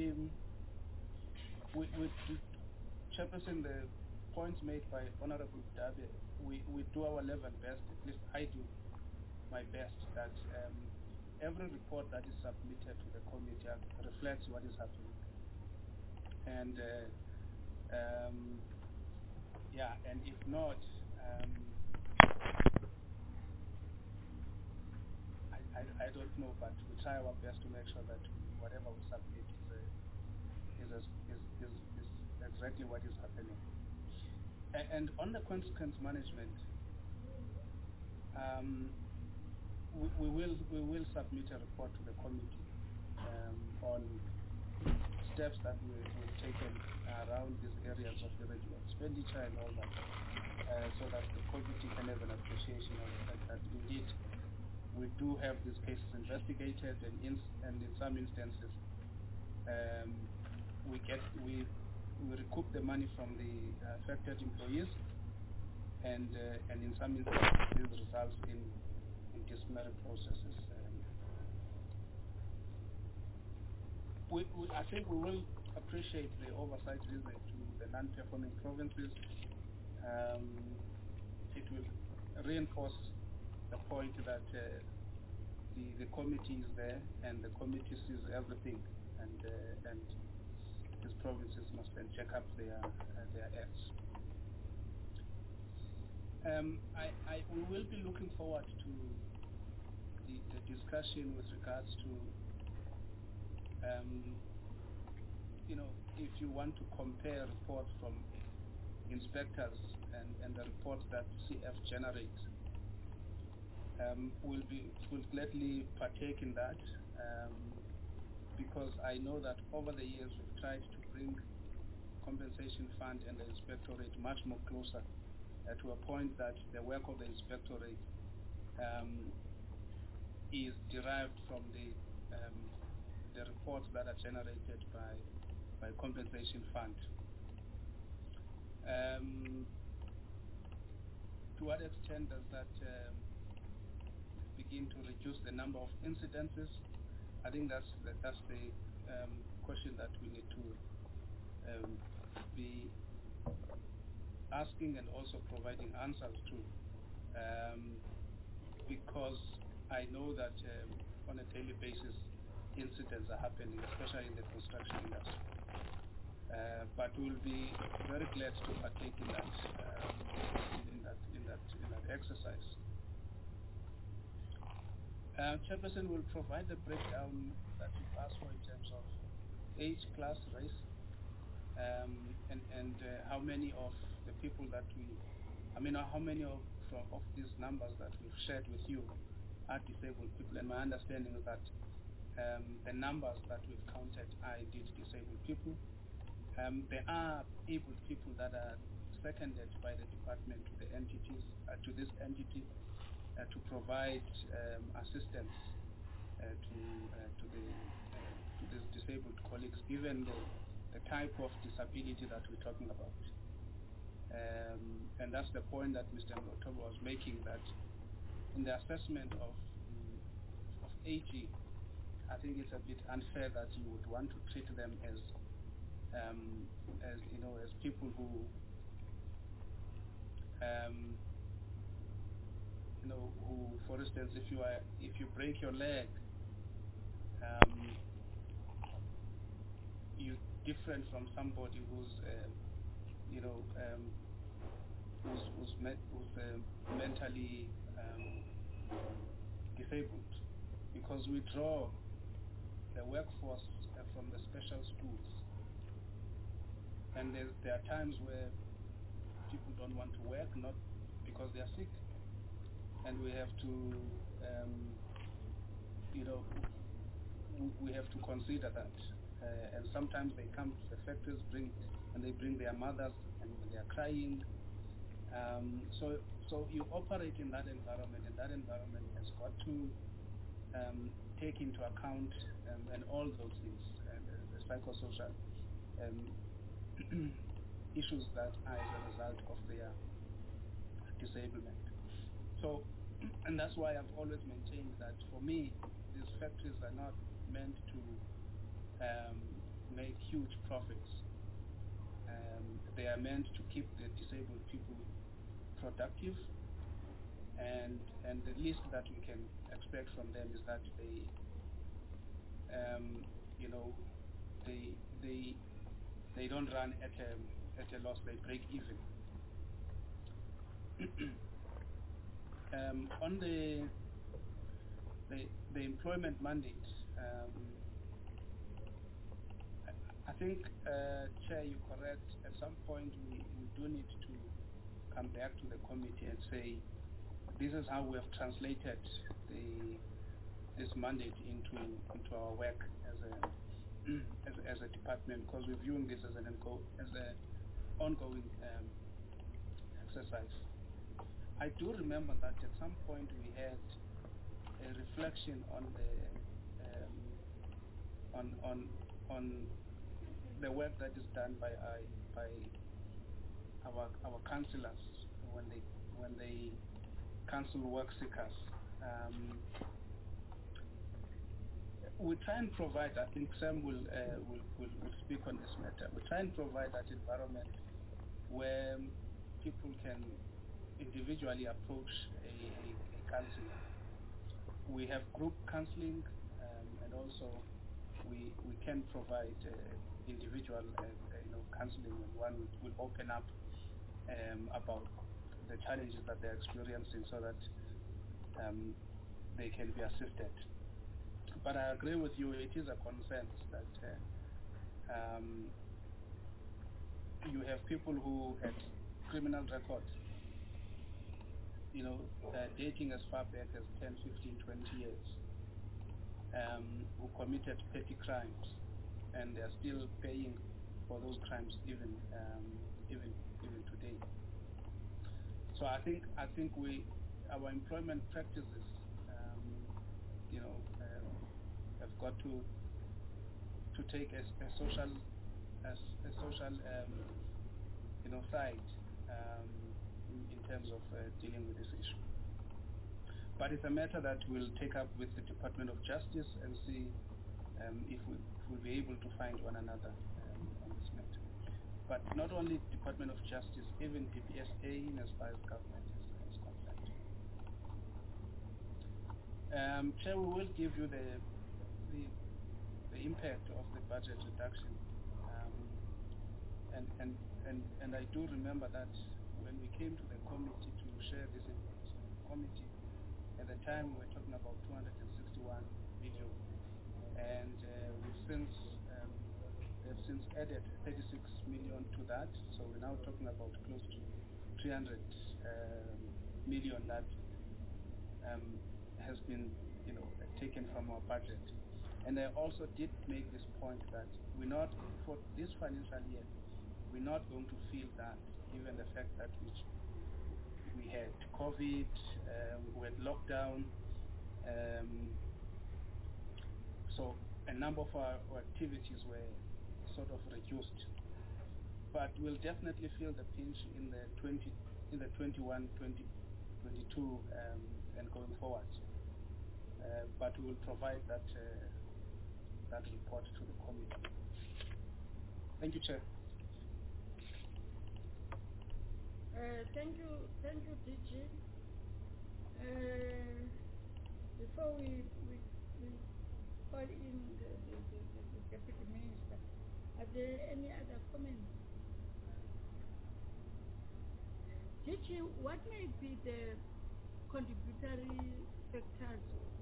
Chairperson, the points made by Honorable Dabe, we do our level best, at least I do my best, that every report that is submitted to the committee reflects what is happening. And and if not, I don't know, but we try our best to make sure that whatever we submit is exactly what is happening. And on the consequence management, we will submit a report to the committee on steps that we've taken around these areas of irregular expenditure and all that, so that the committee can have an appreciation of the fact that indeed we do have these cases investigated, and in some instances we recoup the money from the affected employees, and in some instances this results in disciplinary processes. I think we will appreciate the oversight visit to the non-performing provinces. It will reinforce the point that the committee is there, and the committee sees everything, and these provinces must then check up their acts. We will be looking forward to the discussion with regards to you know, if you want to compare reports from inspectors and the reports that CF generates, will gladly partake in that, because I know that over the years we've tried to bring compensation fund and the inspectorate much more closer to a point that the work of the inspectorate is derived from the reports that are generated by compensation fund. To what extent does that begin to reduce the number of incidences? I think that's the question that we need to be asking and also providing answers to, because I know that on a daily basis incidents are happening, especially in the construction industry. But we'll be very glad to partake in that exercise. Chairperson will provide the breakdown that you've asked for in terms of age, class, race, and how many of the people that how many of these numbers that we've shared with you are disabled people. And my understanding is that the numbers that we've counted are indeed disabled people. There are able people that are seconded by the department to the entities, to this entity, to provide assistance to these disabled colleagues, given the type of disability that we're talking about. And that's the point that Mr. Ngotobo was making, that in the assessment of AG, I think it's a bit unfair that you would want to treat them as people who who, for instance, if you break your leg, you're different from somebody who's mentally disabled, because we draw the workforce from the special schools, and there are times where people don't want to work, not because they are sick, and we have to we have to consider that, and sometimes they come to the factories, they bring their mothers, and they are crying. So you operate in that environment, and that environment has got to take into account and all those things, the psychosocial issues that are as a result of their disablement. So, and that's why I've always maintained that for me, these factories are not meant to make huge profits. They are meant to keep the disabled people productive, and the least that we can expect from them is that they they don't run at a loss, they break even. On the employment mandate, I think, Chair, you're correct. At some point, we do need to come back to the committee and say, this is how we have translated this mandate into our work as a department, because we're viewing this as an ongoing exercise. I do remember that at some point we had a reflection on the work that is done by our councillors when they council work seekers. We try and provide, I think Sam will speak on this matter, we try and provide that environment where people can individually approach a counselor. We have group counseling, and also we can provide individual counseling when one will open up about the challenges that they're experiencing, so that they can be assisted. but I agree with you. It is a consensus that you have people who had criminal records, dating as far back as 10, 15, 20 years, who committed petty crimes, and they are still paying for those crimes even today. So I think our employment practices, have got to take a social side in terms of dealing with this issue. But it's a matter that we'll take up with the Department of Justice and see if we'll be able to find one another on this matter. But not only Department of Justice, even DPSA as far as government is concerned. Chair, we will give you the impact of the budget reduction. And I do remember that when we came to the committee to share this information with the committee, at the time we were talking about 261 million, and we've since added 36 million to that, so we're now talking about close to 300 million that has been taken from our budget. And I also did make this point that we're not, for this financial year, we're not going to feel that, given the fact that we had COVID, we had lockdown, so a number of our activities were sort of reduced. But we'll definitely feel the pinch in the 21, 2022 and going forward. But we will provide that report to the committee. Thank you, Chair.
Thank you, DG. Before we call in the Deputy Minister, are there any other comments? DG, what may be the contributory factors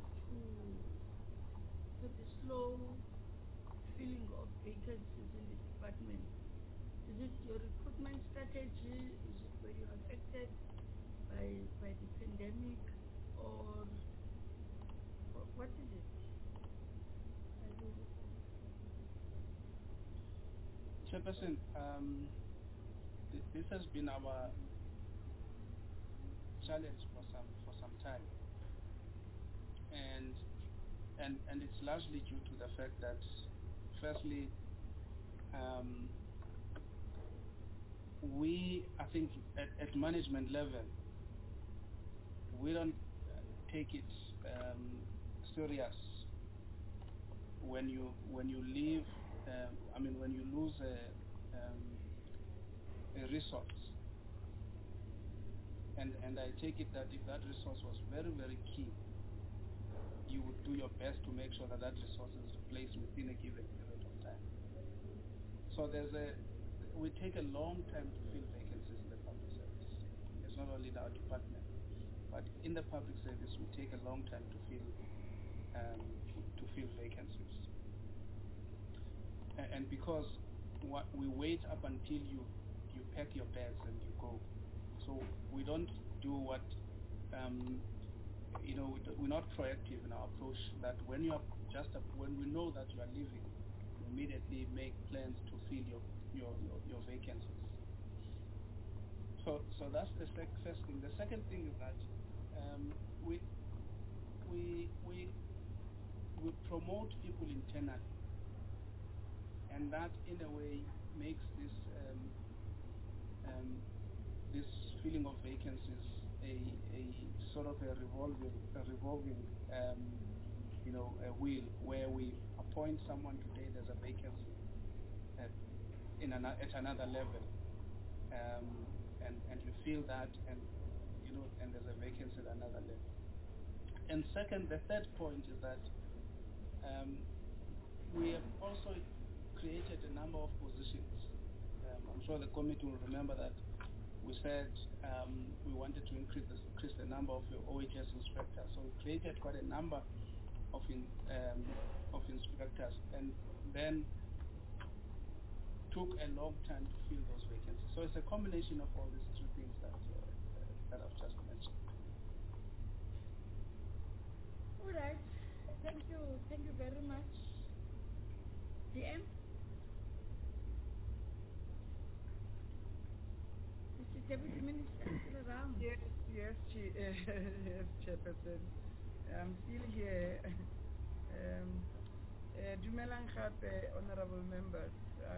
to the slow filling of vacancies in the department? Is it your recruitment strategy? Is it where you are affected by the pandemic, or what is it?
Chairperson, this has been our challenge for some time, and it's largely due to the fact that, firstly, I think at management level, we don't take it serious when you leave. When you lose a resource, and I take it that if that resource was very, very key, you would do your best to make sure that resource is replaced within a given period of time. So we take a long time to fill vacancies in the public service. It's not only in our department, but in the public service we take a long time to fill vacancies. And because we wait up until you pack your bags and you go. So we don't do what, we're not proactive in our approach, that when we know that you are leaving, we immediately make plans to fill your vacancies. So that's the first thing. The second thing is that we promote people internally, and that in a way makes this filling of vacancies a sort of a revolving wheel, where we appoint someone today, there's a vacancy at another level, and you feel that, and there's a vacancy at another level. And second, the third point is that we have also created a number of positions. I'm sure the committee will remember that we said we wanted to increase the number of OHS inspectors. So we created quite a number of inspectors, and then took a long time to fill those vacancies. So it's a combination of all these two things that I've just mentioned.
All right. Thank you very much. DM? Mr. Deputy Minister, still around?
Yes, yes, Chairperson. I'm still here. Dumelang gape, honorable members.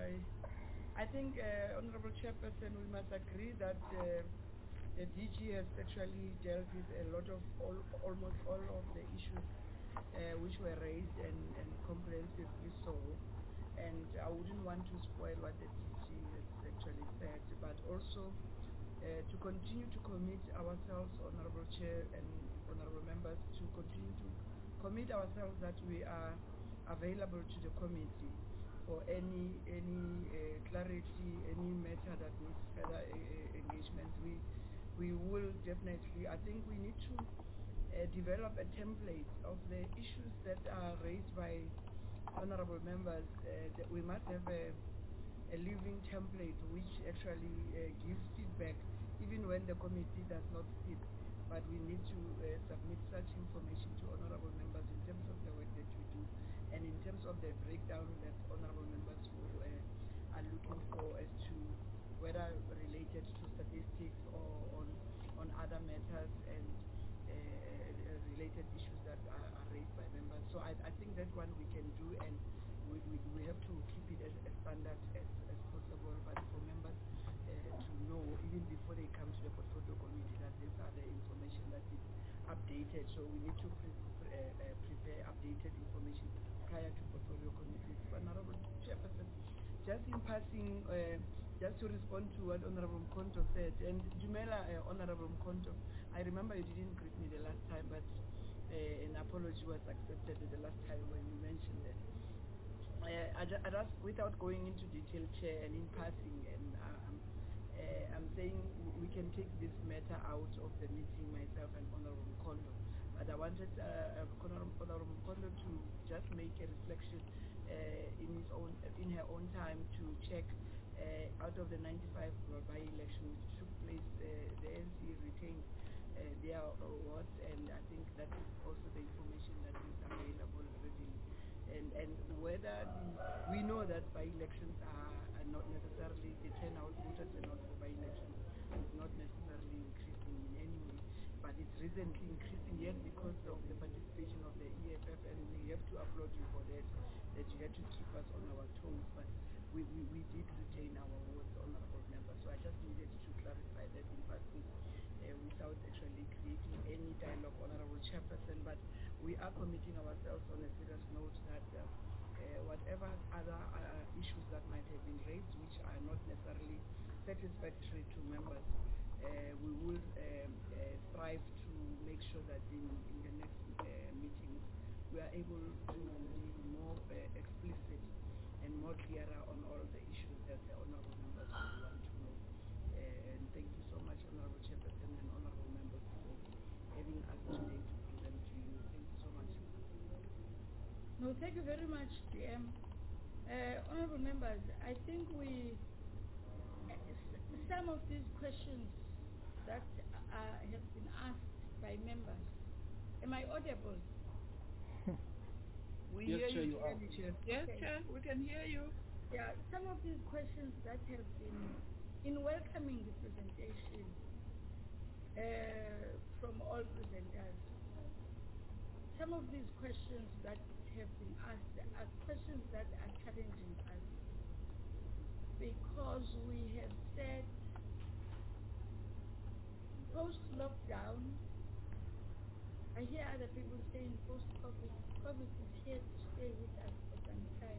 I think, Honorable Chairperson, we must agree that the DG has actually dealt with a lot of almost all of the issues which were raised and comprehensively so. And I wouldn't want to spoil what the DG has actually said, but also to continue to commit ourselves, Honorable Chair and Honorable Members, to continue to commit ourselves that we are available to the committee for any clarity, any matter that needs further engagement. We will definitely, I think we need to develop a template of the issues that are raised by honorable members. That we must have a living template which actually gives feedback even when the committee does not sit. But we need to submit such information to honorable members in terms of the work that we do and in terms of the breakdown that honorable members who are looking for as to whether related to statistics or on other matters and related issues that are raised by members. So I think that one we can do, and we have to keep it as standard as possible, but for members to know even before they come to the portfolio committee that these are the information that is updated. So we need to prepare updated information prior to portfolio committees. Honorable Chairperson, just in passing, just to respond to what Honorable Mkonto said, and Dumela, Honorable Mkonto, I remember you didn't greet me the last time, but an apology was accepted the last time when you mentioned that. I just, without going into detail, Chair, and in passing, and I'm saying we can take this matter out of the meeting, myself and Honorable Mkondo. But I wanted Honorable Mkondo to just make a reflection in her own time to check out of the 95 by-election which took place, the ANC retained their awards, and I think that is also the information that is available readily. And whether we know that by-elections are not necessarily, the turnout, voters turnout for by-elections is not necessarily increasing in any way, but it's recently increasing, yes, because of the participation of the EFF, and we have to applaud you for that you had to keep us on our toes, but we did retain our awards, honorable members. So I just needed to clarify that in passing, without actually creating any dialogue, honorable Chairperson, but we are committing ourselves on a serious note that whatever other issues that might have been raised which are not necessarily satisfactory to members, we will strive to make sure that in the next meetings we are able to be more explicit and more clearer on all the issues that the honorable members will want to know. And thank you so much, honorable Chairperson and honorable members, for having us today to present to you. Thank you so much.
No, thank you very much, DM. Honorable members, I think some of these questions that have been asked by members, am I audible?
We
Yes,
hear
Chair,
you,
you are.
Chair.
Yes,
Okay.
Chair, we can hear you.
Yeah, some of these questions that have been, in welcoming the presentation from all presenters, some of these questions that have been asked are questions that are challenging us, because we have said post-lockdown, I hear other people saying post-COVID, COVID is here to stay with us for some time.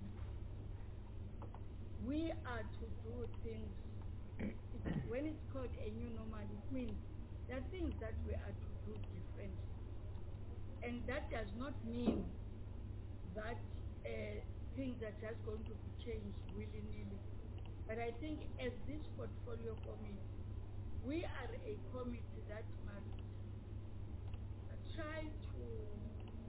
We are to do things, when it's called a new normal, it means there are things that we are to do differently. And that does not mean that things are just going to be changed willy-nilly. But I think as this portfolio committee, we are a committee that must try to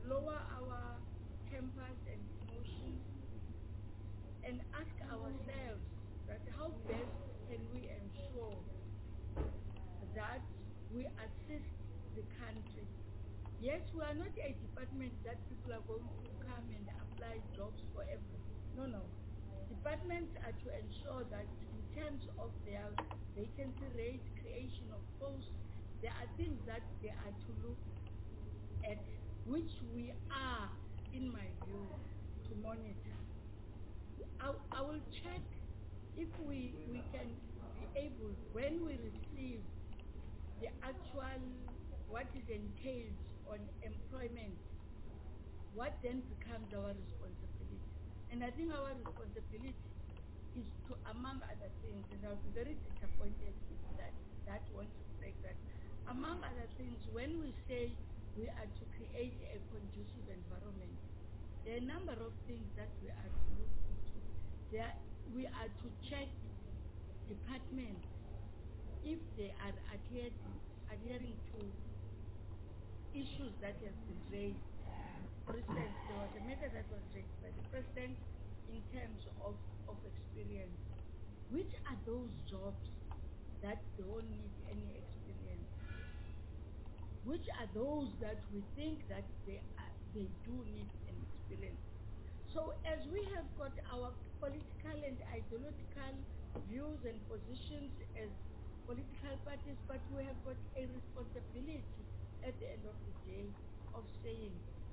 lower our tempers and emotions and ask ourselves that how best can we ensure that we assist the country. Yes, we are not a department that people are going to come and apply jobs for everyone. No. Departments are to ensure that in terms of their vacancy rate, creation of posts, there are things that they are to look at, which we are, in my view, to monitor. I will check if we can be able, when we receive the actual, what is entailed on employment, what then becomes our responsibility. And I think our responsibility is to, among other things, and I'll be very disappointed if that won't reflect that, among other things, when we say we are to create a conducive environment, there are a number of things that we are to look into. We are to check departments if they are adhering to issues that have been raised. For instance, there was a matter that was raised by the president in terms of experience. Which are those jobs that don't need any experience? Which are those that we think that they do need an experience? So as we have got our political and ideological views and positions as political parties, but we have got a responsibility at the end of the day of saying,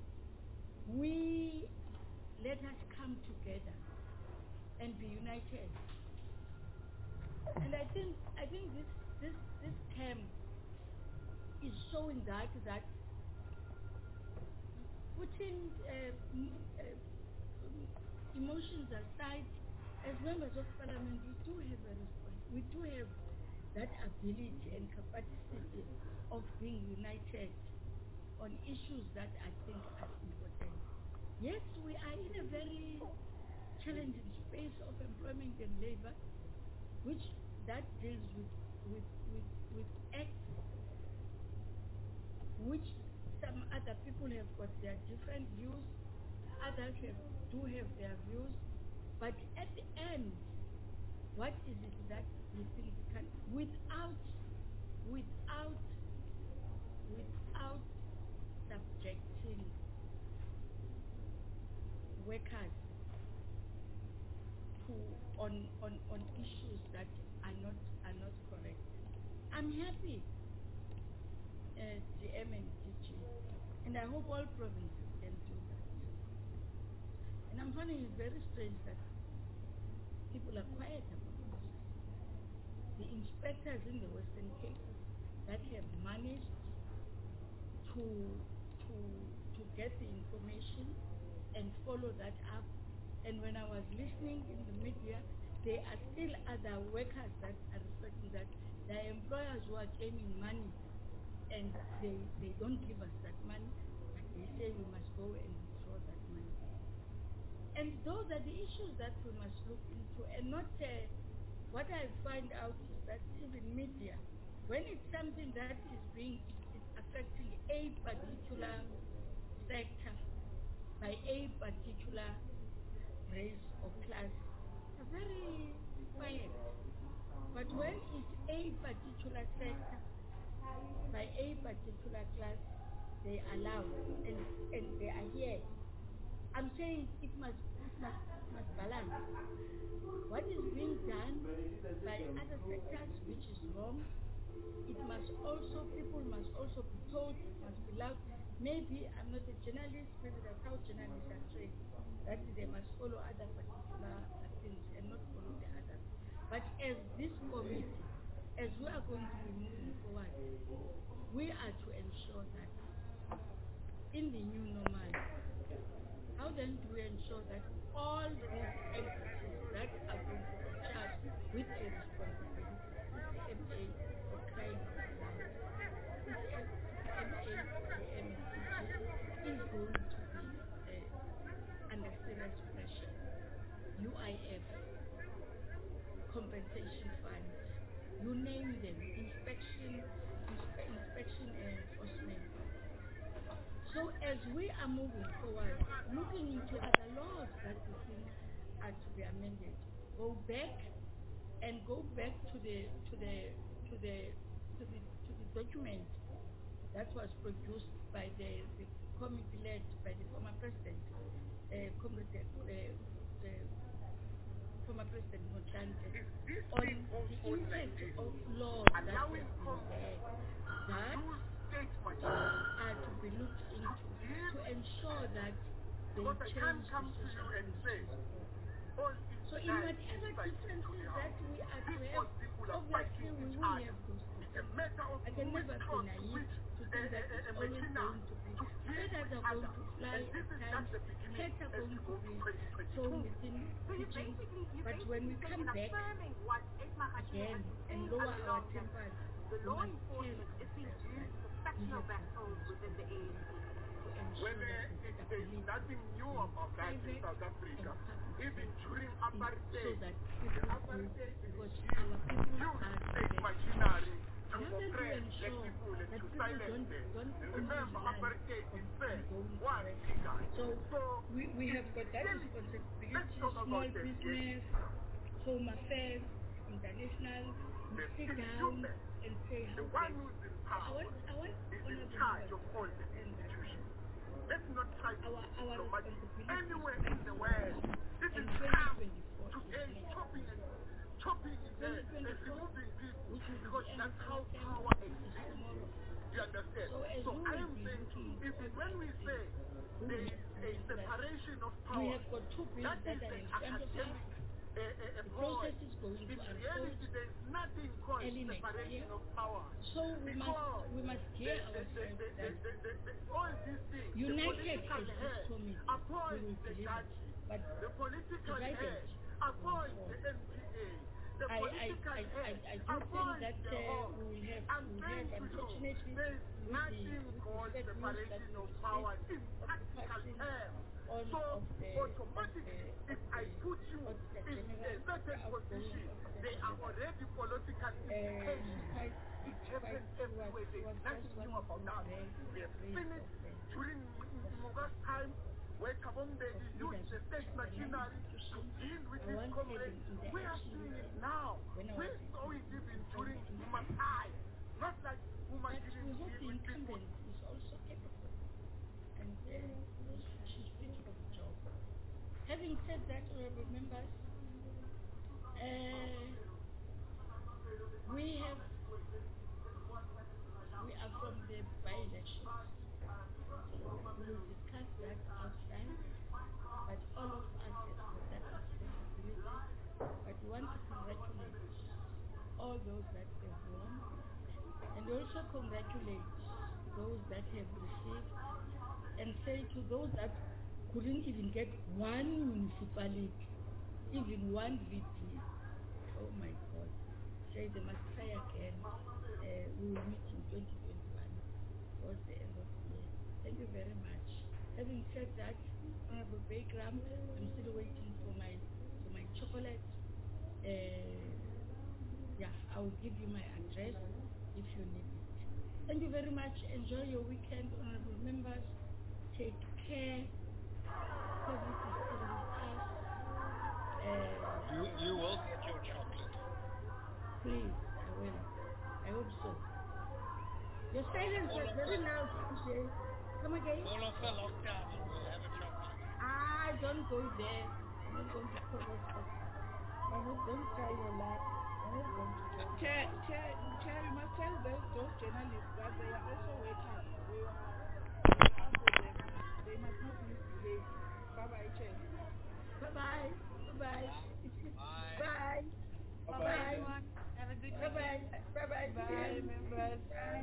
let us come together and be united. And I think this term is showing that putting emotions aside, as members of parliament, we do have a response. We do have that ability and capacity of being united on issues that I think are important. Yes, we are in a very challenging space of employment and labor, which that deals with acts which some other people have got their different views, others do have their views, but at the end, what is it that we think we can, without subjecting workers to on issues that are not correct. I'm happy, GM and DG, and I hope all provinces can do that. And I'm finding it very strange that people are quiet about this. The inspectors in the Western Cape that have managed to get the information and follow that up. And when I was listening in the media, there are still other workers that are reporting that their employers who are gaining money and they don't give us that money, but they say we must go and withdraw that money. And those are the issues that we must look into, and not what I find out is that even media, when it's something that is affecting a particular sector by a particular race or class, they're very quiet. But when it's a particular sector by a particular class, they allow and they are here. I'm saying it must balance. What is being done by other sectors, which is wrong, people must also be told, it must be loud. Maybe I'm not a journalist, maybe that's how journalists are trained, that they must follow other particular things and not follow the others. But as this committee, as we are going to be moving forward, we are to ensure that in the new normal, how then do we ensure that all these entities that are going to be charged with a responsibility, CCMA for crying out loud, CCMA, the MDG, is going to be under serious pressure. UIF, compensation funds, you name them, inspection and enforcement. So as as we are moving forward, looking into other laws that we think are to be amended, go back to the document that was produced by the committee led by the former president, former President Motlanthe, on the impact of laws that have been there that are to be looked into to ensure that they change the social conditions. So in whatever differences that we are to have, obviously we will have those differences. I can never be naive to think that it's always going to be, feathers are going to fly at times, cats are going to be thrown within pigeons, but when we come back again and lower our tempers, we must tell ourselves that we have
when there's nothing new about that in South Africa, even during apartheid, the apartheid used state machinery to oppress the people and to silence them. And remember, apartheid is fair. Why?
So we have got that responsibility, small business, home affairs, international, we sit down and say
the one who's in power is in charge of all the institutions. Let's not try to so much anywhere in the world. This is time to end chopping and removing people because that's how power exists. You understand? So I am saying, even when we say there is a separation of power, that is an academic process is going to unfold there's nothing called separation of power.
So we must gear ourselves that
all these things,
united as this committee, we will deliver, but
the political
divided
head appoints the MPA. The political head appoints the hall. I'm saying to you, there's nothing called separation of power in practical terms. So automatically, if I put you in a certain position, they are already political implications. It happens everywhere. There's nothing new about that. We have finished during Mugabe's time, where Kabonde used the state machinery to deal with his comrades. We are seeing it now. We saw it even during Huma's time. Not like Huma didn't deal with people.
is also capable and she's fit for the job. Having said that, honorable members, we are from the by-elections. We will discuss that outside, but all of us have got that responsibility. But we want to congratulate all those that have won, and also congratulate those that have received, and say to those that couldn't even get one municipality, even one VP, oh my God, say they must try again. We will meet in 2021 towards the end of the year. Thank you very much. Having said that, Honorable Bagram, I'm still waiting for my chocolate. Yeah, I will give you my address if you need it. Thank you very much. Enjoy your weekend, honorable members. Take care. COVID is still with us.
You will get your chocolate.
Please, I will. I hope so. Your silence was very loud today. Come again?
All of a lockdown and we'll have a chocolate.
Don't go there. I'm not going to promise that. I hope don't try your luck. I'm not going to try.
Chair, you must tell those journalists that they are also welcome. We are after them. They must not misbehave. Bye-bye, Chair.
Bye-bye. Bye-bye. Bye.
Bye. Bye. Have a good day.
Bye-bye. Bye-bye.
Bye, members.
Bye.